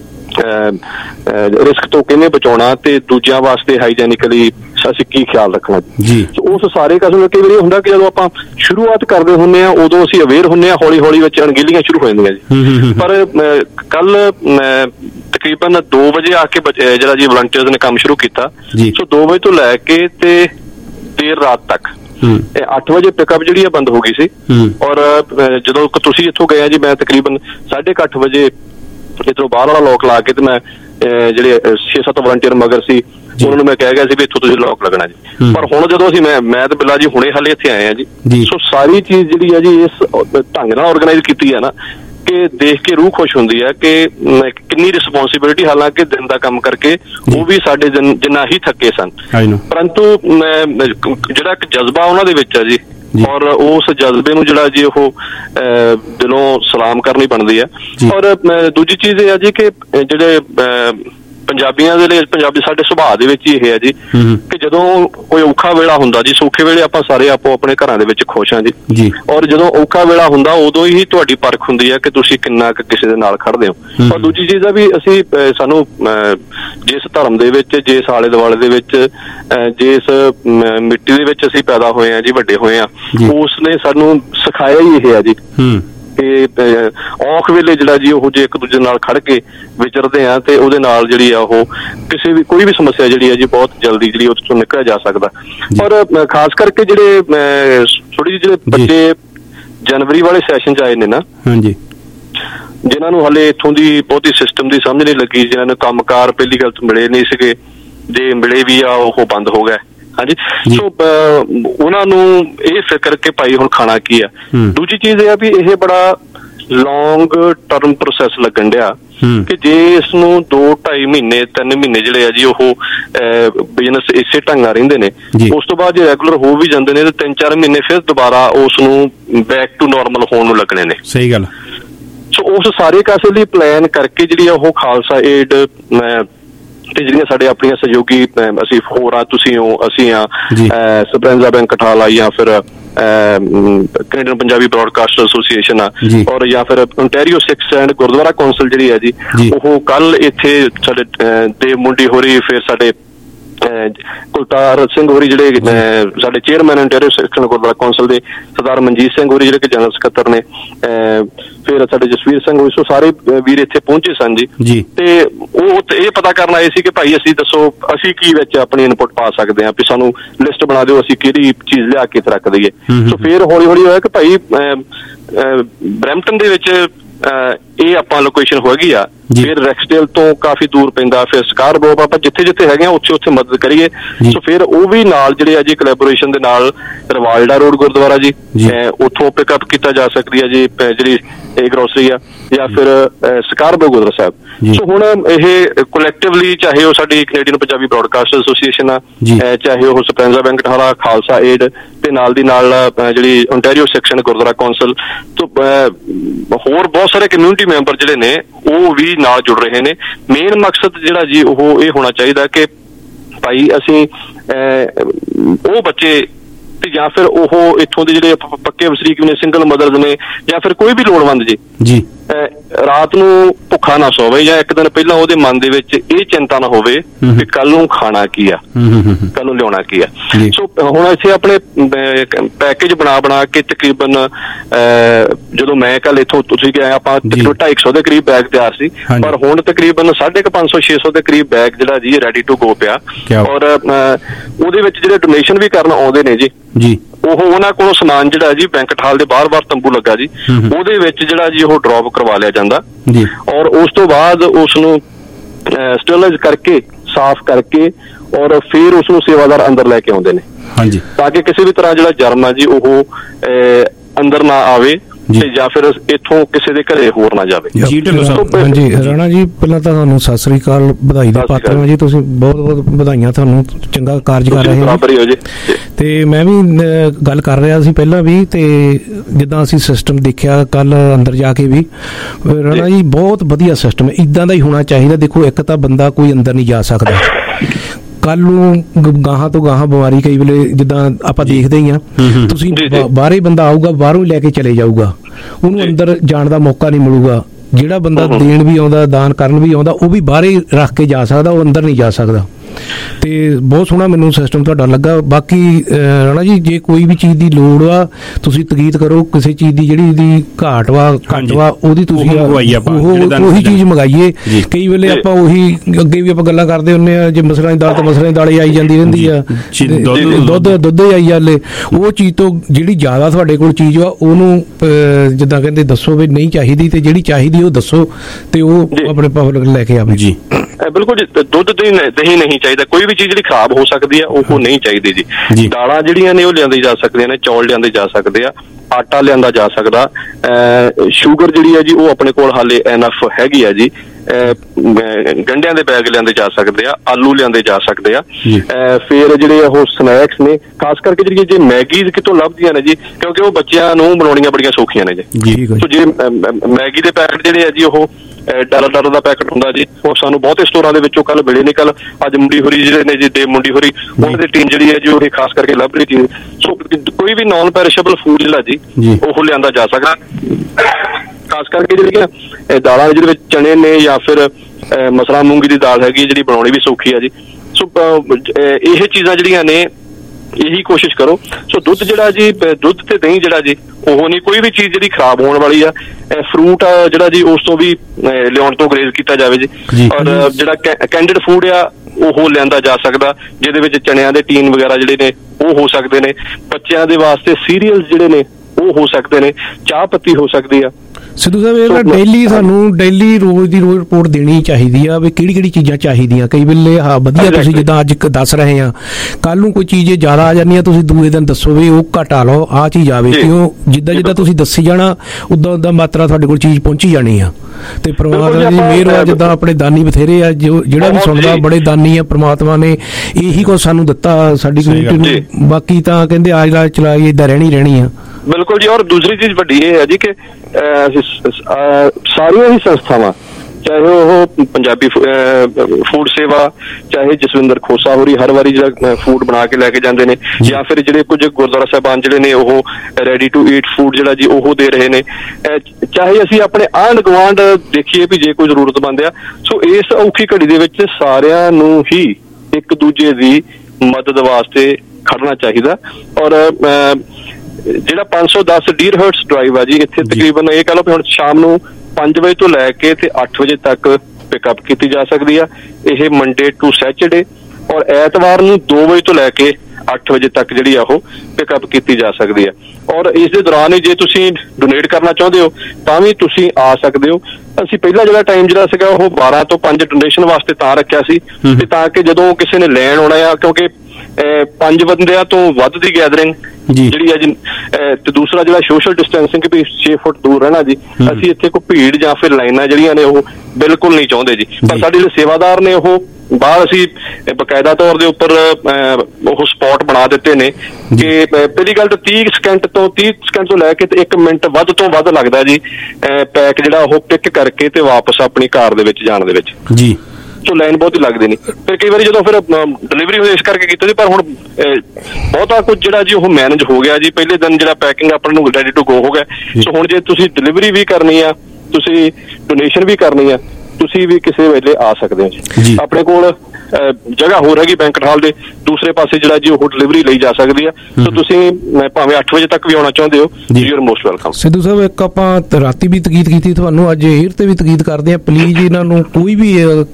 ਰਿਸਕ ਤੋਂ ਕਿਵੇਂ ਬਚਾਉਣਾ ਤੇ ਦੂਜਿਆਂ ਵਾਸਤੇ ਹਾਈਜੈਨਿਕਲੀ ਅਸੀਂ ਕੀ ਖਿਆਲ ਰੱਖਣਾ ਜੀ। ਉਸ ਸਾਰੇ ਕਸਮ ਕਈ ਵਾਰੀ ਹੁੰਦਾ ਕਿ ਜਦੋਂ ਆਪਾਂ ਸ਼ੁਰੂਆਤ ਕਰਦੇ ਹੁੰਦੇ ਆ ਉਦੋਂ ਅਸੀਂ ਅਵੇਅਰ ਹੁੰਦੇ ਆ, ਹੌਲੀ ਹੌਲੀ ਵਿੱਚ ਅਣਗਹਿਲੀਆਂ ਸ਼ੁਰੂ ਹੋ ਜਾਂਦੀਆਂ ਜੀ। ਪਰ ਕੱਲ ਤਕਰੀਬਨ 2 ਵਜੇ ਆ ਕੇ ਜਿਹੜਾ ਜੀ ਵਲੰਟੀਅਰਸ ਨੇ ਕੰਮ ਸ਼ੁਰੂ ਕੀਤਾ, ਸੋ 2 ਵਜੇ ਤੋਂ ਲੈ ਕੇ ਤੇ ਦੇਰ ਰਾਤ ਤੱਕ 8 ਵਜੇ ਪਿਕਅਪ ਜਿਹੜੀ ਆ ਬੰਦ ਹੋ ਗਈ ਸੀ। ਔਰ ਜਦੋਂ ਤੁਸੀਂ ਇੱਥੋਂ ਗਏ ਆ ਜੀ, ਮੈਂ ਤਕਰੀਬਨ 8:30 ਵਜੇ ਇੱਧਰੋਂ ਬਾਹਰ ਵਾਲਾ ਲੋਕ ਲਾ ਕੇ ਤੇ ਮੈਂ ਜਿਹੜੇ 6-7 ਵਲੰਟੀਅਰ ਮਗਰ ਸੀ ਉਹਨਾਂ ਨੂੰ ਮੈਂ ਕਹਿ ਗਿਆ ਸੀ ਵੀ ਇੱਥੋਂ ਤੁਸੀਂ ਲੋਕ ਲੱਗਣਾ ਜੀ। ਪਰ ਹੁਣ ਜਦੋਂ ਅਸੀਂ ਮੈਂ ਤੇ ਬਿੱਲਾ ਜੀ ਹੁਣੇ ਹਾਲੇ ਇੱਥੇ ਆਏ ਆ ਜੀ। ਸੋ ਸਾਰੀ ਚੀਜ਼ ਜਿਹੜੀ ਆ ਜੀ ਇਸ ਢੰਗ ਨਾਲ ਆਰਗੇਨਾਈਜ਼ ਕੀਤੀ ਹੈ ਨਾ ਕਿ ਦੇਖ ਕੇ ਰੂਹ ਖੁਸ਼ ਹੁੰਦੀ ਹੈ ਕਿ ਕਿੰਨੀ ਰਿਸਪੌਂਸਿਬਿਲਿਟੀ, ਹਾਲਾਂਕਿ ਦਿਨ ਦਾ ਕੰਮ ਕਰਕੇ ਉਹ ਵੀ ਸਾਡੇ ਜਿੰਨਾ ਹੀ ਥੱਕੇ ਸਨ, ਪਰੰਤੂ ਜਿਹੜਾ ਇੱਕ ਜਜ਼ਬਾ ਉਹਨਾਂ ਦੇ ਵਿੱਚ ਆ ਜੀ, ਔਰ ਉਸ ਜਜ਼ਬੇ ਨੂੰ ਜਿਹੜਾ ਜੀ ਉਹ ਦਿਲੋਂ ਸਲਾਮ ਕਰਨੀ ਬਣਦੀ ਹੈ। ਔਰ ਦੂਜੀ ਚੀਜ਼ ਇਹ ਆ ਜੀ ਕਿ ਜਿਹੜੇ ਪੰਜਾਬੀਆਂ ਦੇ ਲਈ, ਪੰਜਾਬੀ ਸਾਡੇ ਸੁਭਾਅ ਦੇ ਵਿੱਚ ਹੀ ਇਹ ਹੈ ਜੀ ਕਿ ਜਦੋਂ ਕੋਈ ਔਖਾ ਵੇਲਾ ਹੁੰਦਾ ਜੀ, ਸੌਖੇ ਵੇਲੇ ਆਪਾਂ ਸਾਰੇ ਆਪੋ ਆਪਣੇ ਘਰਾਂ ਦੇ ਵਿੱਚ ਖੁਸ਼ ਹਾਂ ਜੀ, ਔਰ ਜਦੋਂ ਔਖਾ ਵੇਲਾ ਹੁੰਦਾ ਉਦੋਂ ਹੀ ਤੁਹਾਡੀ ਪਰਖ ਹੁੰਦੀ ਹੈ ਕਿ ਤੁਸੀਂ ਕਿੰਨਾ ਕੁ ਕਿਸੇ ਦੇ ਨਾਲ ਖੜਦੇ ਹੋ। ਔਰ ਦੂਜੀ ਚੀਜ਼ ਆ ਵੀ ਅਸੀਂ ਸਾਨੂੰ ਜਿਸ ਧਰਮ ਦੇ ਵਿੱਚ, ਜਿਸ ਆਲੇ ਦੁਆਲੇ ਦੇ ਵਿੱਚ, ਜਿਸ ਮਿੱਟੀ ਦੇ ਵਿੱਚ ਅਸੀਂ ਪੈਦਾ ਹੋਏ ਹਾਂ ਜੀ, ਵੱਡੇ ਹੋਏ ਹਾਂ, ਉਸ ਨੇ ਸਾਨੂੰ ਸਿਖਾਇਆ ਹੀ ਇਹ ਹੈ ਜੀ ਕਿ ਔਖ ਵੇਲੇ ਜਿਹੜਾ ਜੀ ਉਹ ਜੇ ਇੱਕ ਦੂਜੇ ਨਾਲ ਖੜ ਕੇ ਵਿਚਰਦੇ ਆ ਤੇ ਉਹਦੇ ਨਾਲ ਜਿਹੜੀ ਆ ਉਹ ਕੋਈ ਵੀ ਸਮੱਸਿਆ ਜਿਹੜੀ ਆ ਜੀ ਬਹੁਤ ਜਲਦੀ ਜਿਹੜੀ ਉਹਦੇ ਤੋਂ ਨਿਕਲਿਆ ਜਾ ਸਕਦਾ। ਔਰ ਖਾਸ ਕਰਕੇ ਜਿਹੜੇ ਥੋੜੀ ਜਿਹੀ ਜਿਹੜੇ ਬੱਚੇ ਜਨਵਰੀ ਵਾਲੇ ਸੈਸ਼ਨ 'ਚ ਆਏ ਨੇ ਨਾ, ਜਿਨ੍ਹਾਂ ਨੂੰ ਹਾਲੇ ਇੱਥੋਂ ਦੀ ਬਹੁਤੀ ਸਿਸਟਮ ਦੀ ਸਮਝ ਨਹੀਂ ਲੱਗੀ, ਜਿਨ੍ਹਾਂ ਨੂੰ ਕੰਮਕਾਰ ਪਹਿਲੀ ਗੱਲ ਤੋਂ ਮਿਲੇ ਨਹੀਂ ਸੀਗੇ, ਜੇ ਮਿਲੇ ਵੀ ਆ ਉਹ ਬੰਦ ਹੋ ਗਏ। ਹਾਂਜੀ, ਸੋ ਉਹਨਾਂ ਨੂੰ ਇਹ ਫਿਕਰ ਕਿ ਭਾਈ ਹੁਣ ਖਾਣਾ ਕੀ ਆ। ਦੂਜੀ ਚੀਜ਼ ਇਹ ਆ ਵੀ ਇਹ ਬੜਾ ਲੌਂਗ ਟਰਮ ਪ੍ਰੋਸੈਸ ਲੱਗਣ ਡਿਆ ਕਿ ਜੇ ਇਸ ਨੂੰ 2-2.5 ਮਹੀਨੇ 3 ਮਹੀਨੇ ਜਿਹੜੇ ਆ ਜੀ ਉਹ ਬਿਜ਼ਨਸ ਇਸੇ ਢੰਗ ਨਾਲ ਰਹਿੰਦੇ ਨੇ, ਉਸ ਤੋਂ ਬਾਅਦ ਜੇ ਰੈਗੂਲਰ ਹੋ ਵੀ ਜਾਂਦੇ ਨੇ ਤੇ 3-4 ਮਹੀਨੇ ਫਿਰ ਦੁਬਾਰਾ ਉਸ ਨੂੰ ਬੈਕ ਟੂ ਨੋਰਮਲ ਹੋਣ ਨੂੰ ਲੱਗਣੇ ਨੇ। ਸਹੀ ਗੱਲ। ਸੋ ਉਸ ਸਾਰੇ ਕਾਸੇ ਲਈ ਪਲਾਨ ਕਰਕੇ ਜਿਹੜੀ ਆ ਉਹ ਖਾਲਸਾ ਏਡ ਤੇ ਜਿਹੜੀਆਂ ਸਾਡੇ ਆਪਣੀਆਂ ਸਹਿਯੋਗੀ ਅਸੀਂ ਹੋਰ ਆ, ਤੁਸੀਂ ਹੋ, ਅਸੀਂ ਆ, ਸਪਰੈਂਜ਼ਾ ਬੈਂਕ ਕਠਾਲਾ ਜਾਂ ਫਿਰ ਕੈਨੇਡੀਅਨ ਪੰਜਾਬੀ ਬ੍ਰੌਡਕਾਸਟਰ ਐਸੋਸੀਏਸ਼ਨ ਆ, ਔਰ ਜਾਂ ਫਿਰ Ontario Sikhs and Gurdwara council ਜਿਹੜੀ ਹੈ ਜੀ, ਉਹ ਕੱਲ ਇੱਥੇ ਸਾਡੇ ਦੇਵ ਮੁੰਡੀ ਹੋਰੀ, ਫਿਰ ਸਾਡੇ ਕੁਲਤਾਰ ਸਿੰਘ ਹੋਰੀ ਜਿਹੜੇ ਸਾਡੇ chairman Ontario Sikh Gurdwara council ਦੇ, ਸਰਦਾਰ ਮਨਜੀਤ ਸਿੰਘ ਹੋਰੀ ਜਿਹੜੇ ਕਿ ਜਨਰਲ ਸਕੱਤਰ ਨੇ, ਫਿਰ ਸਾਡੇ ਜਸਵੀਰ ਸਿੰਘ ਹੋਰੀ, ਸੋ ਸਾਰੇ ਵੀਰ ਇੱਥੇ ਪਹੁੰਚੇ ਸਨ ਜੀ। ਤੇ ਉਹ ਇਹ ਪਤਾ ਕਰਨ ਆਏ ਸੀ ਕਿ ਭਾਈ ਅਸੀਂ ਦੱਸੋ ਅਸੀਂ ਕੀ ਵਿੱਚ ਆਪਣੀ ਇਨਪੁਟ ਪਾ ਸਕਦੇ ਹਾਂ, ਵੀ ਸਾਨੂੰ ਲਿਸਟ ਬਣਾ ਦਿਓ, ਅਸੀਂ ਕਿਹੜੀ ਚੀਜ਼ ਲਿਆ ਕੇ ਰੱਖ ਦਈਏ। ਸੋ ਫਿਰ ਹੌਲੀ ਹੌਲੀ ਹੋਇਆ ਕਿ ਭਾਈ ਬਰੈਂਪਟਨ ਦੇ ਵਿੱਚ ਇਹ ਆਪਾਂ ਲੋਕੇਸ਼ਨ ਹੈਗੀ ਆ, ਫਿਰ ਰੈਕਸਡੇਲ ਤੋਂ ਕਾਫੀ ਦੂਰ ਪੈਂਦਾ, ਫਿਰ ਸਕਾਰਬਰੋ, ਆਪਾਂ ਜਿੱਥੇ ਜਿੱਥੇ ਹੈਗੇ ਆ ਉੱਥੇ ਉੱਥੇ ਮਦਦ ਕਰੀਏ। ਸੋ ਫਿਰ ਉਹ ਵੀ ਨਾਲ ਜਿਹੜੇ ਆ ਜੀ ਕੋਲੈਬੋਰੇਸ਼ਨ ਦੇ ਨਾਲ ਰਵਾਲਡਾ ਰੋਡ ਗੁਰਦੁਆਰਾ ਜੀ, ਉੱਥੋਂ ਪਿਕਅਪ ਕੀਤਾ ਜਾ ਸਕਦੀ ਹੈ ਜੀ ਜਿਹੜੀ ਇਹ ਗਰੋਸਰੀ ਆ, ਜਾਂ ਫਿਰ ਸਕਾਰਬਰੋ ਗੁਰਦੁਆਰਾ ਸਾਹਿਬ। ਸੋ ਹੁਣ ਇਹ ਕੋਲੈਕਟਿਵਲੀ, ਚਾਹੇ ਉਹ ਸਾਡੀ ਕੈਨੇਡੀਅਨ ਪੰਜਾਬੀ ਬ੍ਰੌਡਕਾਸਟਰ ਐਸੋਸੀਏਸ਼ਨ ਆ, ਚਾਹੇ ਉਹ ਸਪਰੈਂਜ਼ਾ ਬੈਂਕ ਕਠਾਲਾ, ਖਾਲਸਾ ਏਡ ਤੇ ਨਾਲ ਦੀ ਨਾਲ ਜਿਹੜੀ ਓਨਟਾਰੀਓ ਸੈਕਸ਼ਨ ਗੁਰਦੁਆਰਾ ਕੌਂਸਲ ਤੋਂ ਹੋਰ ਬਹੁਤ ਸਾਰੇ ਕਮਿਊਨਿਟੀ ਮੈਂਬਰ ਜਿਹੜੇ ਨੇ ਉਹ ਵੀ ਨਾਲ ਜੁੜ ਰਹੇ ਨੇ। ਮੇਨ ਮਕਸਦ ਜਿਹੜਾ ਜੀ ਉਹ ਇਹ ਹੋਣਾ ਚਾਹੀਦਾ ਕਿ ਭਾਈ ਅਸੀਂ ਉਹ ਬੱਚੇ ਤੇ ਜਾਂ ਫਿਰ ਉਹ ਇੱਥੋਂ ਦੇ ਜਿਹੜੇ ਪੱਕੇ ਵਸਨੀਕ ਨੇ, ਸਿੰਗਲ ਮਦਰਸ ਨੇ, ਜਾਂ ਫਿਰ ਕੋਈ ਵੀ ਲੋੜਵੰਦ ਜੀ ਰਾਤ ਨੂੰ ਭੁੱਖਾ ਨਾ ਸੋਵੇ, ਜਾਂ ਇੱਕ ਦਿਨ ਪਹਿਲਾਂ ਉਹਦੇ ਮਨ ਦੇ ਵਿੱਚ ਇਹ ਚਿੰਤਾ ਨਾ ਹੋਵੇ ਕਿ ਕੱਲ ਨੂੰ ਖਾਣਾ ਕੀ ਆ, ਕੱਲ ਨੂੰ ਲਿਆਉਣਾ ਕੀ ਆ। ਸੋ ਹੁਣ ਇੱਥੇ ਆਪਣੇ ਪੈਕੇਜ ਬਣਾ ਕੇ ਤਕਰੀਬਨ ਜਦੋਂ ਮੈਂ ਕੱਲ ਇੱਥੋਂ ਤੁਸੀਂ ਗਏ ਆਪਾਂ ਤਕਰੀਬਨ 250 ਦੇ ਕਰੀਬ ਬੈਗ ਤਿਆਰ ਸੀ, ਪਰ ਹੁਣ ਤਕਰੀਬਨ 550-600 ਦੇ ਕਰੀਬ ਬੈਗ ਜਿਹੜਾ ਜੀ ਰੈਡੀ ਟੂ ਗੋ ਪਿਆ। ਔਰ ਉਹਦੇ ਵਿੱਚ ਜਿਹੜੇ ਡੋਨੇਸ਼ਨ ਵੀ ਕਰਨ ਆਉਂਦੇ ਨੇ ਜੀ ਉਹ ਉਹਨਾਂ ਕੋਲੋਂ ਸਮਾਨ ਜਿਹੜਾ ਜੀ ਬੈਂਕ ਠਾਲ ਦੇ ਬਾਰ-ਬਾਰ ਤੰਬੂ ਲੱਗਾ ਜੀ, ਉਹਦੇ ਵਿੱਚ ਜਿਹੜਾ ਜੀ ਉਹ ਡ੍ਰੌਪ ਕਰਵਾ ਲਿਆ ਜਾਂਦਾ, ਔਰ ਉਸ ਤੋਂ ਬਾਅਦ ਉਸ ਨੂੰ ਸਟਰਲਾਈਜ਼ ਕਰਕੇ, ਸਾਫ਼ ਕਰਕੇ, ਔਰ ਫਿਰ ਉਸ ਨੂੰ ਸੇਵਾਦਾਰ ਅੰਦਰ ਲੈ ਕੇ ਆਉਂਦੇ ਨੇ ਤਾਂ ਕਿ ਕਿਸੇ ਵੀ ਤਰ੍ਹਾਂ ਜਿਹੜਾ ਜਰਮ ਆ ਜੀ ਉਹ ਅੰਦਰ ਨਾ ਆਵੇ ਤੇ ਜਾਂ ਫਿਰ ਇੱਥੋਂ ਕਿਸੇ ਦੇ ਘਰੇ ਹੋਰ ਨਾ ਜਾਵੇ। ਹਾਂਜੀ ਰਾਣਾ ਜੀ, ਪਹਿਲਾਂ ਤਾਂ ਤੁਹਾਨੂੰ ਸਤਿ ਸ੍ਰੀ ਅਕਾਲ, ਵਧਾਈ ਦੇ ਪਾਤਰ ਹਾਂ ਜੀ, ਤੁਸੀਂ ਬਹੁਤ ਬਹੁਤ ਵਧਾਈਆਂ, ਤੁਹਾਨੂੰ ਚੰਗਾ ਕਾਰਜ ਕਰ ਰਹੇ ਹੋ। ਤੇ ਮੈਂ ਵੀ ਗੱਲ ਕਰ ਰਿਹਾ ਸੀ ਪਹਿਲਾਂ ਵੀ, ਤੇ ਜਿੱਦਾਂ ਅਸੀਂ ਸਿਸਟਮ ਦੇਖਿਆ ਕੱਲ ਅੰਦਰ ਜਾ ਕੇ ਵੀ, ਰਾਣਾ ਜੀ ਬਹੁਤ ਵਧੀਆ ਸਿਸਟਮ ਹੈ, ਇੱਦਾਂ ਦਾ ਹੀ ਹੋਣਾ ਚਾਹੀਦਾ। ਦੇਖੋ ਇੱਕ ਤਾਂ ਬੰਦਾ ਕੋਈ ਅੰਦਰ ਨਹੀਂ ਜਾ ਸਕਦਾ, ਕੱਲ ਨੂੰ ਗਾਹਾਂ ਤੋਂ ਗਾਹਾਂ ਬਿਮਾਰੀ ਕਈ ਵੇਲੇ ਜਿੱਦਾਂ ਆਪਾਂ ਦੇਖਦੇ ਹੀ ਆ, ਤੁਸੀਂ ਬਾਹਰ ਹੀ ਬੰਦਾ ਆਊਗਾ, ਬਾਹਰੋਂ ਹੀ ਲੈ ਕੇ ਚਲੇ ਜਾਊਗਾ, ਉਹਨੂੰ ਅੰਦਰ ਜਾਣ ਦਾ ਮੌਕਾ ਨਹੀਂ ਮਿਲੂਗਾ। ਜਿਹੜਾ ਬੰਦਾ ਦੇਣ ਵੀ ਆਉਂਦਾ, ਦਾਨ ਕਰਨ ਵੀ ਆਉਂਦਾ, ਉਹ ਵੀ ਬਾਹਰ ਹੀ ਰੱਖ ਕੇ ਜਾ ਸਕਦਾ, ਉਹ ਅੰਦਰ ਨਹੀਂ ਜਾ ਸਕਦਾ। ਤੇ ਬਹੁਤ ਸੋਹਣਾ ਮੈਨੂੰ ਸਿਸਟਮ ਤੁਹਾਡਾ ਲੱਗਾ। ਬਾਕੀ ਰਾਣਾ ਜੀ, ਜੇ ਕੋਈ ਵੀ ਚੀਜ਼ ਦੀ ਲੋੜ ਆ ਤੁਸੀਂ ਤਕੀਦ ਕਰੋ, ਕਿਸੇ ਚੀਜ਼ ਦੀ ਜਿਹੜੀ ਦੀ ਘਾਟ ਵਾ ਘੱਟ ਵਾ ਉਹਦੀ ਤੁਸੀਂ ਉਹੀ ਚੀਜ਼ ਮੰਗਾਈਏ। ਕਈ ਵੇਲੇ ਆਪਾਂ ਉਹੀ ਅੱਗੇ ਵੀ ਆਪਾਂ ਗੱਲਾਂ ਕਰਦੇ ਹੁੰਦੇ ਆ, ਜੇ ਮਸਰਾਂ ਦੀ ਦਾਲ ਤਾਂ ਮਸਰਾਂ ਦੀ ਦਾਲ ਹੀ ਆਈ ਜਾਂਦੀ ਰਹਿੰਦੀ ਆ, ਦੁੱਧ ਹੀ ਆਈ ਜਾਂਦੇ। ਉਹ ਚੀਜ਼ ਤੋਂ ਜਿਹੜੀ ਜ਼ਿਆਦਾ ਤੁਹਾਡੇ ਕੋਲ ਚੀਜ਼ ਵਾ ਉਹਨੂੰ ਜਿੱਦਾਂ ਕਹਿੰਦੇ ਦੱਸੋ ਵੀ ਨਹੀਂ ਚਾਹੀਦੀ, ਤੇ ਜਿਹੜੀ ਚਾਹੀਦੀ ਉਹ ਦੱਸੋ ਤੇ ਉਹ ਆਪਣੇ ਪਬਲਿਕ ਲੈ ਕੇ ਆਵੇ ਜੀ। ਬਿਲਕੁਲ ਜੀ, ਦੁੱਧ ਦਹੀਂ ਨਹੀਂ ਚਾਹੀਦਾ। ਕੋਈ ਵੀ ਚੀਜ਼ ਜਿਹੜੀ ਖਰਾਬ ਹੋ ਸਕਦੀ ਹੈ ਉਹ ਨਹੀਂ ਚਾਹੀਦੀ ਜੀ। ਦਾਲਾਂ ਜਿਹੜੀਆਂ ਨੇ ਉਹ ਲਿਆਂਦੀ ਜਾ ਸਕਦੀਆਂ ਨੇ, ਚੌਲ ਲਿਆਂਦੇ ਜਾ ਸਕਦੇ ਆ, ਆਟਾ ਲਿਆਂਦਾ ਜਾ ਸਕਦਾ, ਸ਼ੂਗਰ ਜਿਹੜੀ ਹੈ ਜੀ ਉਹ ਆਪਣੇ ਕੋਲ ਹਾਲੇ ਐਨਫ ਹੈਗੀ ਆ ਜੀ। ਗੰਢਿਆਂ ਦੇ ਬੈਗ ਲਿਆਂਦੇ ਜਾ ਸਕਦੇ ਆ, ਆਲੂ ਲਿਆਂਦੇ ਜਾ ਸਕਦੇ ਆ। ਫਿਰ ਜਿਹੜੇ ਉਹ ਸਨੈਕਸ ਨੇ, ਖਾਸ ਕਰਕੇ ਜਿਹੜੀਆਂ ਜੇ ਮੈਗੀਜ਼ ਕਿਤੋਂ ਲੱਭਦੀਆਂ ਨੇ ਜੀ, ਕਿਉਂਕਿ ਉਹ ਬੱਚਿਆਂ ਨੂੰ ਬਣਾਉਣੀਆਂ ਬੜੀਆਂ ਸੌਖੀਆਂ ਨੇ ਜੀ। ਸੋ ਜੇ ਮੈਗੀ ਦੇ ਪੈਕਟ ਜਿਹੜੇ ਆ ਜੀ ਉਹ $1 ਦਾ ਪੈਕਟ ਹੁੰਦਾ ਜੀ, ਉਹ ਸਾਨੂੰ ਬਹੁਤੇ ਸਟੋਰਾਂ ਦੇ ਵਿੱਚੋਂ ਕੱਲ ਮਿਲੇ ਨੇ। ਕੱਲ ਅੱਜ ਮੁੰਡੀ ਹੋਰੀ ਜਿਹੜੇ ਨੇ ਜੀ, ਦੇਵ ਮੁੰਡੀ ਹੋਰੀ, ਉਹਨਾਂ ਦੀ ਟੀਮ ਜਿਹੜੀ ਹੈ ਜੀ ਉਹ ਖਾਸ ਕਰਕੇ ਲੱਭ ਰਹੀ ਸੀ। ਸੋ ਕੋਈ ਵੀ ਨੌਨ ਪੈਰਿਸ਼ੇਬਲ ਫੂਡ ਜਿਹੜਾ ਜੀ ਉਹ ਲਿਆਂਦਾ ਜਾ ਸਕਦਾ। ਖਾਸ ਕਰਕੇ ਜਿਹੜੀਆਂ ਦਾਲਾਂ ਜਿਹਦੇ ਵਿੱਚ ਚਣੇ ਨੇ ਜਾਂ ਫਿਰ ਮਸਰਾ ਮੂੰਗੀ ਦੀ ਦਾਲ ਹੈਗੀ, ਜਿਹੜੀ ਬਣਾਉਣੀ ਵੀ ਸੌਖੀ ਆ ਜੀ। ਸੋ ਇਹ ਚੀਜ਼ਾਂ ਜਿਹੜੀਆਂ ਨੇ ਇਹੀ ਕੋਸ਼ਿਸ਼ ਕਰੋ। ਸੋ ਦੁੱਧ ਜਿਹੜਾ ਜੀ, ਦੁੱਧ ਤੇ ਦਹੀਂ ਜਿਹੜਾ ਜੀ ਉਹ ਨਹੀਂ, ਕੋਈ ਵੀ ਚੀਜ਼ ਜਿਹੜੀ ਖਰਾਬ ਹੋਣ ਵਾਲੀ ਆ, ਫਰੂਟ ਆ ਜਿਹੜਾ ਜੀ ਉਸ ਤੋਂ ਵੀ ਲਿਆਉਣ ਤੋਂ ਗਰੇਜ਼ ਕੀਤਾ ਜਾਵੇ ਜੀ। ਔਰ ਜਿਹੜਾ ਕੈਂਡਿਡ ਫੂਡ ਆ ਉਹ ਲਿਆਂਦਾ ਜਾ ਸਕਦਾ, ਜਿਹਦੇ ਵਿੱਚ ਚਣਿਆਂ ਦੇ ਟੀਨ ਵਗੈਰਾ ਜਿਹੜੇ ਨੇ ਉਹ ਹੋ ਸਕਦੇ ਨੇ। ਬੱਚਿਆਂ ਦੇ ਵਾਸਤੇ ਸੀਰੀਅਲਸ ਜਿਹੜੇ ਨੇ ਉਹ ਹੋ ਸਕਦੇ ਨੇ, ਚਾਹ ਪੱਤੀ ਹੋ ਸਕਦੀ ਆ। ਸਿੱਧੂ ਸਾਹਿਬ, ਇਹ ਡੇਲੀ ਸਾਨੂੰ ਰੋਜ਼ ਦੀ ਰੋਜ਼ ਰਿਪੋਰਟ ਦੇਣੀ ਚਾਹੀਦੀ ਆ ਵੀ ਕਿਹੜੀ ਚੀਜ਼ਾਂ ਚਾਹੀਦੀਆਂ। ਕਈ ਵੇਲੇ ਵਧੀਆ ਤੁਸੀਂ ਜਿੱਦਾਂ ਅੱਜ ਦੱਸ ਰਹੇ ਆ, ਕੱਲ ਨੂੰ ਕੋਈ ਚੀਜ਼ ਜ਼ਿਆਦਾ ਆ ਜਾਂਦੀ ਆ, ਤੁਸੀਂ ਦੂਏ ਦਿਨ ਦੱਸੋ ਵੀ ਉਹ ਘਟਾ ਲਓ, ਆਹ ਚੀਜ਼ ਆਵੇ। ਕਿਉਂ ਜਿੱਦਾਂ ਤੁਸੀਂ ਦੱਸੀ ਜਾਣਾ ਉਦਾਂ ਮਾਤਰਾ ਤੁਹਾਡੇ ਕੋਲ ਚੀਜ਼ ਪਹੁੰਚੀ ਜਾਣੀ ਆ। ਤੇ ਪ੍ਰਮਾਤਮਾ ਦੀ ਮਿਹਰ ਆ, ਜਿੱਦਾਂ ਆਪਣੇ ਦਾਨੀ ਬਥੇਰੇ ਆ, ਜਿਹੜਾ ਵੀ ਸੁਣਦਾ ਬੜੇ ਦਾਨੀ ਆ। ਪ੍ਰਮਾਤਮਾ ਨੇ ਇਹੀ ਕੁਝ ਸਾਨੂੰ ਦਿੱਤਾ ਸਾਡੀ ਕਮਿਊਨਿਟੀ ਨੂੰ। ਬਾਕੀ ਤਾਂ ਕਹਿੰਦੇ ਆਜ ਰਾਤ ਚਲਾਈ ਏਦਾਂ ਰਹਿਣੀ ਆ। ਬਿਲਕੁਲ ਜੀ। ਔਰ ਦੂਸਰੀ ਚੀਜ਼ ਵੱਡੀ ਇਹ ਹੈ ਜੀ ਕਿ ਸਾਰੀਆਂ ਹੀ ਸੰਸਥਾਵਾਂ, ਚਾਹੇ ਉਹ ਪੰਜਾਬੀ ਫੂਡ ਸੇਵਾ, ਚਾਹੇ ਜਸਵਿੰਦਰ ਖੋਸਾ ਹੋਰੀ ਹਰ ਵਾਰੀ ਜਿਹੜਾ ਫੂਡ ਬਣਾ ਕੇ ਲੈ ਕੇ ਜਾਂਦੇ ਨੇ, ਜਾਂ ਫਿਰ ਜਿਹੜੇ ਕੁਝ ਗੁਰਦੁਆਰਾ ਸਾਹਿਬਾਨ ਜਿਹੜੇ ਨੇ ਉਹ ਰੈਡੀ ਟੂ ਈਟ ਫੂਡ ਜਿਹੜਾ ਜੀ ਉਹ ਦੇ ਰਹੇ ਨੇ, ਚਾਹੇ ਅਸੀਂ ਆਪਣੇ ਆਂਢ ਗੁਆਂਢ ਦੇਖੀਏ ਵੀ ਜੇ ਕੋਈ ਜ਼ਰੂਰਤਮੰਦ ਆ। ਸੋ ਇਸ ਔਖੀ ਘੜੀ ਦੇ ਵਿੱਚ ਸਾਰਿਆਂ ਨੂੰ ਹੀ ਇੱਕ ਦੂਜੇ ਦੀ ਮਦਦ ਵਾਸਤੇ ਖੜਨਾ ਚਾਹੀਦਾ। ਔਰ ਜਿਹੜਾ 510 ਡੀਰਹਰਟਸ ਡਰਾਈਵ ਆ ਜੀ, ਇੱਥੇ ਤਕਰੀਬਨ ਇਹ ਕਹਿ ਲਓ ਵੀ ਹੁਣ ਸ਼ਾਮ ਨੂੰ 5 ਵਜੇ ਤੋਂ ਲੈ ਕੇ ਤੇ 8 ਵਜੇ ਤੱਕ ਪਿਕਅਪ ਕੀਤੀ ਜਾ ਸਕਦੀ ਆ। ਇਹ ਮੰਡੇ ਟੂ ਸੈਚਰਡੇ, ਔਰ ਐਤਵਾਰ ਨੂੰ 2 ਵਜੇ ਤੋਂ ਲੈ ਕੇ 8 ਵਜੇ ਤੱਕ ਜਿਹੜੀ ਆ ਉਹ ਪਿਕਅਪ ਕੀਤੀ ਜਾ ਸਕਦੀ ਆ। ਔਰ ਇਸ ਦੇ ਦੌਰਾਨ ਹੀ ਜੇ ਤੁਸੀਂ ਡੋਨੇਟ ਕਰਨਾ ਚਾਹੁੰਦੇ ਹੋ ਤਾਂ ਵੀ ਤੁਸੀਂ ਆ ਸਕਦੇ ਹੋ। ਅਸੀਂ ਪਹਿਲਾਂ ਜਿਹੜਾ ਟਾਈਮ ਜਿਹੜਾ ਸੀਗਾ ਉਹ 12 ਤੋਂ 5 ਡੋਨੇਸ਼ਨ ਵਾਸਤੇ ਤਾਂ ਰੱਖਿਆ ਸੀ, ਤੇ ਤਾਂ ਕਿ ਜਦੋਂ ਕਿਸੇ ਨੇ ਲੈਣ ਆਉਣਾ ਆ, ਕਿਉਂਕਿ 5 ਬੰਦਿਆਂ ਤੋਂ ਵੱਧ ਦੀ ਗੈਦਰਿੰਗ ਜਿਹੜੀ ਆ ਜੀ, ਤੇ ਦੂਸਰਾ ਜਿਹੜਾ ਸੋਸ਼ਲ ਡਿਸਟੈਂਸਿੰਗ ਵੀ 6 ਫੁੱਟ ਦੂਰ ਰਹਿਣਾ ਜੀ। ਅਸੀਂ ਇੱਥੇ ਕੋਈ ਭੀੜ ਜਾਂ ਫਿਰ ਲਾਈਨਾਂ ਜਿਹੜੀਆਂ ਨੇ ਉਹ ਬਿਲਕੁਲ ਨਹੀਂ ਚਾਹੁੰਦੇ ਜੀ। ਪਰ ਸਾਡੇ ਜਿਹੜੇ ਸੇਵਾਦਾਰ ਨੇ ਉਹ ਬਾਹਰ ਅਸੀਂ ਬਕਾਇਦਾ ਤੌਰ ਦੇ ਉੱਪਰ ਉਹ ਸਪੌਟ ਬਣਾ ਦਿੱਤੇ ਨੇ ਕਿ ਪਹਿਲੀ ਗੱਲ ਤਾਂ 30 ਸਕਿੰਟ ਤੋਂ ਲੈ ਕੇ ਤੇ 1 ਮਿੰਟ ਵੱਧ ਤੋਂ ਵੱਧ ਲੱਗਦਾ ਜੀ ਪੈਕ ਜਿਹੜਾ ਉਹ ਪਿਕ ਕਰਕੇ ਤੇ ਵਾਪਸ ਆਪਣੀ ਕਾਰ ਦੇ ਵਿੱਚ ਜਾਣ ਦੇ ਵਿੱਚ ਜੀ। ਸੋ ਲਾਈਨ ਬਹੁਤ ਹੀ ਲੱਗਦੀ ਨਹੀਂ। ਫਿਰ ਕਈ ਵਾਰੀ ਜਦੋਂ ਫਿਰ ਡਿਲੀਵਰੀ ਇਸ ਕਰਕੇ ਕੀਤੀ ਸੀ, ਪਰ ਹੁਣ ਬਹੁਤਾ ਕੁਝ ਜਿਹੜਾ ਜੀ ਉਹ ਮੈਨੇਜ ਹੋ ਗਿਆ ਜੀ। ਪਹਿਲੇ ਦਿਨ ਜਿਹੜਾ ਪੈਕਿੰਗ ਆਪਾਂ ਨੂੰ ਰੈਡੀ ਟੂ ਗੋ ਹੋ ਗਿਆ। ਸੋ ਹੁਣ ਜੇ ਤੁਸੀਂ ਡਿਲੀਵਰੀ ਵੀ ਕਰਨੀ ਆ, ਤੁਸੀਂ ਡੋਨੇਸ਼ਨ ਵੀ ਕਰਨੀ ਆ, ਤੁਸੀਂ ਵੀ ਕਿਸੇ ਵੇਲੇ ਆ ਸਕਦੇ ਹੋ ਜੀ। ਆਪਣੇ ਕੋਲ ਜਗ੍ਹਾ ਹੋਰ ਹੈਗੀ ਬੈਂਕਟ ਹਾਲ ਦੇ ਦੂਸਰੇ ਪਾਸੇ ਜਿਹੜਾ ਜੀ ਉਹ ਡਿਲੀਵਰੀ ਲਈ ਜਾ ਸਕਦੀ ਆ। ਸੋ ਤੁਸੀਂ ਭਾਵੇਂ 8 ਵਜੇ ਤੱਕ ਵੀ ਆਉਣਾ ਚਾਹੁੰਦੇ ਹੋ, you are most welcome. Sidhu Sahib, ਇੱਕ ਆਪਾਂ ਰਾਤੀ ਵੀ ਤਕੀਦ ਕੀਤੀ, ਤੁਹਾਨੂੰ ਅੱਜ ਏਅਰ ਤੇ ਵੀ ਤਕੀਦ ਕਰਦੇ ਆ। ਪਲੀਜ਼ ਇਹਨਾਂ ਨੂੰ ਕੋਈ ਵੀ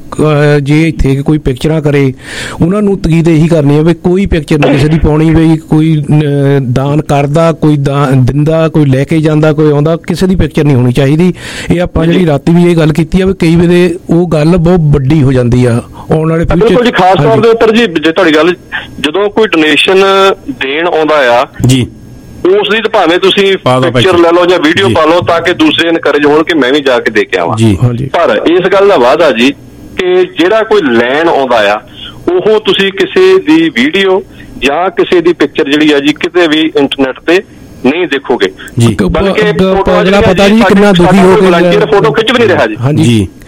ਜੇ ਇੱਥੇ ਕੋਈ ਪਿਕਚਰਾਂ ਕਰੇ, ਉਹਨਾਂ ਨੂੰ ਤਕੀਦ ਇਹੀ ਕਰਨੀ ਹੈ ਵੀ ਕੋਈ ਪਿਕਚਰ ਨਹੀਂ ਕਿਸੇ ਦੀ ਪਾਉਣੀ ਵੀ ਕੋਈ ਦਾਨ ਕਰਦਾ, ਕੋਈ ਦਿੰਦਾ, ਕੋਈ ਲੈ ਕੇ ਜਾਂਦਾ, ਕੋਈ ਆਉਂਦਾ, ਕਿਸੇ ਦੀ ਪਿਕਚਰ ਨਹੀਂ ਹੋਣੀ ਚਾਹੀਦੀ। ਇਹ ਆਪਾਂ ਜਿਹੜੀ ਰਾਤੀ ਵੀ ਇਹ ਗੱਲ ਕੀਤੀ ਆ ਵੀ ਕਈ ਵੇਲੇ ਉਹ ਗੱਲ ਬਹੁਤ ਵੱਡੀ ਹੋ ਜਾਂਦੀ ਆ ਆਉਣ ਵਾਲੇ ਬਿਲਕੁਲ ਜੀ। ਖਾਸ ਤੌਰ ਦੇ ਉੱਪਰ ਜੀ ਜੇ ਤੁਹਾਡੀ ਗੱਲ, ਜਦੋਂ ਕੋਈ ਡੋਨੇਸ਼ਨ ਦੇਣ ਆਉਂਦਾ ਆ ਜੀ, ਉਸ ਦੀ ਤਾਂ ਭਾਵੇਂ ਤੁਸੀਂ ਪਿਕਚਰ ਲੈ ਲਓ ਜਾਂ ਵੀਡੀਓ ਪਾ ਲਓ ਤਾਂ ਕਿ ਦੂਸਰੇ ਇਨਕਰੇਜ ਹੋਣ ਕਿ ਮੈਂ ਵੀ ਜਾ ਕੇ ਦੇ ਕੇ ਆਵਾਂ। ਪਰ ਇਸ ਗੱਲ ਦਾ ਵਾਅਦਾ ਜੀ ਕਿ ਜਿਹੜਾ ਕੋਈ ਲੈਣ ਆਉਂਦਾ ਆ ਉਹ ਤੁਸੀਂ ਕਿਸੇ ਦੀ ਵੀਡੀਓ ਜਾਂ ਕਿਸੇ ਦੀ ਪਿਕਚਰ ਜਿਹੜੀ ਆ ਜੀ ਕਿਤੇ ਵੀ ਇੰਟਰਨੈਟ ਤੇ ਨਹੀਂ ਦੇਖੋਗੇ, ਬਲਕਿ ਪਤਾ ਜੀ ਕਿੰਨਾ ਦੁਖੀ ਹੋ ਕੇ ਵਲੰਟੀਅਰ ਫੋਟੋ ਖਿੱਚ ਵੀ ਨਹੀਂ ਰਿਹਾ ਜੀ। ਹਾਂਜੀ,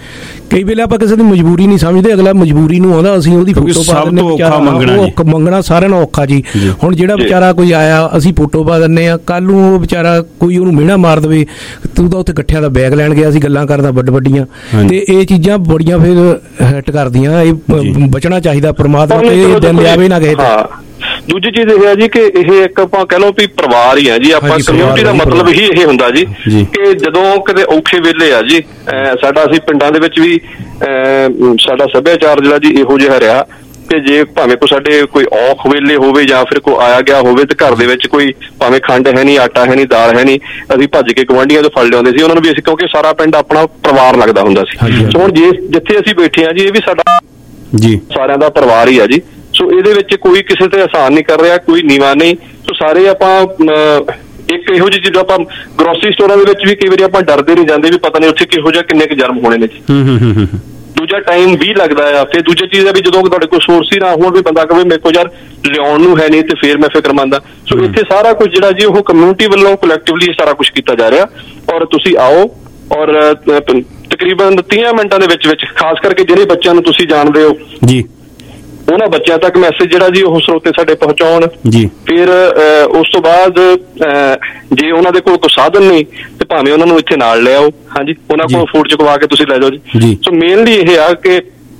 ਕਈ ਵੇਲੇ ਆਪਾਂ ਕਿਸੇ ਦੀ ਮਜਬੂਰੀ ਨਹੀਂ ਸਮਝਦੇ, ਅਗਲਾ ਮਜਬੂਰੀ ਨੂੰ ਆਉਂਦਾ, ਅਸੀਂ ਉਹਦੀ ਫੋਟੋ ਪਾ ਦਿੰਦੇ, ਮੰਗਣਾ ਸਾਰਿਆਂ ਨੂੰ ਔਖਾ ਜੀ। ਹੁਣ ਜਿਹੜਾ ਵਿਚਾਰਾ ਕੋਈ ਆਇਆ, ਅਸੀਂ ਫੋਟੋ ਪਾ ਦਿੰਦੇ ਆ, ਕੱਲ ਨੂੰ ਉਹ ਵਿਚਾਰਾ ਕੋਈ ਉਹਨੂੰ ਮਿਹਣਾ ਮਾਰ ਦੇਵੇ, ਤੂੰ ਤਾਂ ਉੱਥੇ ਗੱਠਿਆਂ ਦਾ ਬੈਗ ਲੈਣ ਗਿਆ ਸੀ, ਗੱਲਾਂ ਕਰਦਾ ਵੱਡੀਆਂ, ਤੇ ਇਹ ਚੀਜ਼ਾਂ ਬੜੀਆਂ ਫਿਰ ਹਿੱਟ ਕਰਦੀਆਂ। ਇਹ ਬਚਣਾ ਚਾਹੀਦਾ, ਪ੍ਰਮਾਤਮਾ ਤੇ ਦਿਨ ਲਿਆਵੇ ਨਾ ਕਿਸੇ ਤੇ। ਦੂਜੀ ਚੀਜ਼ ਇਹ ਹੈ ਜੀ ਕਿ ਇਹ ਇੱਕ ਆਪਾਂ ਕਹਿ ਲਓ ਵੀ ਪਰਿਵਾਰ ਹੀ ਆ ਜੀ, ਆਪਾਂ ਕਮਿਊਨਿਟੀ ਦਾ ਮਤਲਬ ਹੀ ਇਹ ਹੁੰਦਾ ਜੀ ਕਿ ਜਦੋਂ ਕਿਤੇ ਔਖੇ ਵੇਲੇ ਆ ਜੀ, ਸਾਡਾ ਅਸੀਂ ਪਿੰਡਾਂ ਦੇ ਵਿੱਚ ਵੀ ਸਾਡਾ ਸੱਭਿਆਚਾਰ ਜਿਹੜਾ ਜੀ ਇਹੋ ਜਿਹਾ ਰਿਹਾ ਕਿ ਜੇ ਭਾਵੇਂ ਕੋਈ ਸਾਡੇ ਕੋਈ ਔਖ ਵੇਲੇ ਹੋਵੇ ਜਾਂ ਫਿਰ ਕੋਈ ਆਇਆ ਗਿਆ ਹੋਵੇ ਤੇ ਘਰ ਦੇ ਵਿੱਚ ਕੋਈ ਭਾਵੇਂ ਖੰਡ ਹੈ ਨਹੀਂ, ਆਟਾ ਹੈ ਨਹੀਂ, ਦਾਲ ਹੈ ਨਹੀਂ, ਅਸੀਂ ਭੱਜ ਕੇ ਗੁਆਂਢੀਆਂ ਤੋਂ ਫੜ ਲਿਆਉਂਦੇ ਸੀ ਉਹਨਾਂ ਨੂੰ ਵੀ। ਅਸੀਂ ਕਿਉਂਕਿ ਸਾਰਾ ਪਿੰਡ ਆਪਣਾ ਪਰਿਵਾਰ ਲੱਗਦਾ ਹੁੰਦਾ ਸੀ। ਸੋ ਹੁਣ ਜਿੱਥੇ ਅਸੀਂ ਬੈਠੇ ਹਾਂ ਜੀ, ਇਹ ਵੀ ਸਾਡਾ ਸਾਰਿਆਂ ਦਾ ਪਰਿਵਾਰ ਹੀ ਆ ਜੀ। ਸੋ ਇਹਦੇ ਵਿੱਚ ਕੋਈ ਕਿਸੇ ਤੇ ਆਸਾਨ ਨਹੀਂ ਕਰ ਰਿਹਾ, ਕੋਈ ਨੀਵਾਂ ਨਹੀਂ। ਸੋ ਸਾਰੇ ਆਪਾਂ ਇੱਕ ਇਹੋ ਜਿਹੀ ਚੀਜ਼, ਆਪਾਂ ਗਰੋਸਰੀ ਸਟੋਰਾਂ ਦੇ ਵਿੱਚ ਵੀ ਕਈ ਵਾਰੀ ਆਪਾਂ ਡਰਦੇ ਨਹੀਂ ਜਾਂਦੇ ਵੀ ਪਤਾ ਨਹੀਂ ਉੱਥੇ ਕਿਹੋ ਜਿਹਾ ਕਿੰਨੇ ਕੁ ਜਰਮ ਹੋਣੇ ਨੇ ਜੀ। ਦੂਜਾ ਟਾਈਮ ਵੀ ਲੱਗਦਾ ਆ। ਫਿਰ ਦੂਜੀ ਚੀਜ਼ ਹੈ ਵੀ ਜਦੋਂ ਤੁਹਾਡੇ ਕੋਲ ਸੋਰਸ ਹੀ ਨਾ ਹੋਣ, ਵੀ ਬੰਦਾ ਕਹੇ ਮੇਰੇ ਕੋਲ ਯਾਰ ਲਿਆਉਣ ਨੂੰ ਹੈ ਨਹੀਂ, ਤੇ ਫਿਰ ਮੈਂ ਫਿਕਰਮੰਦ ਆ। ਸੋ ਇੱਥੇ ਸਾਰਾ ਕੁਝ ਜਿਹੜਾ ਜੀ ਉਹ ਕਮਿਊਨਿਟੀ ਵੱਲੋਂ ਕਲੈਕਟਿਵਲੀ ਸਾਰਾ ਕੁਝ ਕੀਤਾ ਜਾ ਰਿਹਾ। ਔਰ ਤੁਸੀਂ ਆਓ, ਔਰ ਤਕਰੀਬਨ 30 ਮਿੰਟਾਂ ਦੇ ਵਿੱਚ ਖਾਸ ਕਰਕੇ ਜਿਹੜੇ ਬੱਚਿਆਂ ਨੂੰ ਤੁਸੀਂ ਜਾਣਦੇ ਹੋ ਜੀ, ਉਹਨਾਂ ਬੱਚਿਆਂ ਤੱਕ ਮੈਸੇਜ ਜਿਹੜਾ ਜੀ ਉਹ ਸਰੋਤੇ ਸਾਡੇ ਪਹੁੰਚਾਉਣ ਜੀ। ਫਿਰ ਉਸ ਤੋਂ ਬਾਅਦ ਜੇ ਉਹਨਾਂ ਦੇ ਕੋਲ ਕੋਈ ਸਾਧਨ ਨਹੀਂ ਤੇ ਭਾਵੇਂ ਉਹਨਾਂ ਨੂੰ ਇੱਥੇ ਨਾਲ ਲੈ ਆਓ। ਹਾਂਜੀ, ਉਹਨਾਂ ਕੋਲ ਫੂਡ ਚੁਕਵਾ ਕੇ ਤੁਸੀਂ ਲੈ ਜਾਓ ਜੀ। ਸੋ ਮੇਨਲੀ ਇਹ ਆ ਕਿ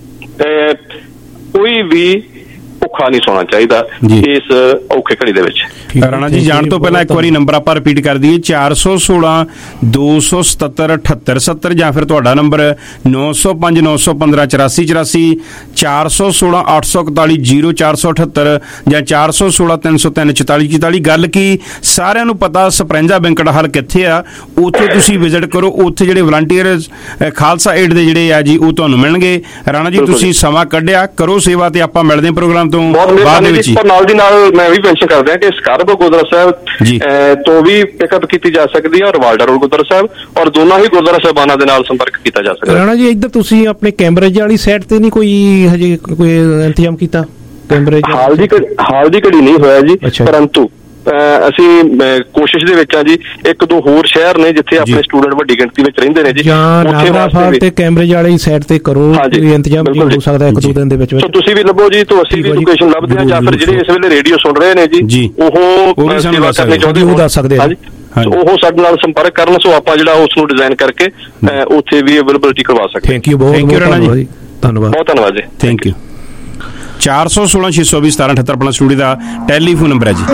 ਕੋਈ ਵੀ ਭੁੱਖਾ ਨਹੀਂ ਸੌਣਾ ਚਾਹੀਦਾ ਇਸ ਔਖੇ ਘੜੀ ਦੇ ਵਿੱਚ। ਰਾਣਾ ਜੀ, ਜਾਣ ਤੋਂ ਪਹਿਲਾਂ ਇੱਕ ਵਾਰੀ ਨੰਬਰ ਆਪਾਂ ਰਿਪੀਟ ਕਰ ਦਈਏ, 416 277 7870 ਜਾਂ ਫਿਰ ਤੁਹਾਡਾ ਨੰਬਰ 905 915 8484, 416 841 0478 ਜਾਂ 416 303 4444। ਗੱਲ ਕੀ ਸਾਰਿਆਂ ਨੂੰ ਪਤਾ ਸਪਰੈਂਜਾ ਬੈਂਕਟ ਹਾਲ ਕਿੱਥੇ ਆ, ਉੱਥੇ ਤੁਸੀਂ ਵਿਜ਼ਿਟ ਕਰੋ। ਉੱਥੇ ਜਿਹੜੇ ਵਲੰਟੀਅਰ ਖਾਲਸਾ ਏਡ ਦੇ ਜਿਹੜੇ ਆ ਜੀ ਉਹ ਤੁਹਾਨੂੰ ਮਿਲਣਗੇ। ਰਾਣਾ ਜੀ, ਤੁਸੀਂ ਸਮਾਂ ਕੱਢਿਆ, ਕਰੋ ਸੇਵਾ, ਤੇ ਆਪਾਂ ਮਿਲਦੇ ਹਾਂ ਪ੍ਰੋਗਰਾਮ ਤੋਂ ਬਾਅਦ ਦੇ ਵਿੱਚ। ਨਾਲ ਦੀ ਨਾਲ ਮੈਂ ਵੀ ਮੈਂਸ਼ਨ ਕਰ ਦਿਆਂ ਕਿ ਸਕਾਰਬੋ ਗੁਰਦੁਆਰਾ ਸਾਹਿਬ ਤੋਂ ਵੀ ਪਿਕਅਪ ਕੀਤੀ ਜਾ ਸਕਦੀ ਹੈ, ਔਰ ਵਾਲਡਾ ਰੋਡ ਗੁਰਦੁਆਰਾ ਸਾਹਿਬ, ਔਰ ਦੋਨਾਂ ਹੀ ਗੁਰਦੁਆਰਾ ਸਾਹਿਬਾਨਾਂ ਦੇ ਨਾਲ ਸੰਪਰਕ ਕੀਤਾ ਜਾ ਸਕਦਾ। ਰਾਣਾ ਜੀ, ਇੱਧਰ ਤੁਸੀਂ ਆਪਣੇ ਕੈਂਬਰਿਜ ਵਾਲੀ ਸਾਈਡ ਤੇ ਨਹੀਂ ਕੋਈ ਹਜੇ ਕੋਈ ਇੰਤਜ਼ਾਮ ਕੀਤਾ? ਕੈਂਬਰਿਜ ਹਾਲ ਦੀ ਘੜੀ ਨਹੀਂ ਹੋਇਆ ਜੀ, ਪਰੰਤੂ ਅਸੀਂ ਕੋਸ਼ਿਸ਼ ਦੇ ਵਿੱਚ ਆ ਜੀ। ਇੱਕ ਦੋ ਹੋਰ ਸ਼ਹਿਰ ਨੇ ਜਿੱਥੇ ਆਪਣੇ ਸਟੂਡੈਂਟ ਵੱਡੀ ਗਿਣਤੀ ਵਿੱਚ ਰਹਿੰਦੇ ਨੇ ਜੀ, ਉੱਥੇ ਤੇ ਕੈਂਬਰਿਜ ਵਾਲੀ ਸਾਈਡ ਤੇ ਕਰੋ ਇੰਤਜ਼ਾਮ, ਹੋ ਸਕਦਾ ਇੱਕ ਦੋ ਦਿਨ ਦੇ ਵਿੱਚ। ਤੁਸੀਂ ਵੀ ਲੱਭੋ ਜੀ, ਤੋਂ ਅਸੀਂ ਵੀ ਲੋਕੇਸ਼ਨ ਲੱਭਦੇ ਹਾਂ, ਜਾਂ ਫਿਰ ਜਿਹੜੇ ਇਸ ਵੇਲੇ ਰੇਡੀਓ ਸੁਣ ਰਹੇ ਨੇ ਜੀ ਉਹ ਸੇਵਾ ਕਰਨੀ ਚਾਹੁੰਦੇ ਉਹ ਦੱਸ ਸਕਦੇ ਆ, ਉਹ ਸਾਡੇ ਨਾਲ ਸੰਪਰਕ ਕਰਨ। ਸੋ ਆਪਾਂ ਜਿਹੜਾ ਉਸ ਨੂੰ ਡਿਜ਼ਾਈਨ ਕਰਕੇ ਉੱਥੇ ਵੀ ਅਵੇਲੇਬਿਲਿਟੀ ਕਰਵਾ ਸਕਦੇ। ਥੈਂਕ ਯੂ, ਬਹੁਤ ਬਹੁਤ ਧੰਨਵਾਦ। ਬਹੁਤ ਧੰਨਵਾਦ ਜੀ, ਥੈਂਕ ਯੂ। 416 620 1778 ਆਪਣਾ ਸਟੂਡੀਓ ਦਾ ਟੈਲੀਫੋਨ ਨੰਬਰ ਹੈ ਜੀ।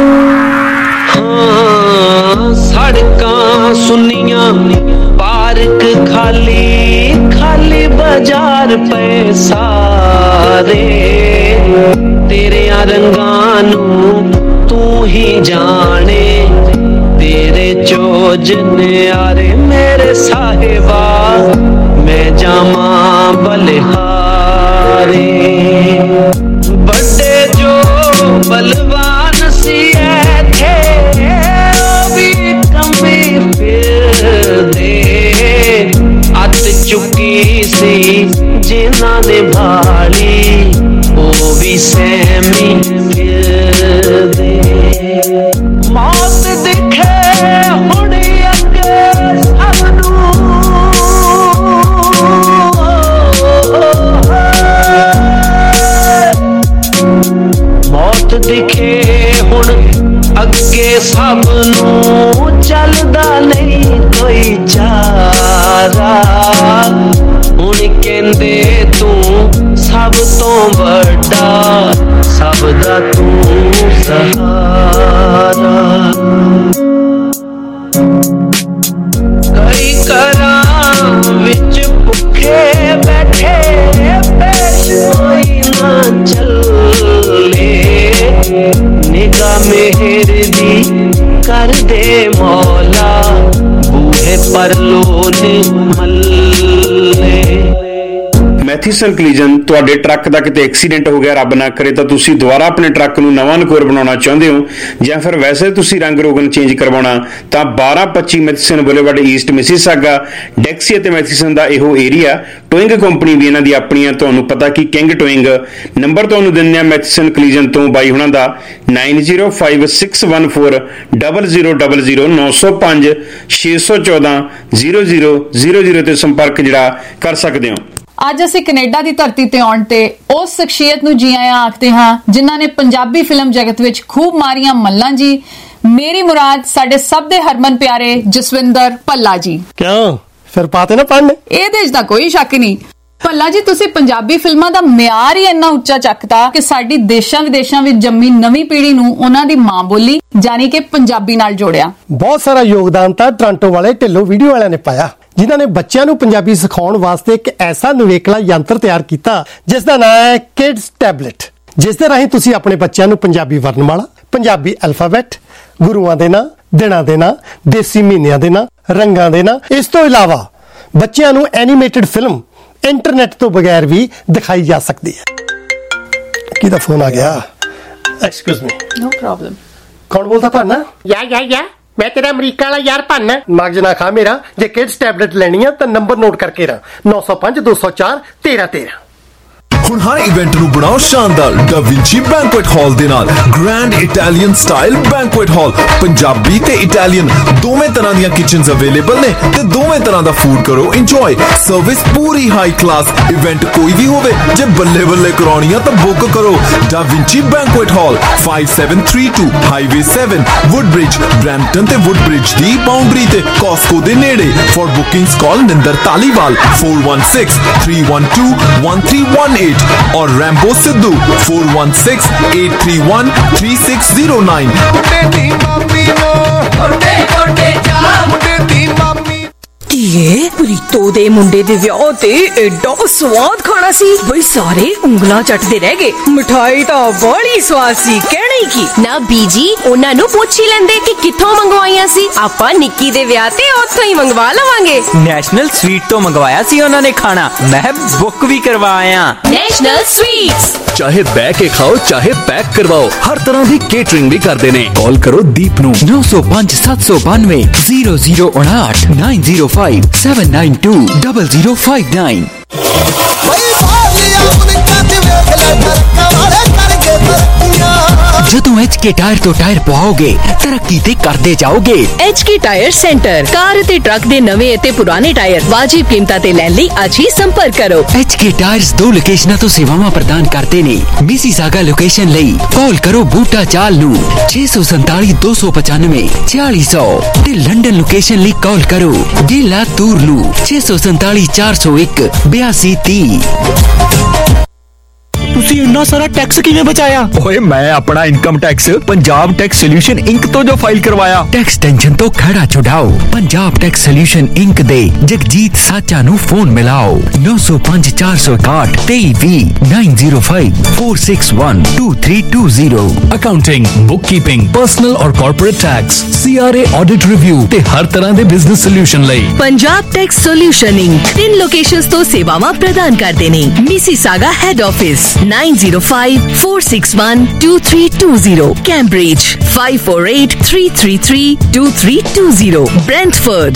ਸੜਕਾਂ ਸੁੰਨੀਆਂ, ਪਾਰਕ ਖਾਲੀ ਖਾਲੀ, ਬਾਜ਼ਾਰ ਪਏ ਸਾਰੇ, ਤੇਰਿਆਂ ਰੰਗਾਂ ਨੂੰ ਤੂੰ ਹੀ ਜਾਣੇ, ਤੇਰੇ ਚੋਜ ਨਿਆਰੇ ਮੇਰੇ ਸਾਹਿਬਾ, ਮੈਂ ਜਾਵਾਂ ਬਲਿਹਾਰੇ। ਵੱਡੇ ਜੋ ਬਲਵਾਨ ਸੀ ਐਥੇ, ਉਹ ਵੀ ਕੰਮੀ ਫਿਰਦੇ, ਅੱਤ ਚੁੱਕੀ ਸੀ ਜਿਨ੍ਹਾਂ ਨੇ ਭਾਲੀ, ਉਹ ਵੀ ਸਹਿਮੀ ਫਿਰਦੇ। ਮੌਤ ਦਿਖੇ ਹੁਣ ਅੱਗੇ ਸਭ ਨੂੰ, ਮੌਤ ਦਿਖੇ ਹੁਣ ਅੱਗੇ ਸਭ ਨੂੰ, ਚੱਲਦਾ ਨਹੀਂ ਕੋਈ ਚਾਰਾ। ਹੁਣ ਕਹਿੰਦੇ ਤੂੰ ਸਭ ਤੋਂ ਵੱਡਾ, ਸਭ ਦਾ ਤੂੰ ਸਹਾਰਾ। ਕਈ ਘਰਾਂ ਵਿੱਚ ਭੁੱਖੇ ਬੈਠੇ, ਪੇਸ਼ ਕੋਈ ਨਾ ਚੱਲੇ, ਨਿਗਾਹ ਮਿਹਰ ਦੀ ਕਰ ਦੇ ਮੌਲਾ, ਬੂਹੇ ਪਰ ਲੋਨੇ ਮੱਲੇ। ਮੈਥੀਸਨ ਕਲੀਜਨ, ਤੁਹਾਡੇ ਟਰੱਕ ਦਾ ਕਿਤੇ ਐਕਸੀਡੈਂਟ ਹੋ ਗਿਆ, ਰੱਬ ਨਾ ਕਰੇ, ਤਾਂ ਤੁਸੀਂ ਦੁਬਾਰਾ ਆਪਣੇ ਟਰੱਕ ਨੂੰ ਨਵਾਂ ਨਕੋਰ ਬਣਾਉਣਾ ਚਾਹੁੰਦੇ ਹੋ, ਜਾਂ ਫਿਰ ਵੈਸੇ ਤੁਸੀਂ ਰੰਗ ਰੋਗਨ ਚੇਂਜ ਕਰਵਾਉਣਾ, ਤਾਂ 1225 Matheson boulevard east Mississauga, Dixie ਅਤੇ ਮੈਥੀਸਨ ਦਾ ਇਹੋ ਏਰੀਆ। ਟੋਇੰਗ ਕੰਪਨੀ ਵੀ ਇਹਨਾਂ ਦੀ ਆਪਣੀਆਂ, ਤੁਹਾਨੂੰ ਪਤਾ ਕਿ ਕਿੰਗ ਟੋਇੰਗ। ਨੰਬਰ ਤੁਹਾਨੂੰ ਦਿੰਦੇ ਆ ਮੈਥੀਸਨ ਕਲੀਜਨ ਤੋਂ ਬਾਈ ਹੁਣਾਂ ਦਾ 9056140000, 905 614 0000 ਤੇ ਸੰਪਰਕ ਜਿਹੜਾ ਕਰ ਸਕਦੇ ਹੋ। ਅੱਜ ਅਸੀਂ ਕੈਨੇਡਾ ਦੀ ਧਰਤੀ ਤੇ ਆਉਣ ਤੇ ਉਸ ਸ਼ਖਸੀਅਤ ਨੂੰ ਜੀ ਆਇਆਂ ਆਖਦੇ ਹਾਂ ਜਿਨ੍ਹਾਂ ਨੇ ਪੰਜਾਬੀ ਫਿਲਮ ਜਗਤ ਵਿੱਚ ਖੂਬ ਮਾਰੀਆਂ ਮੱਲਾਂ ਜੀ। ਮੇਰੀ ਮੁਰਾਦ ਸਾਡੇ ਸਭ ਦੇ ਹਰਮਨ ਪਿਆਰੇ ਜਸਵਿੰਦਰ ਭੱਲਾ ਜੀ। ਕਿਉਂ ਫਿਰ ਪਾਤੇ ਨਾ ਪੜ੍ਹਨ? ਇਹਦੇ 'ਚ ਤਾਂ ਕੋਈ ਸ਼ੱਕ ਨਹੀਂ। ਭੱਲਾ ਜੀ ਤੁਸੀਂ ਪੰਜਾਬੀ ਫਿਲਮਾਂ ਦਾ ਮਿਆਰ ਹੀ ਇੰਨਾ ਉੱਚਾ ਚੱਕਤਾ ਕਿ ਸਾਡੀ ਦੇਸ਼ਾਂ ਵਿਦੇਸ਼ਾਂ ਵਿੱਚ ਜੰਮੀ ਨਵੀਂ ਪੀੜ੍ਹੀ ਨੂੰ ਉਹਨਾਂ ਦੀ ਮਾਂ ਬੋਲੀ ਯਾਨੀ ਕਿ ਪੰਜਾਬੀ ਨਾਲ ਜੋੜਿਆ। ਬਹੁਤ ਸਾਰਾ ਯੋਗਦਾਨ ਤਾਂ ਟੋਰਾਂਟੋ ਵਾਲੇ ਢਿੱਲੋਂ ਵੀਡੀਓ ਵਾਲਿਆਂ ਨੇ ਪਾਇਆ, ਜਿਨ੍ਹਾਂ ਨੇ ਬੱਚਿਆਂ ਨੂੰ ਪੰਜਾਬੀ ਸਿਖਾਉਣ ਵਾਸਤੇ ਇੱਕ ਐਸਾ ਨਿਵੇਕਲਾ ਯੰਤਰ ਤਿਆਰ ਕੀਤਾ ਜਿਸ ਦਾ ਨਾਮ ਹੈ ਕਿਡਸ ਟੈਬਲੇਟ, ਜਿਸ ਦੇ ਰਾਹੀਂ ਤੁਸੀਂ ਆਪਣੇ ਬੱਚਿਆਂ ਨੂੰ ਪੰਜਾਬੀ ਵਰਨਮਾਲਾ, ਪੰਜਾਬੀ ਅਲਫਾਬੈਟ, ਗੁਰੂਆਂ ਦੇ ਨਾਂ, ਦਿਨਾਂ ਦੇ ਨਾਂ, ਦੇਸੀ ਮਹੀਨਿਆਂ ਦੇ ਨਾਂ, ਰੰਗਾਂ ਦੇ ਨਾਂ, ਇਸ ਤੋਂ ਇਲਾਵਾ ਬੱਚਿਆਂ ਨੂੰ ਐਨੀਮੇਟਡ ਫਿਲਮ ਇੰਟਰਨੈਟ ਤੋਂ ਬਗੈਰ ਵੀ ਦਿਖਾਈ ਜਾ ਸਕਦੀ ਹੈ। ਕਿਹਦਾ ਫੋਨ ਆ ਗਿਆ? Excuse me. No problem. ਕੌਣ ਬੋਲਦਾ? ਭਾਨਾ? ਯਾ ਮੈਂ ਤੇਰਾ ਅਮਰੀਕਾ ਵਾਲਾ ਯਾਰ ਭਾਨਾ। ਮਗਜ ਨਾ ਖਾ ਮੇਰਾ। ਜੇ ਕਿਡਸ ਟੈਬਲੇਟ ਲੈਣੀ ਆ ਤਾਂ ਨੰਬਰ ਨੋਟ ਕਰਕੇ ਰਾਂ 905 204 1313। ਹੁਣ ਹਰ ਇਵੈਂਟ ਨੂੰ ਬਣਾਓ ਸ਼ਾਨਦਾਰ ਦਾ ਵਿੰਚੀ ਬੈਂਕੁਏਟ ਹਾਲ ਦੇ ਨਾਲ। Grand Italian style banquet hall, Punjabi ਤੇ ਇਟਾਲੀਅਨ ਦੋਵੇਂ ਤਰ੍ਹਾਂ ਦੀਆਂ ਕਿਚਨਸ ਅਵੇਲੇਬਲ ਨੇ ਤੇ ਦੋਵੇਂ ਤਰ੍ਹਾਂ ਦਾ ਫੂਡ ਕਰੋ ਇੰਜੋਏ। ਸਰਵਿਸ ਪੂਰੀ ਹਾਈ ਕਲਾਸ। ਇਵੈਂਟ ਕੋਈ ਵੀ ਹੋਵੇ, ਜੇ ਬੱਲੇ ਬੱਲੇ ਕਰਾਉਣੀ ਆ ਤਾਂ ਬੁੱਕ ਕਰੋ Da Vinci banquet hall 5732 highway 7 Woodbridge, Brampton ਤੇ ਵੁੱਡਬ੍ਰਿਜ ਦੀ ਬਾਉਂਡਰੀ ਤੇ ਕਾਸਕੋ ਦੇ ਨੇੜੇ। For bookings call Ninder Taliwal 4163121318 और रैम्बो सिद्धू 4168313609। ਧੀਏ ਪ੍ਰੀਤੋ ਦੇ ਮੁੰਡੇ ਦੇ ਵਿਆਹ ਤੇ ਐਡਾ ਸਵਾਦ ਖਾਣਾ ਸੀ ਬਈ ਸਾਰੇ ਉਂਗਲਾਂ ਚੱਟਦੇ ਰਹਿ ਗਏ। ਮਿਠਾਈ ਤਾਂ ਬੜੀ ਸਵਾਦ ਸੀ, ਕਹਿਣਾ ਹੀ ਕੀ। ਨਾ ਬੀਜੀ ਉਹਨਾਂ ਨੂੰ ਪੁੱਛ ਹੀ ਲੈਂਦੇ ਕਿ ਕਿੱਥੋਂ ਮੰਗਵਾਈਆਂ ਸੀ। ਆਪਾਂ ਨਿੱਕੀ ਦੇ ਵਿਆਹ ਤੇ ਉੱਥੋਂ ਹੀ ਮੰਗਵਾ ਲਵਾਂਗੇ। ਨੈਸ਼ਨਲ ਸਵੀਟ ਤੋਂ ਮੰਗਵਾਇਆ ਸੀ ਉਹਨਾਂ ਨੇ ਖਾਣਾ, ਮੈਂ ਬੁੱਕ ਵੀ ਕਰਵਾਇਆ। ਨੈਸ਼ਨਲ ਸਵੀਟਸ ਚਾਹੇ ਬਹਿ ਕੇ ਖਾਓ ਚਾਹੇ ਪੈਕ ਕਰਵਾਓ, ਹਰ ਤਰ੍ਹਾਂ ਦੀ ਕੇਟਰਿੰਗ ਵੀ ਕਰਦੇ ਨੇ। ਕਾਲ ਕਰੋ ਦੀਪ ਨੂੰ 905 792 0059 905 792 0059। ਜਦੋਂ HK ਟਾਇਰ ਤੋਂ ਟਾਇਰ ਪਵਾਓਗੇ ਤਰੱਕੀ ਤੇ ਕਰਦੇ ਜਾਓਗੇ। HK ਟਾਇਰ ਸੈਂਟਰ, ਕਾਰ ਅਤੇ ਟਰੱਕ ਦੇ ਨਵੇਂ ਅਤੇ ਪੁਰਾਣੇ ਟਾਇਰ ਵਾਜਿਬ ਕੀਮਤਾਂ ਤੇ ਲੈਣ ਲਈ ਅੱਜ ਹੀ ਸੰਪਰਕ ਕਰੋ। HK ਟਾਇਰਸ 2 ਲੋਕੇਸ਼ਨਾਂ ਤੋਂ ਸੇਵਾਵਾਂ ਪ੍ਰਦਾਨ ਕਰਦੇ ਨੇ। ਮਿਸੀਸਾਗਾ ਲੋਕੇਸ਼ਨ ਲਈ ਕਾਲ ਕਰੋ ਬੂਟਾ ਚਾਲ ਨੂੰ 647 295 4600 ਤੇ ਲੰਡਨ ਲੋਕੇਸ਼ਨ ਲਈ ਕਾਲ ਕਰੋ ਗੇਲਾ ਤੂਰ ਨੂੰ 647 401 8230। ਤੁਸੀਂ ਇੰਨਾ ਸਾਰਾ ਟੈਕਸ ਕਿਵੇਂ ਬਚਾਇਆ? ਓਏ ਮੈਂ ਆਪਣਾ income tax Punjab tax solution inc ਤੋਂ ਜੋ ਫਾਈਲ ਕਰਵਾਇਆ। ਟੈਕਸ ਟੈਂਸ਼ਨ ਤੋਂ ਖੜਾ ਛੁਡਾਓ। ਪੰਜਾਬ ਟੈਕਸ ਸੋਲਿਊਸ਼ਨ ਇੰਕ ਦੇ ਜਗਜੀਤ ਸਾਚਾ ਨੂੰ ਫੋਨ ਮਿਲਾਓ 905 461 2320 905 461 2320। ਅਕਾਊਂਟਿੰਗ, ਬੁੱਕਕੀਪਿੰਗ, ਪਰਸਨਲ ਔਰ corporate tax, CRA audit review ਤੇ ਹਰ ਤਰ੍ਹਾਂ ਦੇ ਬਿਜ਼ਨਸ ਸੋਲਿਊਸ਼ਨ ਲਈ Punjab tax solution inc 3 locations ਤੋਂ ਸੇਵਾਵਾਂ ਪ੍ਰਦਾਨ ਕਰਦੇ ਨੇ। Mississauga head office 905-461-2320, Cambridge 548-333-2320, Brentford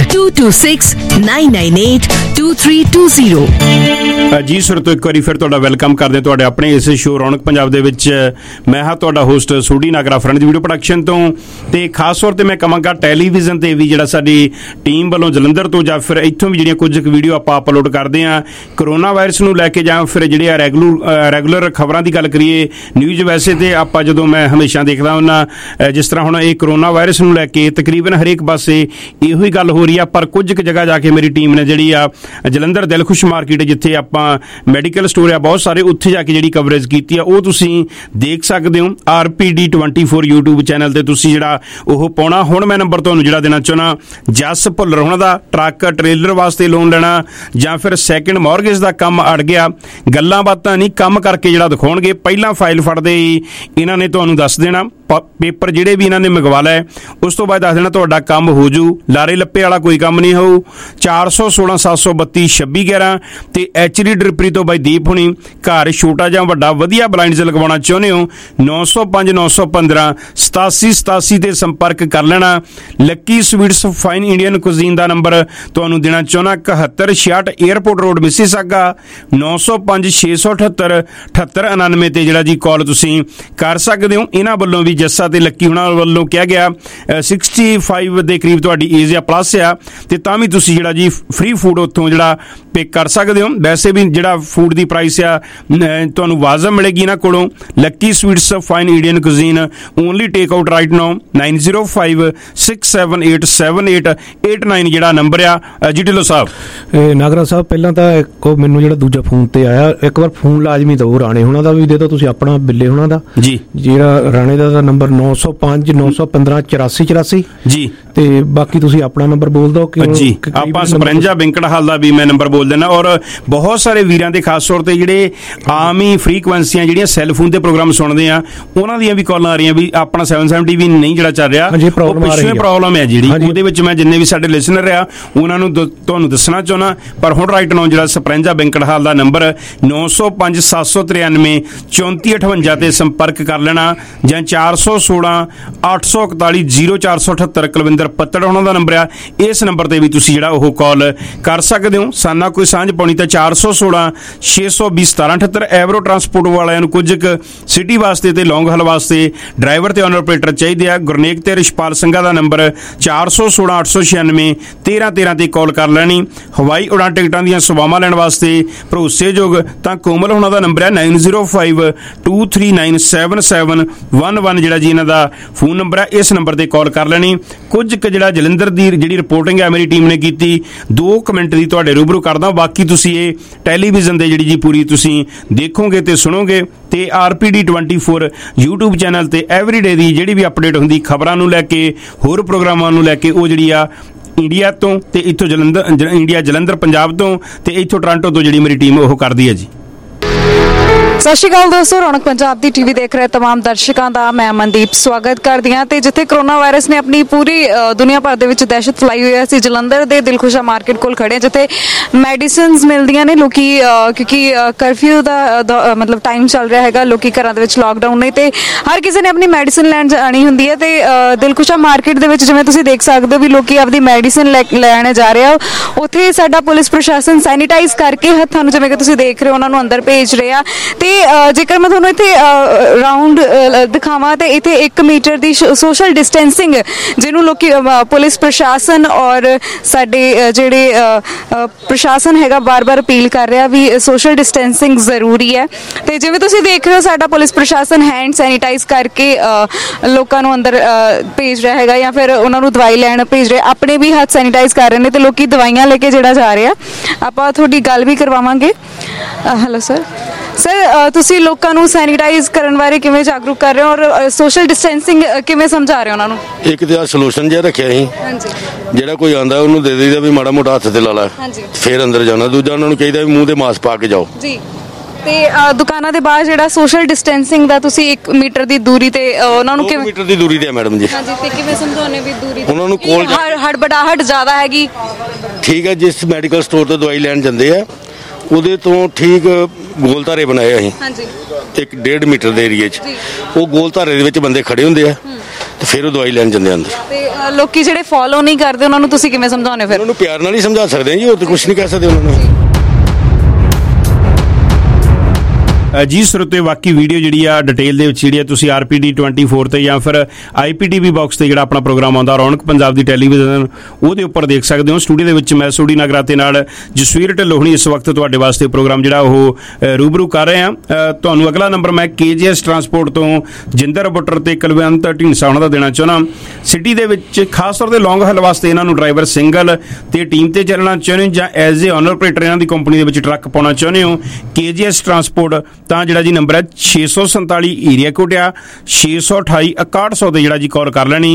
226-998-2320। ਜੀ ਸਰ, ਤੋਂ ਇੱਕ ਵਾਰੀ ਫਿਰ ਤੁਹਾਡਾ ਵੈਲਕਮ ਕਰਦੇ ਤੁਹਾਡੇ ਆਪਣੇ ਇਸ ਸ਼ੋਅ ਰੌਣਕ ਪੰਜਾਬ ਦੇ ਵਿੱਚ। ਮੈਂ ਹਾਂ ਤੁਹਾਡਾ ਹੋਸਟ ਸੂਡੀ ਨਾਗਰਾ ਫਰੈਂਡ ਦੀ ਵੀਡੀਓ ਪ੍ਰੋਡਕਸ਼ਨ ਤੋਂ। ਤੇ ਖਾਸ ਤੌਰ ਤੇ ਮੈਂ ਕਹਾਂਗਾ ਟੈਲੀਵਿਜ਼ਨ ਤੇ ਵੀ ਜਿਹੜਾ ਸਾਡੀ ਟੀਮ ਵੱਲੋਂ ਜਲੰਧਰ ਤੋਂ ਜਾਂ ਫਿਰ ਇੱਥੋਂ ਵੀ ਜਿਹੜੀਆਂ ਕੁਝ ਵੀਡੀਓ ਆਪਾਂ ਅਪਲੋਡ ਕਰਦੇ ਹਾਂ ਕਰੋਨਾ ਵਾਇਰਸ ਨੂੰ ਲੈ ਕੇ, ਜਾਂ ਫਿਰ ਜਿਹੜੇ ਆ ਰੈਗੂਲਰ ਖਬਰਾਂ ਦੀ ਗੱਲ ਕਰੀਏ ਨਿਊਜ਼। ਵੈਸੇ ਤੇ ਆਪਾਂ ਜਦੋਂ ਮੈਂ ਹਮੇਸ਼ਾ ਦੇਖਦਾ ਹੁੰਦਾ ਜਿਸ ਤਰ੍ਹਾਂ ਹੁਣ ਇਹ ਕਰੋਨਾ ਵਾਇਰਸ ਨੂੰ ਲੈ ਕੇ ਤਕਰੀਬਨ ਹਰੇਕ ਪਾਸੇ ਇਹੋ ਹੀ ਗੱਲ ਹੋ ਰਹੀ ਆ, ਪਰ ਕੁਝ ਕੁ ਜਗ੍ਹਾ ਜਾ ਕੇ ਮੇਰੀ ਟੀਮ ਨੇ ਜਿਹੜੀ ਆ ਜਲੰਧਰ ਦਿਲਖੁਸ਼ ਮਾਰਕੀਟ ਜਿੱਥੇ ਆਪਾਂ ਮੈਡੀਕਲ ਸਟੋਰ ਆ ਬਹੁਤ ਸਾਰੇ, ਉੱਥੇ ਜਾ ਕੇ ਜਿਹੜੀ ਕਵਰੇਜ ਕੀਤੀ ਆ ਉਹ ਤੁਸੀਂ ਦੇਖ ਸਕਦੇ ਹੋ RPD 24 YouTube ਚੈਨਲ ਤੇ। ਤੁਸੀਂ ਜਿਹੜਾ ਉਹ ਪਾਉਣਾ। ਹੁਣ ਮੈਂ ਨੰਬਰ ਤੁਹਾਨੂੰ ਜਿਹੜਾ ਦੇਣਾ ਚਾਹੁੰਦਾ, ਜਸ ਭੁੱਲਰ ਉਹਨਾਂ ਦਾ ਟਰੱਕ ਟ੍ਰੇਲਰ ਵਾਸਤੇ ਲੋਨ ਲੈਣਾ ਜਾਂ ਫਿਰ ਸੈਕਿੰਡ ਮੌਰਗੇਜ ਦਾ ਕੰਮ ਅੜ ਗਿਆ, ਗੱਲਾਂ ਬਾਤਾਂ ਨਹੀਂ ਕੰਮ ਕਰਕੇ ਜਿਹੜਾ ਦਿਖਾਉਣਗੇ। ਪਹਿਲਾਂ ਫਾਈਲ ਫੜਦੇ ਹੀ ਇਹਨਾਂ ਨੇ ਤੁਹਾਨੂੰ ਦੱਸ ਦੇਣਾ ਪੇਪਰ ਜਿਹੜੇ ਵੀ ਇਹਨਾਂ ਨੇ ਮੰਗਵਾ ਲਏ, ਉਸ ਤੋਂ ਬਾਅਦ ਦੱਸ ਦੇਣਾ ਤੁਹਾਡਾ ਕੰਮ ਹੋ ਜੂ। ਲਾਰੇ ਲੱਪੇ ਵਾਲਾ ਕੋਈ ਕੰਮ ਨਹੀਂ ਹੋਊ। 416 732 2611 ਤੇ HD ਡ੍ਰਿਪਰੀ ਤੋਂ ਬਾਈ ਦੀਪ ਹੁਣੀ। ਘਰ ਛੋਟਾ ਜਾਂ ਵੱਡਾ ਵਧੀਆ ਬਲਾਈਂਡਸ ਲਗਵਾਉਣਾ ਚਾਹੁੰਦੇ ਹੋ 905 915 8787 ਤੇ ਸੰਪਰਕ ਕਰ ਲੈਣਾ। Lucky sweets fine Indian cuisine ਦਾ ਨੰਬਰ ਤੁਹਾਨੂੰ ਦੇਣਾ ਚਾਹੁੰਦਾ 7166 에ਅਰਪੋਰਟ ਰੋਡ ਮਿਸੀਸਾਗਾ 905 678 7899 ਤੇ ਜਿਹੜਾ ਜੀ ਕਾਲ ਤੁਸੀਂ ਕਰ ਸਕਦੇ ਹੋ। ਇਹਨਾਂ ਵੱਲੋਂ ਵੀ ਜੱਸਾ ਤੇ ਲੱਕੀ ਹੁਣਾਂ ਵੱਲੋਂ ਕਿਹਾ ਗਿਆ 65 ਦੇ ਕਰੀਬ ਤੁਹਾਡੀ ਏਜ ਆ ਪਲੱਸ ਆ ਤੇ ਤਾਂ ਵੀ ਤੁਸੀਂ ਜਿਹੜਾ ਜੀ ਫ੍ਰੀ ਫੂਡ ਉੱਥੋਂ ਜਿਹੜਾ ਪਿਕ ਕਰ ਸਕਦੇ ਹੋ। ਵੈਸੇ ਵੀ ਜਿਹੜਾ ਫੂਡ ਦੀ ਪ੍ਰਾਈਸ ਆ ਤੁਹਾਨੂੰ ਵਾਜਬ ਮਿਲੇਗੀ ਇਹਨਾਂ ਕੋਲੋਂ। Lucky sweets fine Indian cuisine only take out right now 9056787889 ਜਿਹੜਾ ਨੰਬਰ ਆ ਜੀ ਢਿੱਲੋਂ ਸਾਹਿਬ। ਨਾਗਰਾ ਸਾਹਿਬ ਪਹਿਲਾਂ ਤਾਂ ਇੱਕ ਮੈਨੂੰ ਜਿਹੜਾ ਦੂਜਾ ਫੋਨ ਤੇ ਆਇਆ ਇੱਕ ਵਾਰ ਫੋਨ ਲਾਜ਼ਮੀ ਦਿਓ ਰਾਣੇ ਹੋਣਾ ਦਾ ਵੀ ਦੇ ਦਿਓ ਤੁਸੀਂ ਆਪਣਾ ਬਿੱਲੇ ਹੋਣਾ ਦਾ ਜੀ ਜਿਹੜਾ ਰਾਣੇ ਦਾ ਨੰਬਰ 905 915 8484 ਜੀ ਤੇ ਬਾਕੀ ਤੁਸੀਂ ਆਪਣਾ ਨੰਬਰ ਬੋਲ ਦਿਓ ਕਿ ਜੀ ਆਪਾਂ ਸਪਰੰਜਾ ਬਿੰਕੜਹਾਲ ਦਾ ਵੀ ਮੈਂ ਨੰਬਰ ਬੋਲ ਦੇਣਾ। ਔਰ ਬਹੁਤ ਸਾਰੇ ਵੀਰਾਂ ਦੇ ਖਾਸ ਤੌਰ ਤੇ ਜਿਹੜੇ ਆਮ ਹੀ ਫ੍ਰੀਕੁਐਂਸੀਆਂ ਜਿਹੜੀਆਂ ਸੈੱਲ ਫੋਨ ਤੇ ਪ੍ਰੋਗਰਾਮ ਸੁਣਦੇ ਆ ਉਹਨਾਂ ਦੀਆਂ ਵੀ ਕਾਲਾਂ ਆ ਰਹੀਆਂ ਵੀ ਆਪਣਾ 770 ਵੀ ਨਹੀਂ ਜਿਹੜਾ ਚੱਲ ਰਿਹਾ ਪਿੱਛੇ ਪ੍ਰੋਬਲਮ ਹੈ ਜਿਹੜੀ ਉਹਦੇ ਵਿੱਚ ਮੈਂ ਜਿੰਨੇ ਵੀ ਸਾਡੇ ਲਿਸਨਰ ਆ ਉਹਨਾਂ ਨੂੰ ਤੁਹਾਨੂੰ ਦੱਸਣਾ ਚਾਹੁੰਦਾ। ਪਰ ਹੁਣ ਰਾਈਟ ਨਾਓ ਜਿਹੜਾ ਸਪਰੰਜਾ ਬਿੰਕੜਹਾਲ ਦਾ ਨੰਬਰ 905 793 3458 ਤੇ ਸੰਪਰਕ ਕਰ ਲੈਣਾ ਜਾਂ 416 841 0478 ਕੁਲਵਿੰਦਰ ਪੱਤੜ ਉਹਨਾਂ ਦਾ ਨੰਬਰ ਆ। ਇਸ ਨੰਬਰ ਤੇ ਵੀ ਤੁਸੀਂ ਜਿਹੜਾ ਉਹ ਕਾਲ ਕਰ ਸਕਦੇ ਹੋ। ਸਾਨਾ ਕੋਈ ਸਾਂਝ ਪਾਉਣੀ ਤਾਂ 416 620 1778। ਐਵਰੋ ਟਰਾਂਸਪੋਰਟ ਵਾਲਿਆਂ ਨੂੰ ਕੁਝ ਕੁ ਸਿਟੀ ਵਾਸਤੇ ਤੇ ਲੌਂਗ ਹਲ ਵਾਸਤੇ ਡਰਾਈਵਰ ਤੇ ਓਨਰ ਆਪਰੇਟਰ ਚਾਹੀਦੇ ਆ। ਗੁਰਨੇਕ ਤੇ ਰਿਸ਼ਪਾਲ ਸਿੰਘਾ ਦਾ ਨੰਬਰ 416 896 1313 ਤੇ ਕਾਲ ਕਰ ਲੈਣੀ। ਹਵਾਈ ਉਡਾਨ ਟਿਕਟਾਂ ਦੀਆਂ ਸੇਵਾਵਾਂ ਲੈਣ ਵਾਸਤੇ ਭਰੋਸੇਯੋਗ ਤਾਂ ਕੋਮਲ ਹੋਣਾ ਦਾ ਨੰਬਰ ਹੈ 9052397711 ਜਿਹੜਾ ਜੀ ਇਹਨਾਂ ਦਾ ਫੋਨ ਨੰਬਰ ਹੈ। ਇਸ ਨੰਬਰ ਤੇ ਕਾਲ ਕਰ ਲੈਣੀ। ਕੁਝ ਕੁ ਜਿਹੜਾ ਜਲੰਧਰ ਦੀ ਜਿਹੜੀ ਰਿਪੋਰਟਿੰਗ ਹੈ ਮੇਰੀ ਟੀਮ ਨੇ ਕੀਤੀ 2 ਮਿੰਟ ਦੀ ਤੁਹਾਡੇ ਰੂਬਰੂ ਕਰਦਾ। ਬਾਕੀ ਤੁਸੀਂ ਇਹ ਟੈਲੀਵਿਜ਼ਨ ਦੇ ਜਿਹੜੀ ਜੀ ਪੂਰੀ ਤੁਸੀਂ ਦੇਖੋਗੇ ਤੇ ਸੁਣੋਗੇ ਤੇ RPD 24 YouTube ਚੈਨਲ ਤੇ ਐਵਰੀਡੇ ਦੀ ਜਿਹੜੀ ਵੀ ਅਪਡੇਟ ਹੁੰਦੀ ਖਬਰਾਂ ਨੂੰ ਲੈ ਕੇ ਹੋਰ ਪ੍ਰੋਗਰਾਮਾਂ ਨੂੰ ਲੈ ਕੇ ਉਹ ਜਿਹੜੀ ਆ ਇੰਡੀਆ ਤੋਂ ਤੇ ਇੱਥੋਂ ਜਲੰਧਰ ਪੰਜਾਬ ਤੋਂ ਤੇ ਇੱਥੋਂ ਟੋਰਾਂਟੋ ਤੋਂ ਜਿਹੜੀ ਮੇਰੀ ਟੀਮ ਉਹ ਕਰਦੀ ਹੈ ਜੀ। ਸਤਿ ਸ਼੍ਰੀ ਅਕਾਲ ਦੋਸਤੋ, ਰੌਣਕ ਪੰਜਾਬ ਦੀ ਟੀਵੀ ਦੇਖ ਰਹੇ तमाम ਦਰਸ਼ਕਾਂ ਦਾ ਮੈਂ ਮਨਦੀਪ ਸਵਾਗਤ ਕਰਦੀ ਹਾਂ। ਤੇ ਜਿੱਥੇ ਕਰੋਨਾ ਵਾਇਰਸ ਨੇ ਆਪਣੀ ਪੂਰੀ ਦੁਨੀਆ ਭਰ ਦੇ ਵਿੱਚ ਦਹਿਸ਼ਤ ਫੈਲਾਈ ਹੋਈ ਹੈ, ਅਸੀਂ ਜਲੰਧਰ ਦੇ ਦਿਲਖੁਸ਼ਾ ਮਾਰਕੀਟ ਕੋਲ ਖੜੇ ਜਿੱਥੇ ਮੈਡੀਸਿਨਸ ਮਿਲਦੀਆਂ ਨੇ। ਲੋਕੀ ਕਿਉਂਕਿ ਕਰਫਿਊ ਦਾ ਮਤਲਬ ਟਾਈਮ ਚੱਲ ਰਿਹਾ ਹੈਗਾ, ਲੋਕੀ ਘਰਾਂ ਦੇ ਵਿੱਚ ਲਾਕਡਾਊਨ ਨੇ ਤੇ ਹਰ ਕਿਸੇ ਨੇ ਆਪਣੀ ਮੈਡੀਸਿਨ ਲੈਣ ਜਾਣੀ ਹੁੰਦੀ ਹੈ। ਤੇ ਦਿਲਖੁਸ਼ਾ ਮਾਰਕੀਟ ਦੇ ਵਿੱਚ ਜਿਵੇਂ ਤੁਸੀਂ ਦੇਖ ਸਕਦੇ ਹੋ ਵੀ ਲੋਕੀ ਆਪਦੀ ਮੈਡੀਸਿਨ ਲੈਣ ਜਾ ਰਹੇ ਆ। ਉੱਥੇ ਸਾਡਾ ਪੁਲਿਸ ਪ੍ਰਸ਼ਾਸਨ ਸੈਨੀਟਾਈਜ਼ ਕਰਕੇ ਹੱਥਾਂ ਨੂੰ ਜਿਵੇਂ ਕਿ ਤੁਸੀਂ ਦੇਖ ਰਹੇ ਹੋ ਉਹਨਾਂ ਨੂੰ ਅੰਦਰ ਭੇਜ ਰਹੇ ਆ। ਤੇ ਜੇਕਰ ਮੈਂ ਤੁਹਾਨੂੰ ਇੱਥੇ ਰਾਉਂਡ ਦਿਖਾਵਾਂ ਤੇ ਇੱਥੇ 1 ਮੀਟਰ ਦੀ ਸੋਸ਼ਲ ਡਿਸਟੈਂਸਿੰਗ ਜਿਹਨੂੰ ਲੋਕੀ ਪੁਲਿਸ ਪ੍ਰਸ਼ਾਸਨ ਔਰ ਸਾਡੇ ਜਿਹੜੇ ਪ੍ਰਸ਼ਾਸਨ ਹੈਗਾ ਬਾਰ-ਬਾਰ ਅਪੀਲ ਕਰ ਰਿਹਾ ਵੀ ਸੋਸ਼ਲ ਡਿਸਟੈਂਸਿੰਗ ਜ਼ਰੂਰੀ ਹੈ। ਤੇ ਜਿਵੇਂ ਤੁਸੀਂ ਦੇਖ ਰਹੇ ਹੋ ਸਾਡਾ ਪੁਲਿਸ ਪ੍ਰਸ਼ਾਸਨ ਹੈਂਡ ਸੈਨੀਟਾਈਜ਼ ਕਰਕੇ ਲੋਕਾਂ ਨੂੰ ਅੰਦਰ ਭੇਜ ਰਿਹਾ ਹੈਗਾ ਜਾਂ ਫਿਰ ਉਹਨਾਂ ਨੂੰ ਦਵਾਈ ਲੈਣ ਭੇਜ ਰਿਹਾ। ਆਪਣੇ ਵੀ ਹੱਥ ਸੈਨੀਟਾਈਜ਼ ਕਰ ਰਹੇ ਨੇ ਤੇ ਲੋਕੀ ਦਵਾਈਆਂ ਲੈ ਕੇ ਜਿਹੜਾ ਜਾ ਰਹੇ ਆ। ਆਪਾਂ ਤੁਹਾਡੀ ਗੱਲ ਵੀ ਕਰਵਾਵਾਂਗੇ। ਹੈਲੋ ਸਰ, ਤੁਸੀਂ ਲੋਕਾਂ ਨੂੰ ਸੈਨੀਟਾਈਜ਼ ਕਰਨ ਬਾਰੇ ਕਿਵੇਂ ਜਾਗਰੂਕ ਕਰ ਰਹੇ ਹੋ ਔਰ ਸੋਸ਼ਲ ਡਿਸਟੈਂਸਿੰਗ ਕਿਵੇਂ ਸਮਝਾ ਰਹੇ ਹੋ ਉਹਨਾਂ ਨੂੰ? ਇੱਕ ਤੇ ਆ ਸੋਲੂਸ਼ਨ ਜਿਹਾ ਰੱਖਿਆ ਸੀ ਜਿਹੜਾ ਕੋਈ ਆਂਦਾ ਉਹਨੂੰ ਦੇ ਦੇਈਦਾ ਵੀ ਮਾੜਾ ਮੋਟਾ ਹੱਥ ਤੇ ਲਾ ਲਾ ਫਿਰ ਅੰਦਰ ਜਾਣਾ। ਦੂਜਾ ਉਹਨਾਂ ਨੂੰ ਚਾਹੀਦਾ ਵੀ ਮੂੰਹ ਤੇ ਮਾਸਕ ਪਾ ਕੇ ਜਾਓ ਜੀ। ਤੇ ਦੁਕਾਨਾਂ ਦੇ ਬਾਹਰ ਜਿਹੜਾ ਸੋਸ਼ਲ ਡਿਸਟੈਂਸਿੰਗ ਦਾ ਤੁਸੀਂ 1 ਮੀਟਰ ਦੀ ਦੂਰੀ ਤੇ ਉਹਨਾਂ ਨੂੰ 2 ਮੀਟਰ ਦੀ ਦੂਰੀ ਤੇ ਮੈਡਮ ਜੀ। ਹਾਂਜੀ, ਤੇ ਕਿਵੇਂ ਸਮਝਾਉਣੇ ਵੀ ਦੂਰੀ ਉਹਨਾਂ ਨੂੰ ਕੋਲ ਹੜਬੜਾਹਟ ਜ਼ਿਆਦਾ ਹੈਗੀ? ਠੀਕ ਹੈ, ਜਿਸ ਮੈਡੀਕਲ ਸਟੋਰ ਤੋਂ ਦਵਾਈ ਲੈਣ ਜਾਂਦੇ ਆ ਉਹਦੇ ਤੋਂ ਠੀਕ ਗੋਲ ਧਾਰੇ ਬਣਾਏ ਅਸੀਂ 1.5 ਮੀਟਰ ਦੇ ਏਰੀਏ 'ਚ। ਉਹ ਗੋਲ ਧਾਰੇ ਦੇ ਵਿੱਚ ਬੰਦੇ ਖੜੇ ਹੁੰਦੇ ਆ ਤੇ ਫਿਰ ਉਹ ਦਵਾਈ ਲੈਣ ਜਾਂਦੇ ਅੰਦਰ। ਤੇ ਲੋਕੀ ਜਿਹੜੇ ਫੋਲੋ ਨਹੀਂ ਕਰਦੇ ਉਹਨਾਂ ਨੂੰ ਤੁਸੀਂ ਕਿਵੇਂ ਸਮਝਾਉਂਦੇ? ਫਿਰ ਉਹਨਾਂ ਨੂੰ ਪਿਆਰ ਨਾਲ ਹੀ ਸਮਝਾ ਸਕਦੇ ਜੀ, ਉਹ ਤਾਂ ਕੁਝ ਨਹੀਂ ਕਹਿ ਸਕਦੇ ਉਹਨਾਂ ਨੂੰ। ਜੀ ਸਰੋਤੇ ਬਾਕੀ ਵੀਡੀਓ ਜਿਹੜੀ ਆ ਡਿਟੇਲ ਦੇ ਵਿੱਚ ਜਿਹੜੀ ਆ ਤੁਸੀਂ RPD 24 ਤੇ ਜਾਂ ਫਿਰ IPTV ਬਾਕਸ ਤੇ ਜਿਹੜਾ ਆਪਣਾ ਪ੍ਰੋਗਰਾਮ ਆਉਂਦਾ ਰੌਣਕ ਪੰਜਾਬ ਦੀ ਟੈਲੀਵਿਜ਼ਨ ਉਹਦੇ ਉੱਪਰ ਦੇਖ ਸਕਦੇ ਹੋ। ਸਟੂਡੀਓ ਦੇ ਵਿੱਚ ਮੈਂ ਸੋਢੀ ਨਾਗਰਾ ਤੇ ਨਾਲ ਜਸਵੀਰ ਢਿੱਲੋਂ ਇਸ ਵਕਤ ਤੁਹਾਡੇ ਵਾਸਤੇ ਪ੍ਰੋਗਰਾਮ ਜਿਹੜਾ ਉਹ ਰੂਬਰੂ ਕਰ ਰਹੇ ਆ। ਤੁਹਾਨੂੰ ਅਗਲਾ ਨੰਬਰ ਮੈਂ KGS ਟਰਾਂਸਪੋਰਟ ਤੋਂ ਜਿੰਦਰ ਬੁੱਟਰ ਤੇ ਕੁਲਵੰਤ ਢੀਂਡਸਾ ਉਹਨਾਂ ਦਾ ਦੇਣਾ ਚਾਹੁੰਦਾ। ਸਿਟੀ ਦੇ ਵਿੱਚ ਖਾਸ ਤੌਰ ਤੇ ਲੌਂਗ ਹਲ ਵਾਸਤੇ ਇਹਨਾਂ ਨੂੰ ਡਰਾਈਵਰ ਸਿੰਗਲ ਤੇ ਟੀਮ ਤੇ ਚੱਲਣਾ ਚਾਹੁੰਦੇ ਜਾਂ ਐਜ਼ ਏ ਓਨਰ ਆਪਰੇਟਰ ਇਹਨਾਂ ਦੀ ਕੰਪਨੀ ਦੇ ਵਿੱਚ ਟਰੱਕ ਪਾਉਣਾ ਚਾਹੁੰਦੇ ਹੋ KGS ਟਰਾਂਸਪੋਰਟ ਤਾਂ ਜਿਹੜਾ ਜੀ ਨੰਬਰ ਹੈ 647 ਏਰੀਆ ਕੋਡ ਆ 628 6100 ਤੇ ਜਿਹੜਾ ਜੀ ਕਾਲ ਕਰ ਲੈਣੀ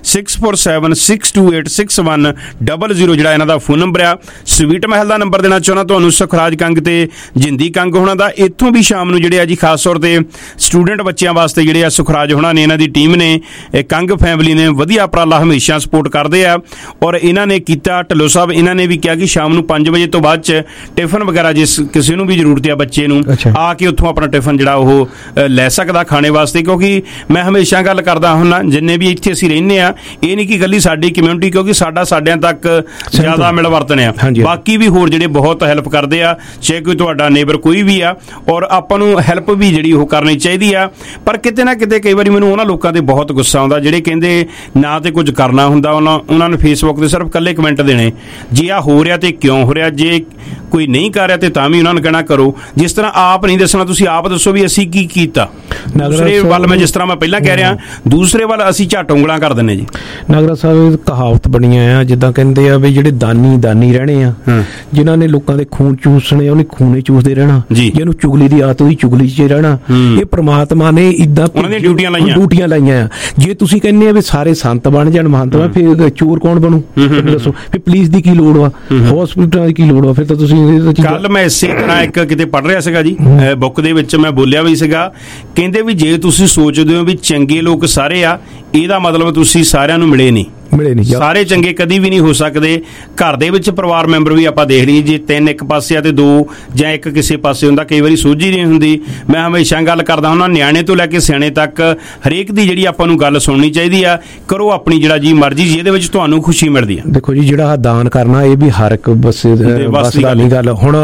6476286100 ਜਿਹੜਾ ਇਹਨਾਂ ਦਾ ਫੋਨ ਨੰਬਰ ਆ। ਸਵੀਟ ਮਹਿਲ ਦਾ ਨੰਬਰ ਦੇਣਾ ਚਾਹੁੰਦਾ ਤੁਹਾਨੂੰ ਸੁਖਰਾਜ ਕੰਗ ਤੇ ਜਿੰਦੀ ਕੰਗ ਹੋਣਾ ਦਾ। ਇੱਥੋਂ ਵੀ ਸ਼ਾਮ ਨੂੰ ਜਿਹੜੇ ਆ ਜੀ ਖਾਸ ਤੌਰ ਤੇ ਸਟੂਡੈਂਟ ਬੱਚਿਆਂ ਵਾਸਤੇ ਜਿਹੜੇ ਆ ਸੁਖਰਾਜ ਹੋਣਾ ਨੇ ਇਹਨਾਂ ਦੀ ਟੀਮ ਨੇ ਕੰਗ ਫੈਮਿਲੀ ਨੇ ਵਧੀਆ ਉਪਰਾਲਾ ਹਮੇਸ਼ਾ ਸਪੋਰਟ ਕਰਦੇ ਆ ਔਰ ਇਹਨਾਂ ਨੇ ਕੀਤਾ। ਢਿੱਲੋਂ ਸਾਹਿਬ ਇਹਨਾਂ ਨੇ ਵੀ ਕਿਹਾ ਕਿ ਸ਼ਾਮ ਨੂੰ 5 ਵਜੇ ਤੋਂ ਬਾਅਦ ਚ ਟਿਫਨ ਵਗੈਰਾ ਜਿਸ ਕਿਸੇ ਨੂੰ ਵੀ ਜ਼ਰੂਰਤ ਆ ਬੱਚੇ ਨੂੰ ਆ ਕੇ ਉੱਥੋਂ ਉੱਥੋਂ ਆਪਣਾ ਟਿਫਨ ਜਿਹੜਾ ਉਹ ਲੈ ਸਕਦਾ ਖਾਣੇ ਵਾਸਤੇ। ਕਿਉਂਕਿ ਮੈਂ ਹਮੇਸ਼ਾ ਗੱਲ ਕਰਦਾ ਹੁੰਦਾ, ਜਿੰਨੇ ਵੀ ਇੱਥੇ ਅਸੀਂ ਰਹਿੰਦੇ ਆ, ਇਹ ਨਹੀਂ ਕਿ ਇਕੱਲੀ ਸਾਡੀ ਕਮਿਊਨਿਟੀ, ਕਿਉਂਕਿ ਸਾਡਿਆਂ ਤੱਕ ਜ਼ਿਆਦਾ ਮਿਲਵਰਤਨ ਆ, ਬਾਕੀ ਵੀ ਹੋਰ ਜਿਹੜੇ ਬਹੁਤ ਹੈਲਪ ਕਰਦੇ ਆ, ਚਾਹੇ ਕੋਈ ਤੁਹਾਡਾ ਨੇਬਰ ਕੋਈ ਵੀ ਆ, ਔਰ ਆਪਾਂ ਨੂੰ ਹੈਲਪ ਵੀ ਜਿਹੜੀ ਉਹ ਕਰਨੀ ਚਾਹੀਦੀ ਆ। ਪਰ ਕਿਤੇ ਨਾ ਕਿਤੇ ਕਈ ਵਾਰੀ ਮੈਨੂੰ ਉਹਨਾਂ ਲੋਕਾਂ ਤੇ ਬਹੁਤ ਗੁੱਸਾ ਆਉਂਦਾ ਜਿਹੜੇ ਕਹਿੰਦੇ ਨਾ ਤੇ ਕੁਝ ਕਰਨਾ ਹੁੰਦਾ, ਉਹਨਾਂ ਨੇ ਫੇਸਬੁੱਕ ਤੇ ਸਿਰਫ ਇਕੱਲੇ ਕਮੈਂਟ ਦੇਣੇ, ਜੇ ਆ ਹੋ ਰਿਹਾ ਤੇ ਕਿਉਂ ਹੋ ਰਿਹਾ, ਜੇ ਕੋਈ ਨਹੀਂ ਕਰ ਰਿਹਾ ਤੇ ਤਾਂ ਵੀ ਉਹਨਾਂ ਨੂੰ ਕਹਿਣਾ ਕਰੋ। ਜਿਸ ਤਰ੍ਹਾਂ ਆਪ ਨਹੀਂ ਦੱਸਣਾ, ਤੁਸੀਂ ਆਪ ਦੱਸੋ ਵੀ ਅਸੀਂ ਕੀ ਕੀਤਾ। ਦੂਸਰੇ ਵੱਲ ਮੈਂ ਜਿਸ ਤਰ੍ਹਾਂ ਮੈਂ ਪਹਿਲਾਂ ਕਹਿ ਰਿਹਾ, ਦੂਸਰੇ ਵੱਲ ਅਸੀਂ ਝੱਟ ਉਂਗਲਾਂ ਕਰ ਦਿੰਦੇ ਜੀ। ਨਾਗਰਾ ਸਾਹਿਬ ਕਹਾਵਤ ਬਣੀਆਂ ਆ, ਜਿੱਦਾਂ ਕਹਿੰਦੇ ਆ ਵੀ ਜਿਹੜੇ ਦਾਨੀ ਰਹਿਣੇ ਆ, ਜਿਨ੍ਹਾਂ ਨੇ ਲੋਕਾਂ ਦੇ ਖੂਨ ਚੂਸਣੇ ਉਹਨੇ ਖੂਨੇ ਚੂਸਦੇ ਰਹਿਣਾ, ਜਿਹਨੂੰ ਚੁਗਲੀ ਦੀ ਆਦਤ ਉਹਦੀ ਚੁਗਲੀ 'ਚ ਰਹਿਣਾ। ਇਹ ਪ੍ਰਮਾਤਮਾ ਨੇ ਇਦਾਂ ਡਿਊਟੀਆਂ ਲਾਈਆਂ ਆ। ਜੇ ਤੁਸੀਂ ਕਹਿੰਦੇ ਆ ਵੀ ਸਾਰੇ ਸੰਤ ਬਣ ਜਾਣ, ਮਹੰਤ ਬਣ, ਫਿਰ ਚੋਰ ਕੌਣ ਬਣੂ? ਦੱਸੋ ਫਿਰ ਪੁਲਿਸ ਦੀ ਕੀ ਲੋੜ ਵਾ, ਹਸਪੀਟਲਾਂ ਦੀ ਕੀ ਲੋੜ ਵਾ? ਫਿਰ ਤਾਂ ਤੁਸੀਂ ਕੱਲ ਮੈਂ ਇਸੇ ਤਰ੍ਹਾਂ ਇੱਕ ਕਿਤੇ ਪੜ੍ਹ ਰਿਹਾ ਸੀਗਾ ਜੀ, ਬੁੱਕ ਦੇ ਵਿੱਚ ਮੈਂ ਬੋਲਿਆ ਵੀ ਸੀਗਾ, ਕਹਿੰਦੇ ਵੀ ਜੇ ਤੁਸੀਂ ਸੋਚਦੇ ਹੋ ਵੀ ਚੰਗੇ ਲੋਕ ਸਾਰੇ ਆ, ਇਹਦਾ ਮਤਲਬ ਤੁਸੀਂ ਸਾਰਿਆਂ ਨੂੰ ਮਿਲੇ ਨਹੀਂ। ਸਾਰੇ ਚੰਗੇ ਕਦੀ ਵੀ ਨਹੀਂ ਹੋ ਸਕਦੇ। ਘਰ ਦੇ ਵਿੱਚ ਪਰਿਵਾਰ ਮੈਂਬਰ ਵੀ ਆਪਾਂ ਦੇਖ ਲਈਏ, ਜੇ 3 ਇੱਕ ਪਾਸੇ ਆ ਤੇ 2 ਜਾਂ 1 ਕਿਸੇ ਪਾਸੇ ਹੁੰਦਾ, ਕਈ ਵਾਰੀ ਸੋਝੀ ਨਹੀਂ ਹੁੰਦੀ। ਮੈਂ ਹਮੇਸ਼ਾ ਗੱਲ ਕਰਦਾ ਹੁੰਦਾ, ਨਿਆਣੇ ਤੋਂ ਲੈ ਕੇ ਸਿਆਣੇ ਤੱਕ ਹਰੇਕ ਦੀ ਜਿਹੜੀ ਆਪਾਂ ਨੂੰ ਗੱਲ ਸੁਣਨੀ ਚਾਹੀਦੀ ਆ। ਕਰੋ ਆਪਣੀ ਜਿਹੜਾ ਜੀ ਮਰਜ਼ੀ, ਜਿਹਦੇ ਵਿੱਚ ਤੁਹਾਨੂੰ ਖੁਸ਼ੀ ਮਿਲਦੀ ਆ। ਦੇਖੋ ਜੀ, ਜਿਹੜਾ ਦਾਨ ਕਰਨਾ ਇਹ ਵੀ ਹਰ ਇੱਕ ਬਸ ਦਾ ਨਹੀਂ ਗੱਲ। ਹੁਣ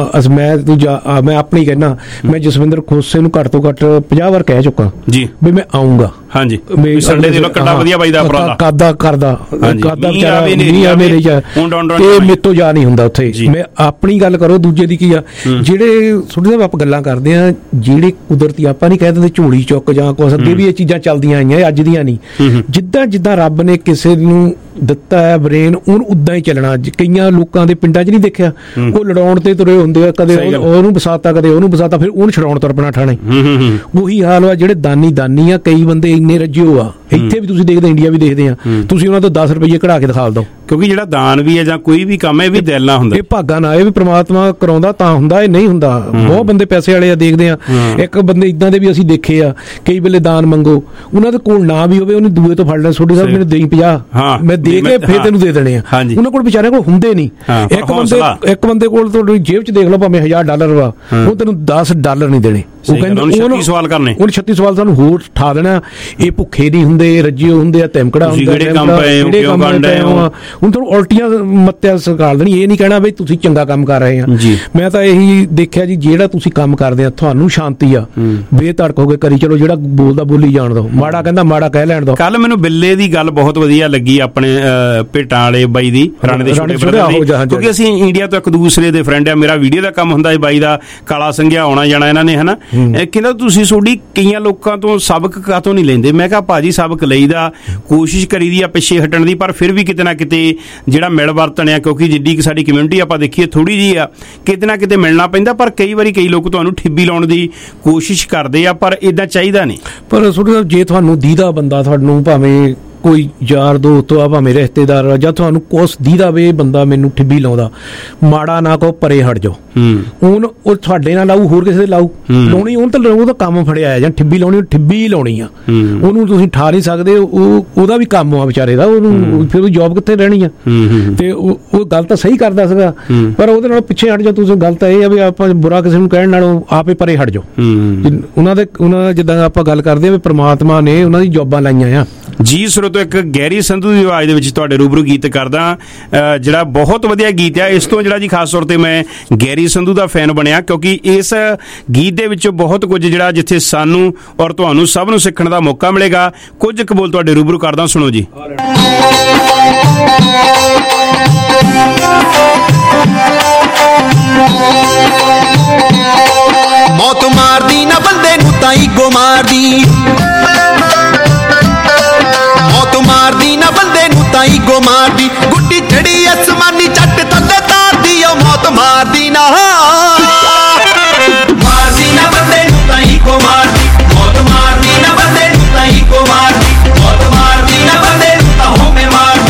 ਮੈਂ ਆਪਣੀ ਕਹਿਣਾ, ਮੈਂ ਜਸਵਿੰਦਰ ਖੋਸੇ ਨੂੰ ਘੱਟ ਤੋਂ ਘੱਟ 50 ਵਾਰ ਕਹਿ ਚੁੱਕਾ ਜੀ ਵੀ ਮੈਂ ਆਊਂਗਾ। ਹਾਂਜੀ, ਸੰਡੇ ਦੇ ਕਿੰਨਾ ਵਧੀਆ ਬਾਈ ਦਾ ਉਪਰਾਲਾ ਕਰਦਾ ਵਿਚਾਰਾ ਨਹੀਂ ਆ ਮੇਰੇ ਚ, ਇਹ ਮੇਰੇ ਤੋਂ ਜਾ ਨਹੀਂ ਹੁੰਦਾ ਉੱਥੇ। ਮੈਂ ਆਪਣੀ ਗੱਲ ਕਰੋ, ਦੂਜੇ ਦੀ ਕੀ ਆ। ਜਿਹੜੇ ਥੋੜੀ ਦੇਰ ਆਪਾਂ ਗੱਲਾਂ ਕਰਦੇ ਆ, ਜਿਹੜੇ ਕੁਦਰਤੀ ਆਪਾਂ ਨਹੀਂ ਕਹਿ ਦਿੰਦੇ ਝੋਲੀ ਚੁੱਕ ਜਾਂ ਕੁਛ, ਅੱਗੇ ਵੀ ਇਹ ਚੀਜ਼ਾਂ ਚੱਲਦੀਆਂ ਆਈਆਂ, ਅੱਜ ਦੀਆਂ ਨਹੀਂ। ਜਿੱਦਾਂ ਰੱਬ ਨੇ ਕਿਸੇ ਨੂੰ ਦਿੱਤਾ ਹੈ ਬ੍ਰੇਨ, ਉਹਨੂੰ ਉਦਾਂ ਹੀ ਚੱਲਣਾ। ਕਈਆਂ ਲੋਕਾਂ ਦੇ ਪਿੰਡਾਂ 'ਚ ਨਹੀਂ ਦੇਖਿਆ, ਉਹ ਲੜਾਉਣ ਤੇ ਤੁਰੇ ਹੁੰਦੇ ਆ, ਕਦੇ ਉਹਨੂੰ ਵਸਾਤਾ ਕਦੇ ਉਹਨੂੰ ਵਸਾਤਾ, ਫਿਰ ਉਹਨੂੰ ਛਡਾਉਣ ਤੁਰ ਪੈਣਾ ਠਾਣੇ। ਉਹੀ ਹਾਲ ਵਾ ਜਿਹੜੇ ਦਾਨੀ ਆ। ਕਈ ਬੰਦੇ ਇੰਨੇ ਰੱਜਿਓ ਆ, ਇੱਥੇ ਵੀ ਤੁਸੀਂ ਦੇਖਦੇ, ਇੰਡੀਆ ਵੀ ਦੇਖਦੇ ਆ, ਤੁਸੀਂ ਉਹਨਾਂ ਤੋਂ 10 ਰੁਪਏ ਕਢਾ ਕੇ ਦਿਖਾ ਦਿਓ। ਕਿਉਂਕਿ ਜਿਹੜਾ ਦਾਨ ਵੀ ਹੈ ਜਾਂ ਕੋਈ ਵੀ ਕੰਮ ਹੈ, ਇਹ ਵੀ ਦਿਲ ਨਾਲ ਹੁੰਦਾ, ਇਹ ਭਾਗਾਂ ਨਾਲ, ਇਹ ਵੀ ਪ੍ਰਮਾਤਮਾ ਕਰਾਉਂਦਾ ਤਾਂ ਹੁੰਦਾ, ਇਹ ਨਹੀਂ ਹੁੰਦਾ। ਬਹੁਤ ਬੰਦੇ ਪੈਸੇ ਵਾਲੇ ਆ, ਦੇਖਦੇ ਆ। ਇੱਕ ਬੰਦੇ ਇਦਾਂ ਦੇ ਵੀ ਅਸੀਂ ਦੇਖੇ ਆ, ਕਈ ਵੇਲੇ ਦਾਨ ਮੰਗੋ, ਉਹਨਾਂ ਦੇ ਕੋਲ ਨਾ ਵੀ ਹੋਵੇ, ਉਹਨੇ ਦੂਏ ਤੋਂ ਫੜ ਲੈਣਾ, ਛੋਟੀ ਸਾਹਿਬ ਮੈਨੂੰ ਦੇਈ 50, ਮੈਂ ਦੇ ਕੇ ਫਿਰ ਤੈਨੂੰ ਦੇ ਦੇਣੇ ਆ। ਉਹਨਾਂ ਕੋਲ ਵਿਚਾਰਿਆਂ ਕੋਲ ਹੁੰਦੇ ਨਹੀਂ। ਇੱਕ ਬੰਦੇ ਕੋਲ ਤੁਹਾਡੀ ਜੇਬ 'ਚ ਦੇਖ ਲਓ, ਭਾਵੇਂ $1000 ਵਾ, ਉਹ ਤੈਨੂੰ $10 ਨਹੀਂ ਦੇਣੇ। ਉਹ ਕਹਿੰਦੇ ਉਹਨੇ 36 ਸਵਾਲ ਕਰਨੇ, ਉਹਨੇ 36 ਸਵਾਲ ਸਾਨੂੰ ਹੋਰ ਠਾ ਦੇਣਾ। ਇਹ ਭੁੱਖੇ ਨਹੀਂ ਹੁੰਦੇ, ਰੱਜੇ ਹੁੰਦੇ ਆ, ਧਮਕੜਾ ਹੁੰਦਾ, ਹੁਣ ਤੁਹਾਨੂੰ ਉਲਟੀਆਂ ਮੱਤਿਆ ਸਰਕਾਰ ਦੇਣੀ। ਇਹ ਨਹੀਂ ਕਹਿਣਾ ਬਈ ਤੁਸੀਂ ਚੰਗਾ ਕੰਮ ਕਰ ਰਹੇ ਆ। ਮੈਂ ਤਾਂ ਇਹੀ ਦੇਖਿਆ ਜੀ, ਜਿਹੜਾ ਤੁਸੀਂ ਕੰਮ ਕਰਦੇ ਆ, ਤੁਹਾਨੂੰ ਸ਼ਾਂਤੀ ਆ, ਬੇਧੜਕ ਹੋ ਕੇ ਕਰੀ ਚਲੋ, ਜਿਹੜਾ ਬੋਲਦਾ ਬੋਲੀ ਜਾਣ ਦੋ, ਮਾੜਾ ਕਹਿੰਦਾ ਮਾੜਾ ਕਹਿ ਲੈਣ ਦੋ। ਕੱਲ ਮੈਨੂੰ ਬਿੱਲੇ ਦੀ ਗੱਲ ਬਹੁਤ ਵਧੀਆ ਲੱਗੀ, ਆਪਣੇ ਭੇਟਾਂ ਵਾਲੇ ਬਾਈ ਦੀ, ਰਾਣੇ ਦੇ ਛੋਟੇ ਬ੍ਰਦਰ ਦੀ, ਕਿਉਂਕਿ ਅਸੀਂ ਇੰਡੀਆ ਤੋਂ ਇੱਕ ਦੂਸਰੇ ਦੇ ਫਰੈਂਡ ਆ। ਮੇਰਾ ਵੀਡੀਓ ਦਾ ਕੰਮ ਹੁੰਦਾ, ਬਾਈ ਦਾ ਕਾਲਾ ਸੰਘਿਆ ਆਉਣਾ ਜਾਣਾ ਇਹਨਾਂ ਨੇ, ਹਨਾ। ਕਹਿੰਦਾ ਤੁਸੀਂ ਤੁਹਾਡੀ ਕਈਆਂ ਲੋਕਾਂ ਤੋਂ ਸਬਕ ਕਾਹਤੋਂ ਨਹੀਂ ਲੈਂਦੇ? ਮੈਂ ਕਿਹਾ ਭਾਜੀ, ਸਬਕ ਲਈਦਾ, ਕੋਸ਼ਿਸ਼ ਕਰੀਦੀ ਆ ਪਿੱਛੇ ਹਟਣ ਦੀ, ਪਰ ਫਿਰ ਵੀ ਕਿਤੇ ਨਾ ਕਿਤੇ ਜਿਹੜਾ ਮਿਲ ਵਰਤਣ ਆ, ਕਿਉਂਕਿ ਜਿੱਡੀ ਕਿ ਸਾਡੀ ਕਮਿਊਨਿਟੀ ਆਪਾਂ ਦੇਖੀਏ ਥੋੜੀ ਜਿਹੀ ਆ, ਕਿਤੇ ਨਾ ਕਿਤੇ ਮਿਲਣਾ ਪੈਂਦਾ। ਪਰ ਕਈ ਵਾਰੀ ਕਈ ਲੋਕ ਤੁਹਾਨੂੰ ਠਿੱਬੀ ਲਾਉਣ ਦੀ ਕੋਸ਼ਿਸ਼ ਕਰਦੇ ਆ, ਪਰ ਇਦਾਂ ਚਾਹੀਦਾ ਨਹੀਂ। ਪਰ ਜੇ ਤੁਹਾਨੂੰ ਦੀਦਾ ਬੰਦਾ, ਤੁਹਾਨੂੰ ਭਾਵੇਂ ਕੋਈ ਯਾਰ ਦੋਸਤ ਆ, ਭਾਵੇਂ ਰਿਸ਼ਤੇਦਾਰ ਆ, ਜਾਂ ਤੁਹਾਨੂੰ ਕੁਛ ਦੀਦਾ ਵੇ ਬੰਦਾ ਮੈਨੂੰ ਠਿੱਬੀ ਲਾਉਂਦਾ, ਮਾੜਾ ਨਾ ਕਹੋ, ਪਰੇ ਹਟ ਜਾਓ। ਹੁਣ ਉਹ ਤੁਹਾਡੇ ਨਾਲ ਲਾਊ, ਹੋਰ ਕਿਸੇ ਦੇ ਲਾਊ, ਲਾਉਣੀ ਉਹਨੂੰ ਤਾਂ ਉਹਦਾ ਕੰਮ ਫੜਿਆ ਆ, ਜਾਂ ਠਿੱਬੀ ਲਾਉਣੀ ਆ, ਉਹਨੂੰ ਤੁਸੀਂ ਠਾ ਨਹੀਂ ਸਕਦੇ। ਉਹਦਾ ਵੀ ਕੰਮ ਆ ਵਿਚਾਰੇ ਦਾ, ਉਹਨੂੰ ਫਿਰ ਉਹ ਜੌਬ ਕਿੱਥੇ ਰਹਿਣੀ ਆ? ਤੇ ਉਹ ਗੱਲ ਤਾਂ ਸਹੀ ਕਰਦਾ ਸੀਗਾ, ਪਰ ਉਹਦੇ ਨਾਲ ਪਿੱਛੇ ਹਟ ਜਾਓ ਤੁਸੀਂ। ਗੱਲ ਤਾਂ ਇਹ ਆ ਵੀ ਆਪਾਂ ਬੁਰਾ ਕਿਸੇ ਨੂੰ ਕਹਿਣ ਨਾਲੋਂ ਆਪੇ ਪਰੇ ਹਟ ਜਾਓ। ਉਹਨਾਂ ਜਿੱਦਾਂ ਆਪਾਂ ਗੱਲ ਕਰਦੇ ਆ ਵੀ ਪ੍ਰਮਾਤਮਾ ਨੇ ਉਹਨਾਂ ਦੀ ਜੌਬਾਂ ਲਾਈਆਂ ਆ ਜੀ। ਤੋਂ ਇੱਕ ਗੈਰੀ ਸੰਧੂ ਦੀ ਆਵਾਜ਼ ਦੇ ਵਿੱਚ ਤੁਹਾਡੇ ਰੂਬਰੂ ਗੀਤ ਕਰਦਾ, ਜਿਹੜਾ ਬਹੁਤ ਵਧੀਆ ਗੀਤ ਆ। ਇਸ ਤੋਂ ਜਿਹੜਾ ਜੀ ਖਾਸ ਤੌਰ ਤੇ ਮੈਂ ਗੈਰੀ ਸੰਧੂ ਦਾ ਫੈਨ ਬਣਿਆ, ਕਿਉਂਕਿ ਇਸ ਗੀਤ ਦੇ ਵਿੱਚ ਬਹੁਤ ਕੁਝ ਜਿਹੜਾ ਜਿੱਥੇ ਸਾਨੂੰ ਔਰ ਤੁਹਾਨੂੰ ਸਭ ਨੂੰ ਸਿੱਖਣ ਦਾ ਮੌਕਾ ਮਿਲੇਗਾ। ਕੁਝ ਕਬੂਲ ਤੁਹਾਡੇ ਰੂਬਰੂ ਕਰਦਾ, ਸੁਣੋ ਜੀ। ਮੌਤ ਮਾਰਦੀ ਨਾ ਬੰਦੇ ਨੂੰ ਤਾਂ ਈਗੋ ਮਾਰਦੀ, ਮਾਰਦੀ ਨਾ ਬੰਦੇ ਨੂੰ ਤਾਂ ਈਗੋ ਮਾਰਦੀ, ਗੁੱਡੀ ਚੜੀ ਅਸਮਾਨੀ ਚੱਟ ਥੱਲੇ ਤਾਰਦੀ, ਉਹ ਮੌਤ ਮਾਰਦੀ ਨਾ, ਮਾਰਦੀ ਨਾ ਬੰਦੇ ਨੂੰ ਤਾਂ ਈਗੋ ਮਾਰਦੀ, ਮੌਤ ਮਾਰਦੀ ਨਾ ਬੰਦੇ ਨੂੰ ਤਾਂ ਈਗੋ ਮਾਰਦੀ, ਮੌਤ ਮਾਰਦੀ ਨਾ ਬੰਦੇ ਨੂੰ ਤਾਂ ਹੋਵੇਂ ਮਾਰਦੀ।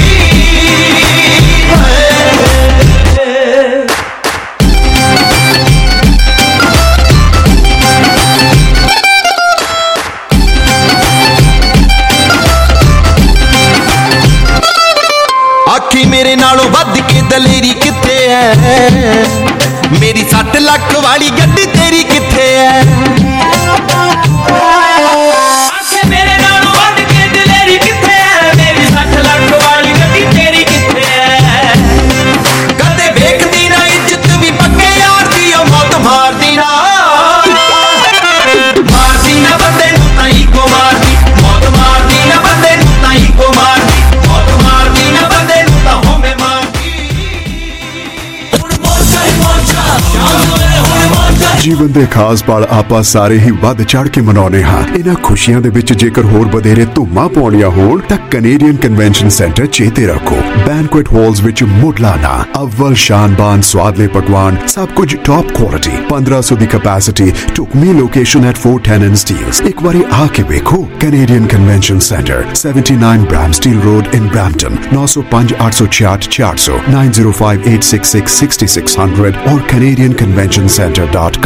ਆਖੀ ਮੇਰੇ ਨਾਲੋਂ ਵੱਧ ਕੇ ਦਲੇਰੀ ਕਿੱਥੇ ਐ, ਮੇਰੀ 60 ਲੱਖ ਵਾਲੀ ਗੱਡੀ ਤੇਰੀ ਕਿੱਥੇ किथे है आखे मेरे नाल वध के दिलेरी किथे है मेरी 60 लाख वाली गड्डी तेरी किथे है कदे वेखदी ना इज्जत भी पक्के यार दी ओ मौत मारदी ना बंदे नूं तां इको मारदी मौत मारदी ना बंदे नूं तां इको मारदी मौत मारदी ना बंदे नूं तां होमे मारदी हुण मौजा ही मौजा ਜੀਵਨ ਦੇ ਖਾਸ ਪਲ ਆਪਾਂ ਸਾਰੇ ਹੀ ਵੱਧ ਚੜ ਕੇ ਮਨਾਉਣੇ ਹਾਂ। ਇਹਨਾਂ ਖੁਸ਼ੀਆਂ ਦੇ ਵਿੱਚ ਜੇਕਰ ਹੋਰ ਵਧੇਰੇ ਧੂਮਾਂ ਪਾਉਣੀਆਂ ਹੋਣ ਤਾਂ ਕੈਨੇਡੀਅਨ ਕਨਵੈਨਸ਼ਨ ਸੈਂਟਰ ਚੇਤੇ ਰੱਖੋ। ਬੈਂਕੁਏਟ ਹਾਲਸ ਵਿੱਚ ਮੁੱਢਲਾ ਅਵਲ ਸ਼ਾਨਬਾਨ ਸਵਾਦਲੇ ਪਕਵਾਨ ਸਭ ਕੁਝ ਟੌਪ ਕੁਆਲਿਟੀ 1500 ਦੀ ਕੈਪੈਸਿਟੀ ਢੁਕਵੀਂ ਲੋਕੇਸ਼ਨ ਐਟ 410 ਐਂਡ ਸਟੀਲਸ। ਇੱਕ ਵਾਰੀ ਆ ਕੇ ਵੇਖੋ। Canadian convention centre 79 Bramsteele road in Brampton 905 866 400 905 866 6600 और canadianconventioncenter.com।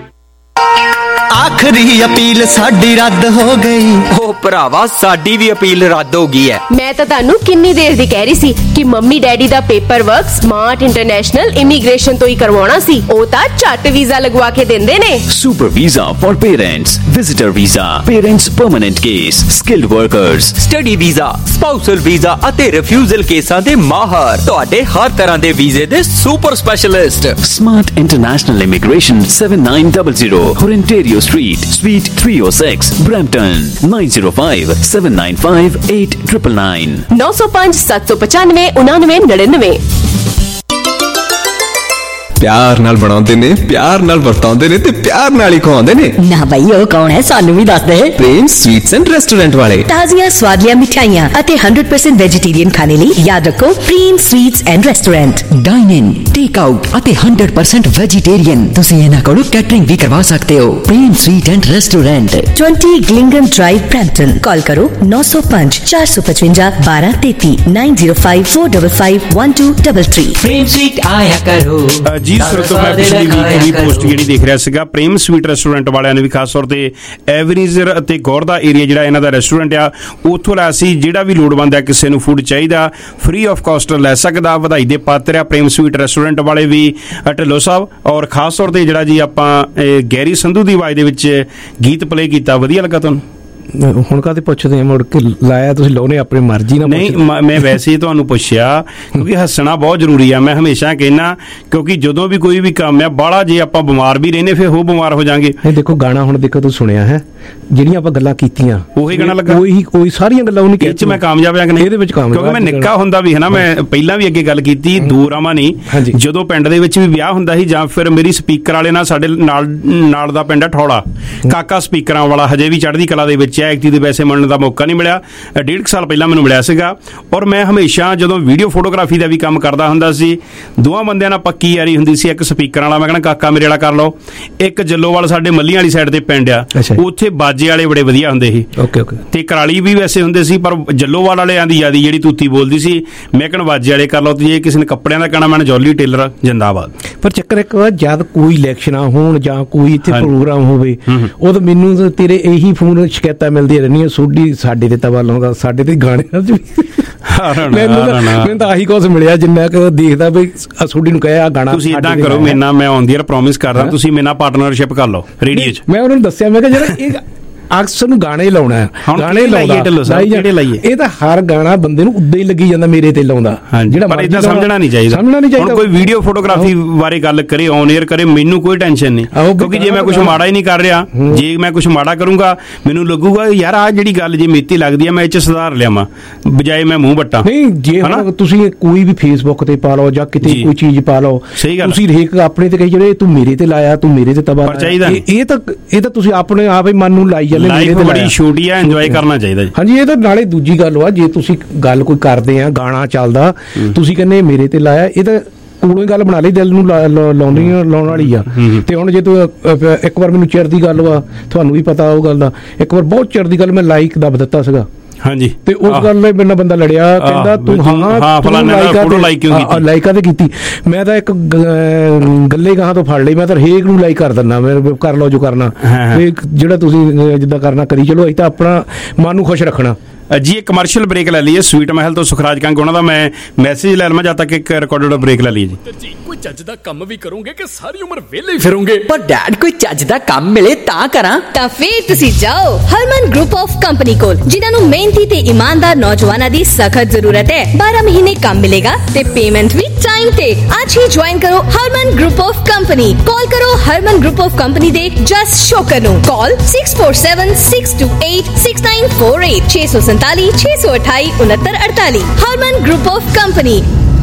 आखिरी अपील साडी रद्द हो गई ओ भरावा साडी भी अपील रद्द हो गई है। मैं तो तानू किन्नी देर दी कह रही सी कि मम्मी डैडी दा paper work smart international immigration तो ही करवाना सी। ओ ता झट वीजा लगवा के देंदे ने। Super visa for parents, visitor visa, parents permanent case, skilled workers, study visa, spousal visa ਅਤੇ ਰਿਫਿਊਜ਼ਲ ਕੇਸਾਂ ਦੇ ਮਾਹਰ ਤੁਹਾਡੇ ਹਰ ਤਰ੍ਹਾਂ ਦੇ ਵੀਜ਼ੇ ਦੇ super specialist. Smart international immigration 7900 Ontario Street, Suite 306, Brampton 905 795 8999 905 795 9999। ਪਿਆਰ ਨਾਲ ਬਣਾਉਂਦੇ ਨੇ, ਪਿਆਰ ਨਾਲ ਵਰਤਾਉਂਦੇ ਨੇ ਤੇ ਪਿਆਰ ਨਾਲ ਹੀ ਖਵਾਉਂਦੇ ਨੇ। ਨਾ ਬਈ ਉਹ ਕੌਣ ਹੈ ਸਾਨੂੰ ਵੀ ਦੱਸ ਦੇ। ਪ੍ਰੇਮ ਸਵੀਟਸ ਐਂਡ ਰੈਸਟੋਰੈਂਟ ਵਾਲੇ। ਤਾਜ਼ੀਆਂ ਸਵਾਦੀਆਂ ਮਿਠਾਈਆਂ ਅਤੇ 100% ਵੈਜੀਟੇਰੀਅਨ ਖਾਣੇ ਲਈ ਯਾਦ ਰੱਖੋ Prem sweets and restaurant. Dine in, take out ਅਤੇ 100% ਵੈਜੀਟੇਰੀਅਨ। ਤੁਸੀਂ ਇਹਨਾਂ ਕੋਲੋਂ ਕੈਟਰਿੰਗ ਵੀ ਕਰਵਾ ਸਕਦੇ ਹੋ। ਪ੍ਰੇਮ ਸਵੀਟ ਐਂਡ ਰੈਸਟੋਰੈਂਟ 20 ਗਲਿੰਗਨ ਡਰਾਈਵ ਬ੍ਰੈਂਪਟਨ। ਕਾਲ ਕਰੋ 905 455 1233 905 455 1233। ਪ੍ਰੇਮ ਸਵੀਟ ਆਇਆ ਕਰੋ। ਜੀ ਸਰ, ਤੋਂ ਮੈਂ ਪਿਛਲੀ ਵੀਕ ਦੀ ਪੋਸਟ ਜਿਹੜੀ ਦੇਖ ਰਿਹਾ ਸੀਗਾ, ਪ੍ਰੇਮ ਸਵੀਟ ਰੈਸਟੋਰੈਂਟ ਵਾਲਿਆਂ ਨੇ ਵੀ ਖਾਸ ਤੌਰ ਤੇ ਐਵਨਿਜ਼ਰ ਅਤੇ ਗੌਰ ਦਾ ਏਰੀਆ ਜਿਹੜਾ ਇਹਨਾਂ ਦਾ ਰੈਸਟੋਰੈਂਟ ਆ ਉੱਥੋਂ ਲਿਆ ਸੀ। ਜਿਹੜਾ ਵੀ ਲੋੜਵੰਦ ਆ ਕਿਸੇ ਨੂੰ ਫੂਡ ਚਾਹੀਦਾ ਫ੍ਰੀ ਆਫ ਕਾਸਟ ਲੈ ਸਕਦਾ। ਵਧਾਈ ਦੇ ਪਾਤਰ ਆ ਪ੍ਰੇਮ ਸਵੀਟ ਰੈਸਟੋਰੈਂਟ ਵਾਲੇ ਵੀ ਢਿੱਲੋਂ ਸਾਹਿਬ। ਔਰ ਖਾਸ ਤੌਰ ਤੇ ਜਿਹੜਾ ਜੀ ਆਪਾਂ ਗੈਰੀ ਸੰਧੂ ਦੀ ਆਵਾਜ਼ ਦੇ ਵਿੱਚ ਗੀਤ ਪਲੇ ਕੀਤਾ, ਵਧੀਆ ਲੱਗਾ ਤੁਹਾਨੂੰ? ਹੁਣ ਕਾਹਦੇ ਪੁੱਛਦੇ ਆ, ਮੁੜ ਕੇ ਲਾਇਆ ਤੁਸੀਂ ਲਾਉਨੇ ਆਪਣੀ ਮਰਜ਼ੀ ਨਾਲ। ਨਹੀਂ, ਮੈਂ ਵੈਸੇ ਹੀ ਤੁਹਾਨੂੰ ਪੁੱਛਿਆ ਕਿਉਂਕਿ ਹੱਸਣਾ ਬਹੁਤ ਜ਼ਰੂਰੀ ਆ। ਮੈਂ ਹਮੇਸ਼ਾ ਕਹਿਣਾ ਕਿਉਂਕਿ ਜਦੋਂ ਵੀ ਕੋਈ ਵੀ ਕੰਮ ਆ ਬਾਹਲਾ ਜੇ ਆਪਾਂ ਬਿਮਾਰ ਵੀ ਰਹਿੰਦੇ ਫਿਰ ਉਹ ਬਿਮਾਰ ਹੋ ਜਾਾਂਗੇ। ਦੇਖੋ ਗਾਣਾ ਹੁਣ ਦੇਖੋ ਤੂੰ ਸੁਣਿਆ ਹੈ, ਜਿਹੜੀਆਂ ਆਪਾਂ ਗੱਲਾਂ ਕੀਤੀਆਂ ਉਹੀ ਗਾਣਾ ਲੱਗਾ। ਉਹੀ ਸਾਰੀਆਂ ਗੱਲਾਂ ਉਹਨੇ ਇਹ 'ਚ ਮੈਂ ਕਾਮਯਾਬ ਆ ਕਿ ਨਹੀਂ? ਇਹਦੇ ਵਿੱਚ ਕਾਮਯਾਬ ਕਿਉਂਕਿ ਮੈਂ ਨਿੱਕਾ ਹੁੰਦਾ ਵੀ ਹੈ ਨਾ, ਮੈਂ ਪਹਿਲਾਂ ਵੀ ਅੱਗੇ ਗੱਲ ਕੀਤੀ ਦੂਰ ਆਵਾਂ ਨਹੀਂ। ਜਦੋਂ ਪਿੰਡ ਦੇ ਵਿੱਚ ਵੀ ਵਿਆਹ ਹੁੰਦਾ ਸੀ ਜਾਂ ਫਿਰ ਮੇਰੀ ਸਪੀਕਰ ਵਾਲੇ ਨਾਲ, ਸਾਡੇ ਨਾਲ ਦਾ ਪਿੰਡ ਆ ਠੌੜਾ, ਕਾਕਾ ਸਪੀਕਰਾਂ ਵਾਲਾ ਹਜੇ ਵੀ ਚੜ੍ਹਦੀ ਕਲਾ ਦੇ ਵਿੱਚ ਹੈ। ਐਕਟੀ ਦੇ ਵੈਸੇ ਮਿਲਣ ਦਾ ਮੌਕਾ ਨਹੀਂ ਮਿਲਿਆ, 1.5 ਸਾਲ ਪਹਿਲਾਂ ਮੈਨੂੰ ਮਿਲਿਆ ਸੀਗਾ। ਔਰ ਮੈਂ ਹਮੇਸ਼ਾ ਜਦੋਂ ਵੀਡੀਓ ਫੋਟੋਗ੍ਰਾਫੀ ਦਾ ਵੀ ਕੰਮ ਕਰਦਾ ਹੁੰਦਾ ਸੀ, ਦੋਵਾਂ ਬੰਦਿਆਂ ਨਾਲ ਪੱਕੀ ਯਾਰੀ ਹੁੰਦੀ ਸੀ। ਇੱਕ ਸਪੀਕਰਾਂ ਵਾਲਾ ਮੈਂ ਕਹਿੰਦਾ ਕਾਕਾ ਮੇਰੇ ਵਾਲਾ ਕਰ ਲਓ, ਇੱਕ ਜੱਲੋਵਾਲ ਸਾਡੇ ਮੱਲੀਆਂ ਵਾਲੀ ਸਾਈਡ ਤੇ ਪਿੰਡ ਆ, ਉੱਥੇ ਬਾਜੇ ਵਾਲੇ ਬੜੇ ਵਧੀਆ ਹੁੰਦੇ ਸੀ ਤੇ ਕਰਾਲੀ ਵੀ ਵੈਸੇ ਹੁੰਦੇ ਸੀ, ਪਰ ਜੱਲੋਵਾਲ ਵਾਲਿਆਂ ਦੀ ਯਾਦੀ ਜਿਹੜੀ ਤੂਤੀ ਬੋਲਦੀ ਸੀ। ਮੈਂ ਕਹਿੰਦਾ ਬਾਜੇ ਵਾਲੇ ਕਰ ਲਓ। ਤੇ ਜੇ ਕਿਸੇ ਨੇ ਕੱਪੜਿਆਂ ਦਾ ਕਹਿਣਾ, ਮੈਂ ਜੌਲੀ ਟੇਲਰ ਜਿੰਦਾਬਾਦ। ਪਰ ਚੱਕਰ ਇੱਕ ਜਦ ਕੋਈ ਇਲੈਕਸ਼ਨਾਂ ਹੋਣ ਜਾਂ ਕੋਈ ਇੱਥੇ ਪ੍ਰੋਗਰਾਮ ਹੋਵੇ ਉਦੋਂ ਮੈਨੂੰ ਤੇਰੇ ਇਹੀ ਫੋਨ ਸ਼ਿਕਾਇਤਾਂ ਮਿਲਦੀਆਂ ਰਹਿੰਦੀਆਂ, ਸੋਢੀ ਸਾਡੇ ਤੇ ਤਵਾ ਲਾਉਂਦਾ, ਸਾਡੇ ਤੇ ਗਾਣਿਆਂ 'ਚ ਵੀ। ਮੈਨੂੰ ਤਾਂ ਆਹੀ ਕੁਛ ਮਿਲਿਆ ਜਿੰਨਾ ਕੁ ਦੇਖਦਾ ਬਈ ਸੋਢੀ ਨੂੰ ਕਹਿਆ ਗਾਣਾ। ਤੁਸੀਂ ਏਦਾਂ ਕਰੋ, ਮੇਰੇ ਨਾਲ ਮੈਂ ਆਉਂਦੀ ਪ੍ਰੋਮਿਸ ਕਰਦਾ, ਤੁਸੀਂ ਮੇਰੇ ਨਾਲ ਪਾਰਟਨਰਸ਼ਿਪ ਕਰ ਲਓ ਰੇਡੀਓ 'ਚ। ਮੈਂ ਉਹਨਾਂ ਨੂੰ ਦੱਸਿਆ, ਮੈਂ ਕਿਹਾ ਜਿਹੜਾ ਇਹ ਅਕਸਰ ਨੂੰ ਗਾਣੇ ਲਾਉਣਾ ਹੈ, ਗਾਣੇ ਲਾਈਏ ਇਹ ਤਾਂ ਹਰ ਗਾਣਾ ਬੰਦੇ ਨੂੰ ਉਦਾਂ ਹੀ ਲੱਗੀ ਜਾਂਦਾ ਮੇਰੇ ਤੇ ਲਾਉਂਦਾ। ਜਿਹੜਾ ਪਰ ਇਦਾਂ ਸਮਝਣਾ ਨਹੀਂ ਚਾਹੀਦਾ। ਹੁਣ ਕੋਈ ਵੀਡੀਓ ਫੋਟੋਗ੍ਰਾਫੀ ਬਾਰੇ ਗੱਲ ਕਰੇ, ਔਨ 에ਅਰ ਕਰੇ, ਮੈਨੂੰ ਕੋਈ ਟੈਨਸ਼ਨ ਨਹੀਂ, ਕਿਉਂਕਿ ਜੇ ਮੈਂ ਕੁਝ ਮਾੜਾ ਹੀ ਨਹੀਂ ਕਰ ਰਿਹਾ, ਜੇ ਮੈਂ ਕੁਝ ਮਾੜਾ ਕਰੂੰਗਾ ਮੈਨੂੰ ਲੱਗੂਗਾ ਯਾਰ ਆਹ ਜਿਹੜੀ ਗੱਲ ਜੇ ਮੇਤੀ ਲੱਗਦੀ ਆ ਮੈਂ ਇਹ 'ਚ ਸੁਧਾਰ ਲਿਆਵਾਂ, ਬਜਾਏ ਮੈਂ ਮੂੰਹ ਵੱਟਾਂ। ਨਹੀਂ, ਜੇ ਤੁਸੀਂ ਕੋਈ ਵੀ ਫੇਸਬੁੱਕ ਤੇ ਪਾ ਲਓ ਜਾਂ ਕਿਤੇ ਕੋਈ ਚੀਜ਼ ਪਾ ਲਓ, ਤੁਸੀਂ ਹਰੇਕ ਆਪਣੇ ਤੇ ਕਹੀ ਜਿਹੜੇ ਤੂੰ ਮੇਰੇ ਤੇ ਲਾਇਆ, ਤੂੰ ਮੇਰੇ ਤੇ ਤਬਾਹ, ਇਹ ਤਾਂ ਤੁਸੀਂ ਆਪਣੇ ਆਪ ਹੀ ਮਨ ਨੂੰ ਲਾਈ ਜਾਂਦੇ। ਲਾਈਫ ਬੜੀ ਛੋਟੀ ਆ, ਇੰਜੋਏ ਕਰਨਾ ਚਾਹੀਦਾ ਜੀ। ਹਾਂਜੀ, ਇਹ ਤਾਂ ਨਾਲੇ ਦੂਜੀ ਗੱਲ ਆ, ਜੇ ਤੁਸੀਂ ਗੱਲ ਕੋਈ ਕਰਦੇ ਆ, ਗਾਣਾ ਚੱਲਦਾ, ਤੁਸੀਂ ਕਹਿੰਦੇ ਮੇਰੇ ਤੇ ਲਾਇਆ, ਇਹ ਤਾਂ ਕੋਲੋਂ ਹੀ ਗੱਲ ਬਣਾ ਲਈ, ਦਿਲ ਨੂੰ ਲਾਉਣ ਵਾਲੀ ਆ। ਤੇ ਹੁਣ ਜੇ ਤੂੰ ਇੱਕ ਵਾਰ ਮੈਨੂੰ ਚਿਰ ਦੀ ਗੱਲ ਵਾ, ਤੁਹਾਨੂੰ ਵੀ ਪਤਾ ਉਹ ਗੱਲ ਦਾ, ਇੱਕ ਵਾਰ ਬਹੁਤ ਚਿਰ ਦੀ ਗੱਲ ਮੈਂ ਲਾਈਕ ਦੱਬ ਦਿੱਤਾ ਸੀਗਾ। ਹਾਂਜੀ, ਤੇ ਉਸ ਗੱਲ ਲਈ ਮੇਰੇ ਨਾਲ ਬੰਦਾ ਲੜਿਆ, ਕਹਿੰਦਾ ਤੂੰ ਲਾਈਕਾਂ ਤੇ ਕੀਤੀ। ਮੈਂ ਤਾਂ ਇੱਕ ਗੱਲੇ ਗਾਹਾਂ ਤੋਂ ਫੜ ਲਈ, ਮੈਂ ਤਾਂ ਹਰੇਕ ਨੂੰ ਲਾਈਕ ਕਰ ਦਿੰਦਾ, ਮੈਂ ਕਰ ਲਓ ਜੋ ਕਰਨਾ, ਜਿਹੜਾ ਤੁਸੀਂ ਜਿੱਦਾਂ ਕਰਨਾ ਕਰੀ ਚਲੋ, ਅਸੀਂ ਤਾਂ ਆਪਣਾ ਮਨ ਨੂੰ ਖੁਸ਼ ਰੱਖਣਾ। ਜੀ ਇਹ ਕਮਰਸ਼ੀਅਲ ਬ੍ਰੇਕ ਲੈ ਲਈਏ। ਸਵੀਟ ਮਹਿਲ ਤੋਂ ਸੁਖਰਾਜ ਕੰਗ ਉਹਨਾਂ ਦਾ ਮੈਂ ਮੈਸੇਜ ਲੈ ਲਵਾਂ ਜਦ ਤੱਕ ਇੱਕ ਰਿਕਾਰਡਡ ਬ੍ਰੇਕ ਲੈ ਲਈਏ ਜੀ। ਕੋਈ ਚੱਜ ਦਾ ਕੰਮ ਵੀ ਕਰੋਗੇ ਕਿ ਸਾਰੀ ਉਮਰ ਵਿਹਲੇ ਹੀ ਫਿਰੋਗੇ? ਪਰ ਡੈਡ ਕੋਈ ਚੱਜ ਦਾ ਕੰਮ ਮਿਲੇ ਤਾਂ ਕਰਾਂ। ਤਾਂ ਫੇਰ ਤੁਸੀਂ ਜਾਓ ਹਰਮਨ ਗਰੁੱਪ ਆਫ ਕੰਪਨੀ ਕੋਲ, ਜਿਨ੍ਹਾਂ ਨੂੰ ਮਿਹਨਤੀ ਤੇ ਇਮਾਨਦਾਰ ਨੌਜਵਾਨਾਂ ਦੀ ਸਖਤ ਜ਼ਰੂਰਤ ਹੈ। 12 ਮਹੀਨੇ ਕੰਮ ਮਿਲੇਗਾ ਤੇ ਪੇਮੈਂਟ ਵੀ ਟਾਈਮ ਤੇ। ਅੱਜ ਹੀ ਜੁਆਇਨ ਕਰੋ Harman group of company. Call ਕਰੋ ਹਰਮਨ ਗਰੁੱਪ ਆਫ ਕੰਪਨੀ ਦੇ ਜਸ ਸ਼ੋਕਰ ਨੂੰ। Call 6476286948 647 628 6948। Harman group of company.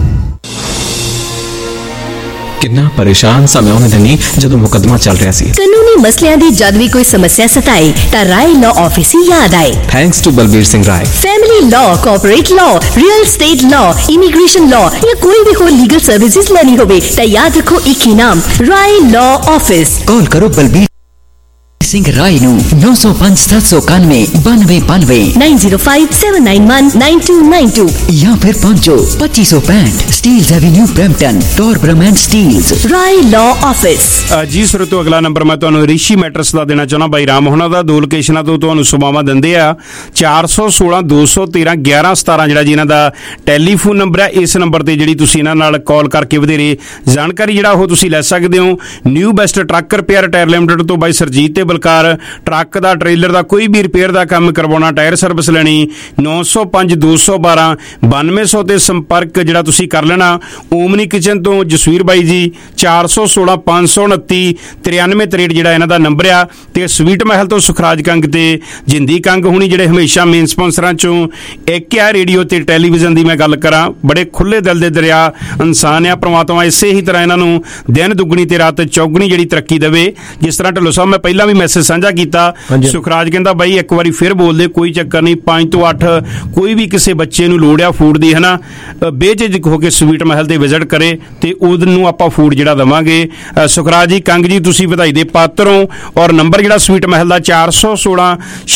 ਕਿੰਨਾ ਪਰੇਸ਼ਾਨ ਸਾਂ ਮੈਂ ਉਹਨਾਂ ਦਿਨੀ ਜਦੋਂ ਮੁਕੱਦਮਾ ਚੱਲ ਰਿਹਾ ਸੀ। ਕਾਨੂੰਨੀ ਮਸਲਿਆਂ ਦੀ ਜਦ ਵੀ ਕੋਈ ਸਮੱਸਿਆ ਸਤਾਏ ਤਾਂ ਰਾਏ ਲਾਅ ਆਫਿਸ ਹੀ ਯਾਦ ਆਏ। Thanks to Balbir Singh Rai. Family law, corporate law, real estate law, immigration law या कोई भी हो लीगल सर्विसेज लेनी होवे तो याद रखो एक ही नाम, राय लॉ ऑफिस। कॉल करो बलबीर सिंह राय 905 791 9292 905 791 9292 या फिर पहुंचो 2565 Steeles avenue Brampton, Torbram and Steeles, Rai law office. ਜੀ ਸਰੋਤੋ ਅਗਲਾ ਨੰਬਰ ਮੈਂ ਤੁਹਾਨੂੰ ਰਿਸ਼ੀ ਮੈਟਰਸ ਦਾ ਦੇਣਾ ਚਾਹੁੰਦਾ। ਬਾਈ ਰਾਮ ਹੋਣਾ ਦਾ 2 ਲੋਕੇਸ਼ਨਾਂ ਤੋਂ ਤੁਹਾਨੂੰ ਸੇਵਾਵਾਂ ਦਿੰਦੇ ਆ। 416 213 1117 ਜਿਹੜਾ ਜੀ ਇਹਨਾਂ ਦਾ ਟੈਲੀਫੋਨ ਨੰਬਰ ਹੈ। ਇਸ ਨੰਬਰ ਤੇ ਜਿਹੜੀ ਤੁਸੀਂ ਇਹਨਾਂ ਨਾਲ ਕਾਲ ਕਰਕੇ ਵਧੇਰੇ ਜਾਣਕਾਰੀ ਜਿਹੜਾ ਉਹ ਤੁਸੀਂ ਲੈ ਸਕਦੇ ਹੋ। New best truck repair tyre limited ਤੋਂ ਬਾਈ ਸਰਜੀਤ ਤੇ ਬਲਕਾਰ। ਟਰੱਕ ਦਾ ਟ੍ਰੇਲਰ ਦਾ ਕੋਈ ਵੀ ਰਿਪੇਅਰ ਦਾ ਕੰਮ ਕਰਵਾਉਣਾ, ਟਾਇਰ ਸਰਵਿਸ ਲੈਣੀ 905 212 9200 ਤੇ ਸੰਪਰਕ ਜਿਹੜਾ ਤੁਸੀਂ ਕਰ ਲੈਣਾ। ਓਮਨੀ ਕਿਚਨ ਤੋਂ ਜਸਵੀਰ ਬਾਈ ਜੀ 416 529 9363 ਜਿਹੜਾ ਇਹਨਾਂ ਦਾ ਨੰਬਰ ਆ। ਤੇ ਸਵੀਟ ਮਹਿਲ ਤੋਂ ਸੁਖਰਾਜ ਕੰਗ ਤੇ ਜਿੰਦੀ ਕੰਗ ਹੁਣੀ ਜਿਹੜੇ ਹਮੇਸ਼ਾ ਮੇਨ ਸਪਾਂਸਰਾਂ ਚੋਂ ਇੱਕ ਆ। ਰੇਡੀਓ ਤੇ ਟੈਲੀਵਿਜ਼ਨ ਦੀ ਮੈਂ ਗੱਲ ਕਰਾਂ, ਬੜੇ ਖੁੱਲੇ ਦਿਲ ਦੇ ਦਰਿਆ ਇਨਸਾਨ ਆ। ਪ੍ਰਮਾਤਮਾ ਇਸੇ ਹੀ ਤਰ੍ਹਾਂ ਇਹਨਾਂ ਨੂੰ ਦਿਨ ਦੁੱਗਣੀ ਤੇ ਰਾਤ ਚੌਗਣੀ ਜਿਹੜੀ ਤਰੱਕੀ ਦੇਵੇ। ਜਿਸ ਤਰ੍ਹਾਂ ਢਿੱਲੋਂ ਸਾਹਿਬ ਮੈਂ ਪਹਿਲਾਂ ਵੀ ਮੈਸੇਜ ਸਾਂਝਾ ਕੀਤਾ। ਸੁਖਰਾਜ ਕਹਿੰਦਾ ਬਾਈ ਇੱਕ ਵਾਰੀ ਫਿਰ ਬੋਲਦੇ, ਕੋਈ ਚੱਕਰ ਨਹੀਂ, 5 ਤੋਂ 8 ਕੋਈ ਵੀ ਕਿਸੇ ਬੱਚੇ ਨੂੰ ਲੋੜ ਆ ਫੂਡ ਦੀ, ਹਨਾ, ਬੇਝਿਜਕ ਹੋ ਕੇ ਸਵੀਟ ਮਹਿਲ ਤੇ ਵਿਜ਼ਿਟ ਕਰੇ ਤੇ ਉਹਨੂੰ ਆਪਾਂ ਫੂਡ ਜਿਹੜਾ ਦੇਵਾਂਗੇ। ਸੁਖਰਾਜ ਜੀ ਕੰਗ ਜੀ ਤੁਸੀਂ ਵਧਾਈ ਦੇ ਪਾਤਰ ਹੋ। ਔਰ ਨੰਬਰ ਜਿਹੜਾ ਸਵੀਟ ਮਹਿਲ ਦਾ 416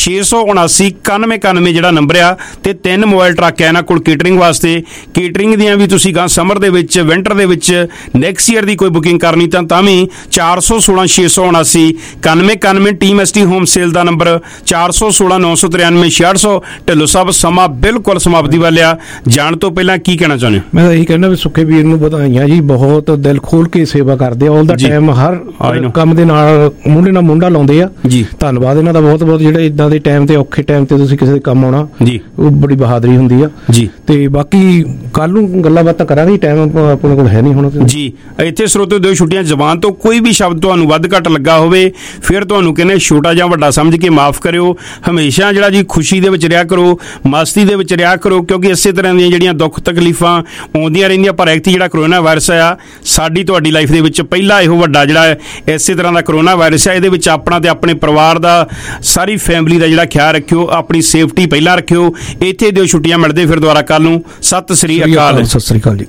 679 9191 ਜਿਹੜਾ ਨੰਬਰ ਆ। ਤੇ 3 ਮੋਬਾਈਲ ਟਰੱਕ ਹੈ ਇਹਨਾਂ ਕੋਲ ਕੇਟਰਿੰਗ ਵਾਸਤੇ। ਕੇਟਰਿੰਗ ਦੀਆਂ ਵੀ ਤੁਸੀਂ ਗਾਂ ਸਮਰ ਦੇ ਵਿੱਚ, ਵਿੰਟਰ ਦੇ ਵਿੱਚ, ਨੈਕਸਟ ਈਅਰ ਦੀ ਕੋਈ ਬੁਕਿੰਗ ਕਰਨੀ ਤਾਂ ਵੀ 416 679 9191। ਟੀਮ ਐਸਟੀ ਹੋਮ ਸੇਲ ਦਾ ਨੰਬਰ 416 993 6600। ਢਿੱਲੋਂ ਸਾਹਿਬ ਸਮਾਂ ਬਿਲਕੁਲ ਸਮਾਪਤੀ ਵਾਲਿਆ। ਜਾਣ ਤੋਂ ਪਹਿਲਾਂ ਕੀ ਕਹਿਣਾ ਚਾਹੁੰਦੇ? ਮੈਂ ਇਹੀ ਕਹਿਣਾ ਵੀ ਸੁੱਖੇ ਵੀਰ ਨੂੰ ਵਧਾਈਆਂ ਜੀ, ਬਹੁਤ ਦਿਲ ਖੋਲ ਕੇ ਸੇਵਾ ਕਰਦੇ ਆ। ਆਲ ਦਾ ਟਾਈਮ ਹਰ ਕੰਮ ਦੇ ਨਾਲ ਮੁੰਡੇ ਨਾਲ ਮੁੰਡਾ ਲਾਉਂਦੇ ਆ ਜੀ। ਧੰਨਵਾਦ ਇਹਨਾਂ ਦਾ ਬਹੁਤ ਬਹੁਤ। ਜਿਹੜੇ ਇਦਾਂ ਦੇ ਟਾਈਮ ਤੇ, ਔਖੇ ਟਾਈਮ ਤੇ ਤੁਸੀਂ ਕਿਸੇ ਦੇ ਕੰਮ ਆਉਣਾ ਜੀ, ਉਹ ਬੜੀ ਬਹਾਦਰੀ ਹੁੰਦੀ ਆ ਜੀ। ਤੇ ਬਾਕੀ ਕੱਲ ਨੂੰ ਗੱਲਾਂ ਬਾਤਾਂ ਕਰਾਂਗੇ, ਟਾਈਮ ਆਪਣੇ ਕੋਲ ਹੈ ਨਹੀਂ ਹੁਣ ਜੀ। ਇੱਥੇ ਸਰੋਤਿਓ ਦਿਓ ਛੁੱਟੀਆਂ, ਜ਼ਬਾਨ ਤੋਂ ਕੋਈ ਵੀ ਸ਼ਬਦ ਤੁਹਾਨੂੰ ਵੱਧ ਘੱਟ ਲੱਗਾ ਹੋਵੇ ਫਿਰ ਤੁਹਾਨੂੰ ਕਹਿੰਦੇ ਛੋਟਾ ਜਾਂ ਵੱਡਾ ਸਮਝ ਕੇ ਮਾਫ ਕਰਿਓ। ਹਮੇਸ਼ਾ ਜਿਹੜਾ ਜੀ ਖੁਸ਼ੀ ਦੇ ਵਿੱਚ ਰਿਹਾ ਕਰੋ, ਮਸਤੀ ਦੇ ਵਿੱਚ ਰਿਹਾ ਕਰੋ, ਕਿਉਂਕਿ ਇਸੇ ਤਰ੍ਹਾਂ ਦੀਆਂ ਜਿਹੜੀਆਂ ਦੁੱਖ ਤਕਲੀਫਾਂ ਆਉਂਦੀਆਂ ਰਹਿੰਦੀਆਂ। ਪਰ ਐਕਤੀ ਜਿਹੜਾ ਕਰੋਨਾ ਵਾਇਰਸ ਆ ਸਾਡੀ ਤੁਹਾਡੀ ਲਾਈਫ ਦੇ ਵਿੱਚ ਪਹਿਲਾ ਇਹੋ ਵੱਡਾ ਜਿਹੜਾ ਇਸੇ ਤਰ੍ਹਾਂ ਦਾ ਕਰੋਨਾ ਵਾਇਰਸ ਆ। ਇਹਦੇ ਵਿੱਚ ਆਪਣਾ ਤੇ ਆਪਣੇ ਪਰਿਵਾਰ ਦਾ, ਸਾਰੀ ਫੈਮਿਲੀ ਦਾ ਜਿਹੜਾ ਖਿਆਲ ਰੱਖਿਓ, ਆਪਣੀ ਸੇਫਟੀ ਪਹਿਲਾਂ ਰੱਖਿਓ। ਇੱਥੇ ਦਿਓ ਛੁੱਟੀਆਂ, ਮਿਲਦੇ ਫਿਰ ਦੁਬਾਰਾ ਕੱਲ ਨੂੰ। ਸਤਿ ਸ੍ਰੀ ਅਕਾਲ। ਸਤਿ ਸ੍ਰੀ ਅਕਾਲ ਜੀ।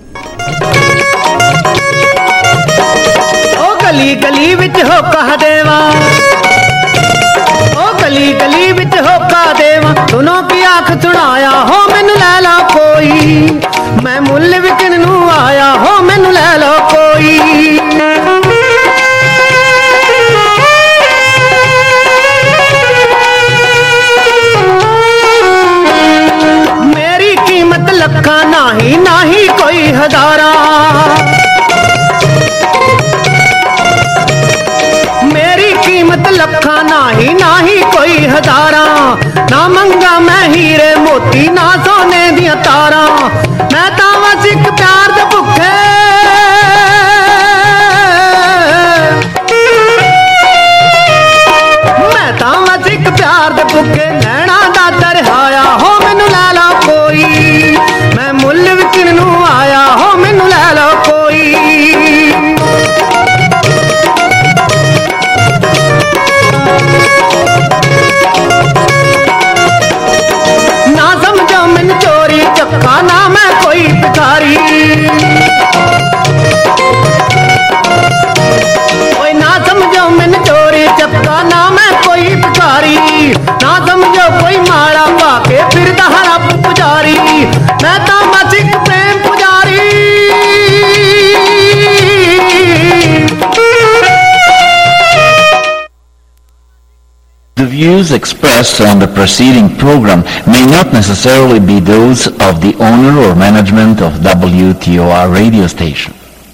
ਗਲੀ ਗਲੀ ਵਿੱਚ ਹੋਕਾ ਦੇਵਾ, ਉਹ ਗਲੀ ਗਲੀ ਵਿੱਚ ਹੋਕਾ ਦੇਵਾ, ਸੁਣੋ ਕੀ ਆਖ ਸੁਣਾਇਆ ਹੋ ਮੈਨੂੰ ਲੈ ਲਾ ਕੋਈ, ਮੈਂ ਮੁੱਲ ਵਿਕਣ ਨੂੰ ਆਇਆ ਹੋ ਮੈਨੂੰ ਲੈ ਲਾ ਕੋਈ। ਮੇਰੀ ਕੀਮਤ ਲੱਖਾਂ ਨਾਹੀ ਨਾਹੀ ਕੋਈ ਹਜ਼ਾਰਾਂ, ਕੀਮਤ ਲੱਖਾਂ ਨਾਹੀ ਨਾਹੀ ਕੋਈ ਹਜ਼ਾਰਾਂ। ਨਾ ਮੰਗਾ ਮੈਂ ਹੀਰੇ ਮੋਤੀ ਨਾ ਸੋਨੇ ਦੀਆਂ ਤਾਰਾਂ, ਮੈਂ ਤਾਂ ਬਸ ਇੱਕ ਪਿਆਰ ਦੇ ਭੁੱਖੇ, ਮੈਂ ਤਾਂ ਬਸ ਇੱਕ ਪਿਆਰ ਦੇ ਭੁੱਖੇ, ਨੈਣਾ ਦਾ ਦਰਿਆਇਆ ਹੋ ਮੈਨੂੰ ਲੈ ਲਾ ਕੋਈ, ਮੈਂ ਮੁੱਲ ਵਿਕਣ ਨੂੰ ਆਇਆ ਹੋ ਮੈਨੂੰ ਲੈ views expressed on the preceding program may not necessarily be those of the owner or management of WTOR radio station.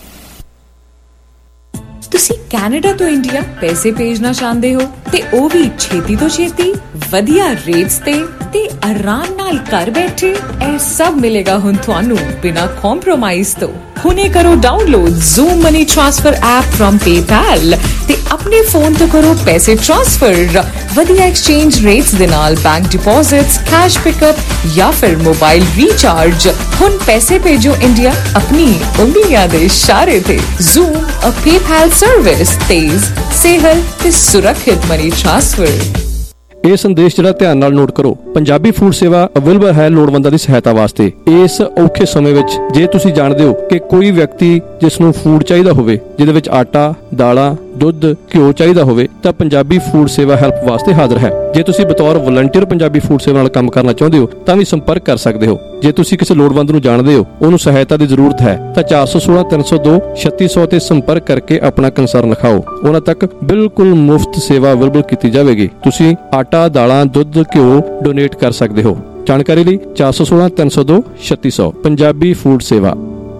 ਤੁਸੀਂ ਕੈਨੇਡਾ ਤੋਂ ਇੰਡੀਆ ਪੈਸੇ ਭੇਜਣਾ ਚਾਹੁੰਦੇ ਹੋ ਤੇ ਉਹ ਵੀ ਛੇਤੀ ਤੋਂ ਛੇਤੀ ਵਧੀਆ ਰੇਟਸ ਤੇ ਆਰਾਮ ਨਾਲ ਘਰ ਬੈਠੇ ਇਹ ਸਭ ਮਿਲੇਗਾ ਹੁਣ ਤੁਹਾਨੂੰ ਬਿਨਾਂ ਕੰਪਰੋਮਾਈਜ਼ ਤੋਂ। ਹੁਣੇ ਕਰੋ download Zoom money transfer app firm PayPal ਤੇ ਆਪਣੇ ਫੋਨ ਤੋਂ ਕਰੋ ਪੈਸੇ ਟ੍ਰਾਂਸਫਰ ਵਧੀਆ ਐਕਸਚੇਂਜ ਰੇਟਸ ਦੇ ਨਾਲ ਬੈਂਕ ਡਿਪੋਜ਼ਿਟਸ ਕੈਸ਼ ਪਿਕਅਪ ਜਾਂ ਫਿਰ ਮੋਬਾਈਲ ਰੀਚਾਰਜ। ਹੁਣ ਪੈਸੇ ਭੇਜੋ ਇੰਡੀਆ ਆਪਣੀ ਉਂਗਲੀਆਂ ਦੇ ਇਸ਼ਾਰੇ ਤੇ। ਜ਼ੂਮ ਅ PayPal ਸਰਵਿਸ ਤੇਜ਼ ਸੇਹਲ ਤੇ ਸੁਰੱਖਿਅਤ ਮਨੀ ਟ੍ਰਾਂਸਫਰ। ਇਹ ਸੰਦੇਸ਼ ਜਿਹੜਾ ਧਿਆਨ ਨਾਲ ਨੋਟ ਕਰੋ, ਪੰਜਾਬੀ ਫੂਡ ਸੇਵਾ ਅਵੇਲੇਬਲ ਹੈ ਲੋੜਵੰਦਾਂ ਦੀ ਸਹਾਇਤਾ ਵਾਸਤੇ। ਇਸ ਔਖੇ ਸਮੇਂ ਵਿੱਚ ਜੇ ਤੁਸੀਂ ਜਾਣਦੇ ਹੋ ਕਿ ਕੋਈ ਵਿਅਕਤੀ ਜਿਸ ਨੂੰ ਫੂਡ ਚਾਹੀਦਾ ਹੋਵੇ, ਜਿਹਦੇ ਵਿੱਚ ਆਟਾ, ਦਾਲਾਂ, ਦੁੱਧ, ਘਿਓ ਚਾਹੀਦਾ ਹੋਵੇ, ਤਾਂ ਪੰਜਾਬੀ ਫੂਡ ਸੇਵਾ ਹੈਲਪ ਵਾਸਤੇ ਹਾਜ਼ਰ ਹੈ। ਜੇ ਤੁਸੀਂ ਬਤੌਰ ਵਲੰਟੀਅਰ ਪੰਜਾਬੀ ਫੂਡ ਸੇਵਾ ਨਾਲ ਕੰਮ ਕਰਨਾ ਚਾਹੁੰਦੇ ਹੋ ਤਾਂ ਵੀ ਸੰਪਰਕ ਕਰ ਸਕਦੇ ਹੋ। ਜੇ ਤੁਸੀਂ ਕਿਸੇ ਲੋੜਵੰਦ ਨੂੰ ਜਾਣਦੇ ਹੋ, ਉਹਨੂੰ ਸਹਾਇਤਾ ਦੀ ਜ਼ਰੂਰਤ ਹੈ, ਤਾਂ 416 302 3600 ਤੇ ਸੰਪਰਕ ਕਰਕੇ ਆਪਣਾ ਕੰਸਰਨ ਲਿਖਾਓ। ਉਹਨਾਂ ਤੱਕ ਬਿਲਕੁਲ ਮੁਫਤ ਸੇਵਾ ਅਵੇਲੇਬਲ ਕੀਤੀ ਜਾਵੇਗੀ। ਤੁਸੀਂ ਆਟਾ, ਦਾਲਾਂ, ਦੁੱਧ, ਘਿਓ ਡੋਨੇਟ ਕਰ ਸਕਦੇ ਹੋ। ਜਾਣਕਾਰੀ ਲਈ 416 302 3600 ਪੰਜਾਬੀ ਫੂਡ ਸੇਵਾ।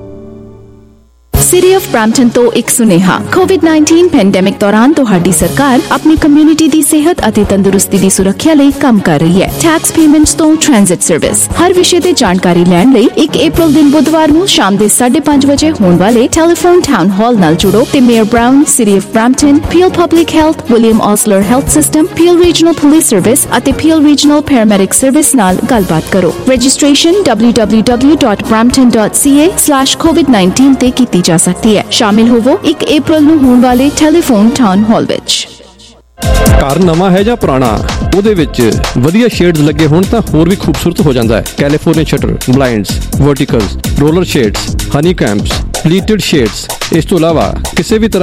ਸਿਟੀ ਆਫ ਬ੍ਰੈਂਪਟਨ ਤੋਂ ਇੱਕ ਸੁਨੇਹਾ। ਕੋਵਿਡ-19 ਪੈਂਡੇਮਿਕ ਦੌਰਾਨ ਤੁਹਾਡੀ ਸਰਕਾਰ ਆਪਣੀ ਕਮਿਊਨਿਟੀ ਦੀ ਸਿਹਤ ਅਤੇ ਤੰਦਰੁਸਤੀ ਦੀ ਸੁਰੱਖਿਆ ਲਈ ਕੰਮ ਕਰ ਰਹੀ ਹੈ। ਟੈਕਸ ਪੇਮੈਂਟਸ ਤੋਂ ਟ੍ਰਾਂਜ਼ਿਟ ਸਰਵਿਸ, ਹਰ ਵਿਸ਼ੇ ਤੇ ਜਾਣਕਾਰੀ ਲੈਣ ਲਈ 1 ਅਪ੍ਰੈਲ ਦਿਨ ਬੁੱਧਵਾਰ ਨੂੰ ਸ਼ਾਮ ਦੇ 5:30 ਵਜੇ ਹੋਣ ਵਾਲੇ ਟੈਲੀਫੋਨ ਟਾਊਨ ਹਾਲ ਨਾਲ ਜੁੜੋ ਤੇ mayor Brown, city of Brampton, Peel public health, William Osler health system, Peel regional police service ਅਤੇ ਪੀਐਲ ਰੀਜਨਲ ਪੈਰਾਮੈਡਿਕ ਸਰਵਿਸ ਨਾਲ ਗੱਲਬਾਤ ਕਰੋ। ਰਜਿਸਟ੍ਰੇਸ਼ਨ www.brampton.ca/covid19 ਤੇ ਕੀਤੀ ਜਾ ਸਕਦੀ ਹੈ। ਸ਼ਾਮਿਲ ਹੋਵੋ 1 ਅਪ੍ਰੈਲ ਨੂੰ ਹੋਣ ਵਾਲੇ ਟੈਲੀਫੋਨ ਟਾਊਨ ਹਾਲ ਵਿੱਚ। ਘਰ ਨਵਾਂ ਹੈ ਜਾਂ ਪੁਰਾਣਾ, ਉਹਦੇ ਵਿੱਚ ਵਧੀਆ ਸ਼ੇਡਸ ਲੱਗੇ ਹੋਣ ਤਾਂ ਹੋਰ ਵੀ ਖੂਬਸੂਰਤ ਹੋ ਜਾਂਦਾ ਹੈ। California shutter, blinds, verticals, roller shades, honeycombs, pleated shades, ਇਸ ਤੋਂ ਇਲਾਵਾ ਕਿਸੇ ਵੀ ਤਰ੍ਹਾਂ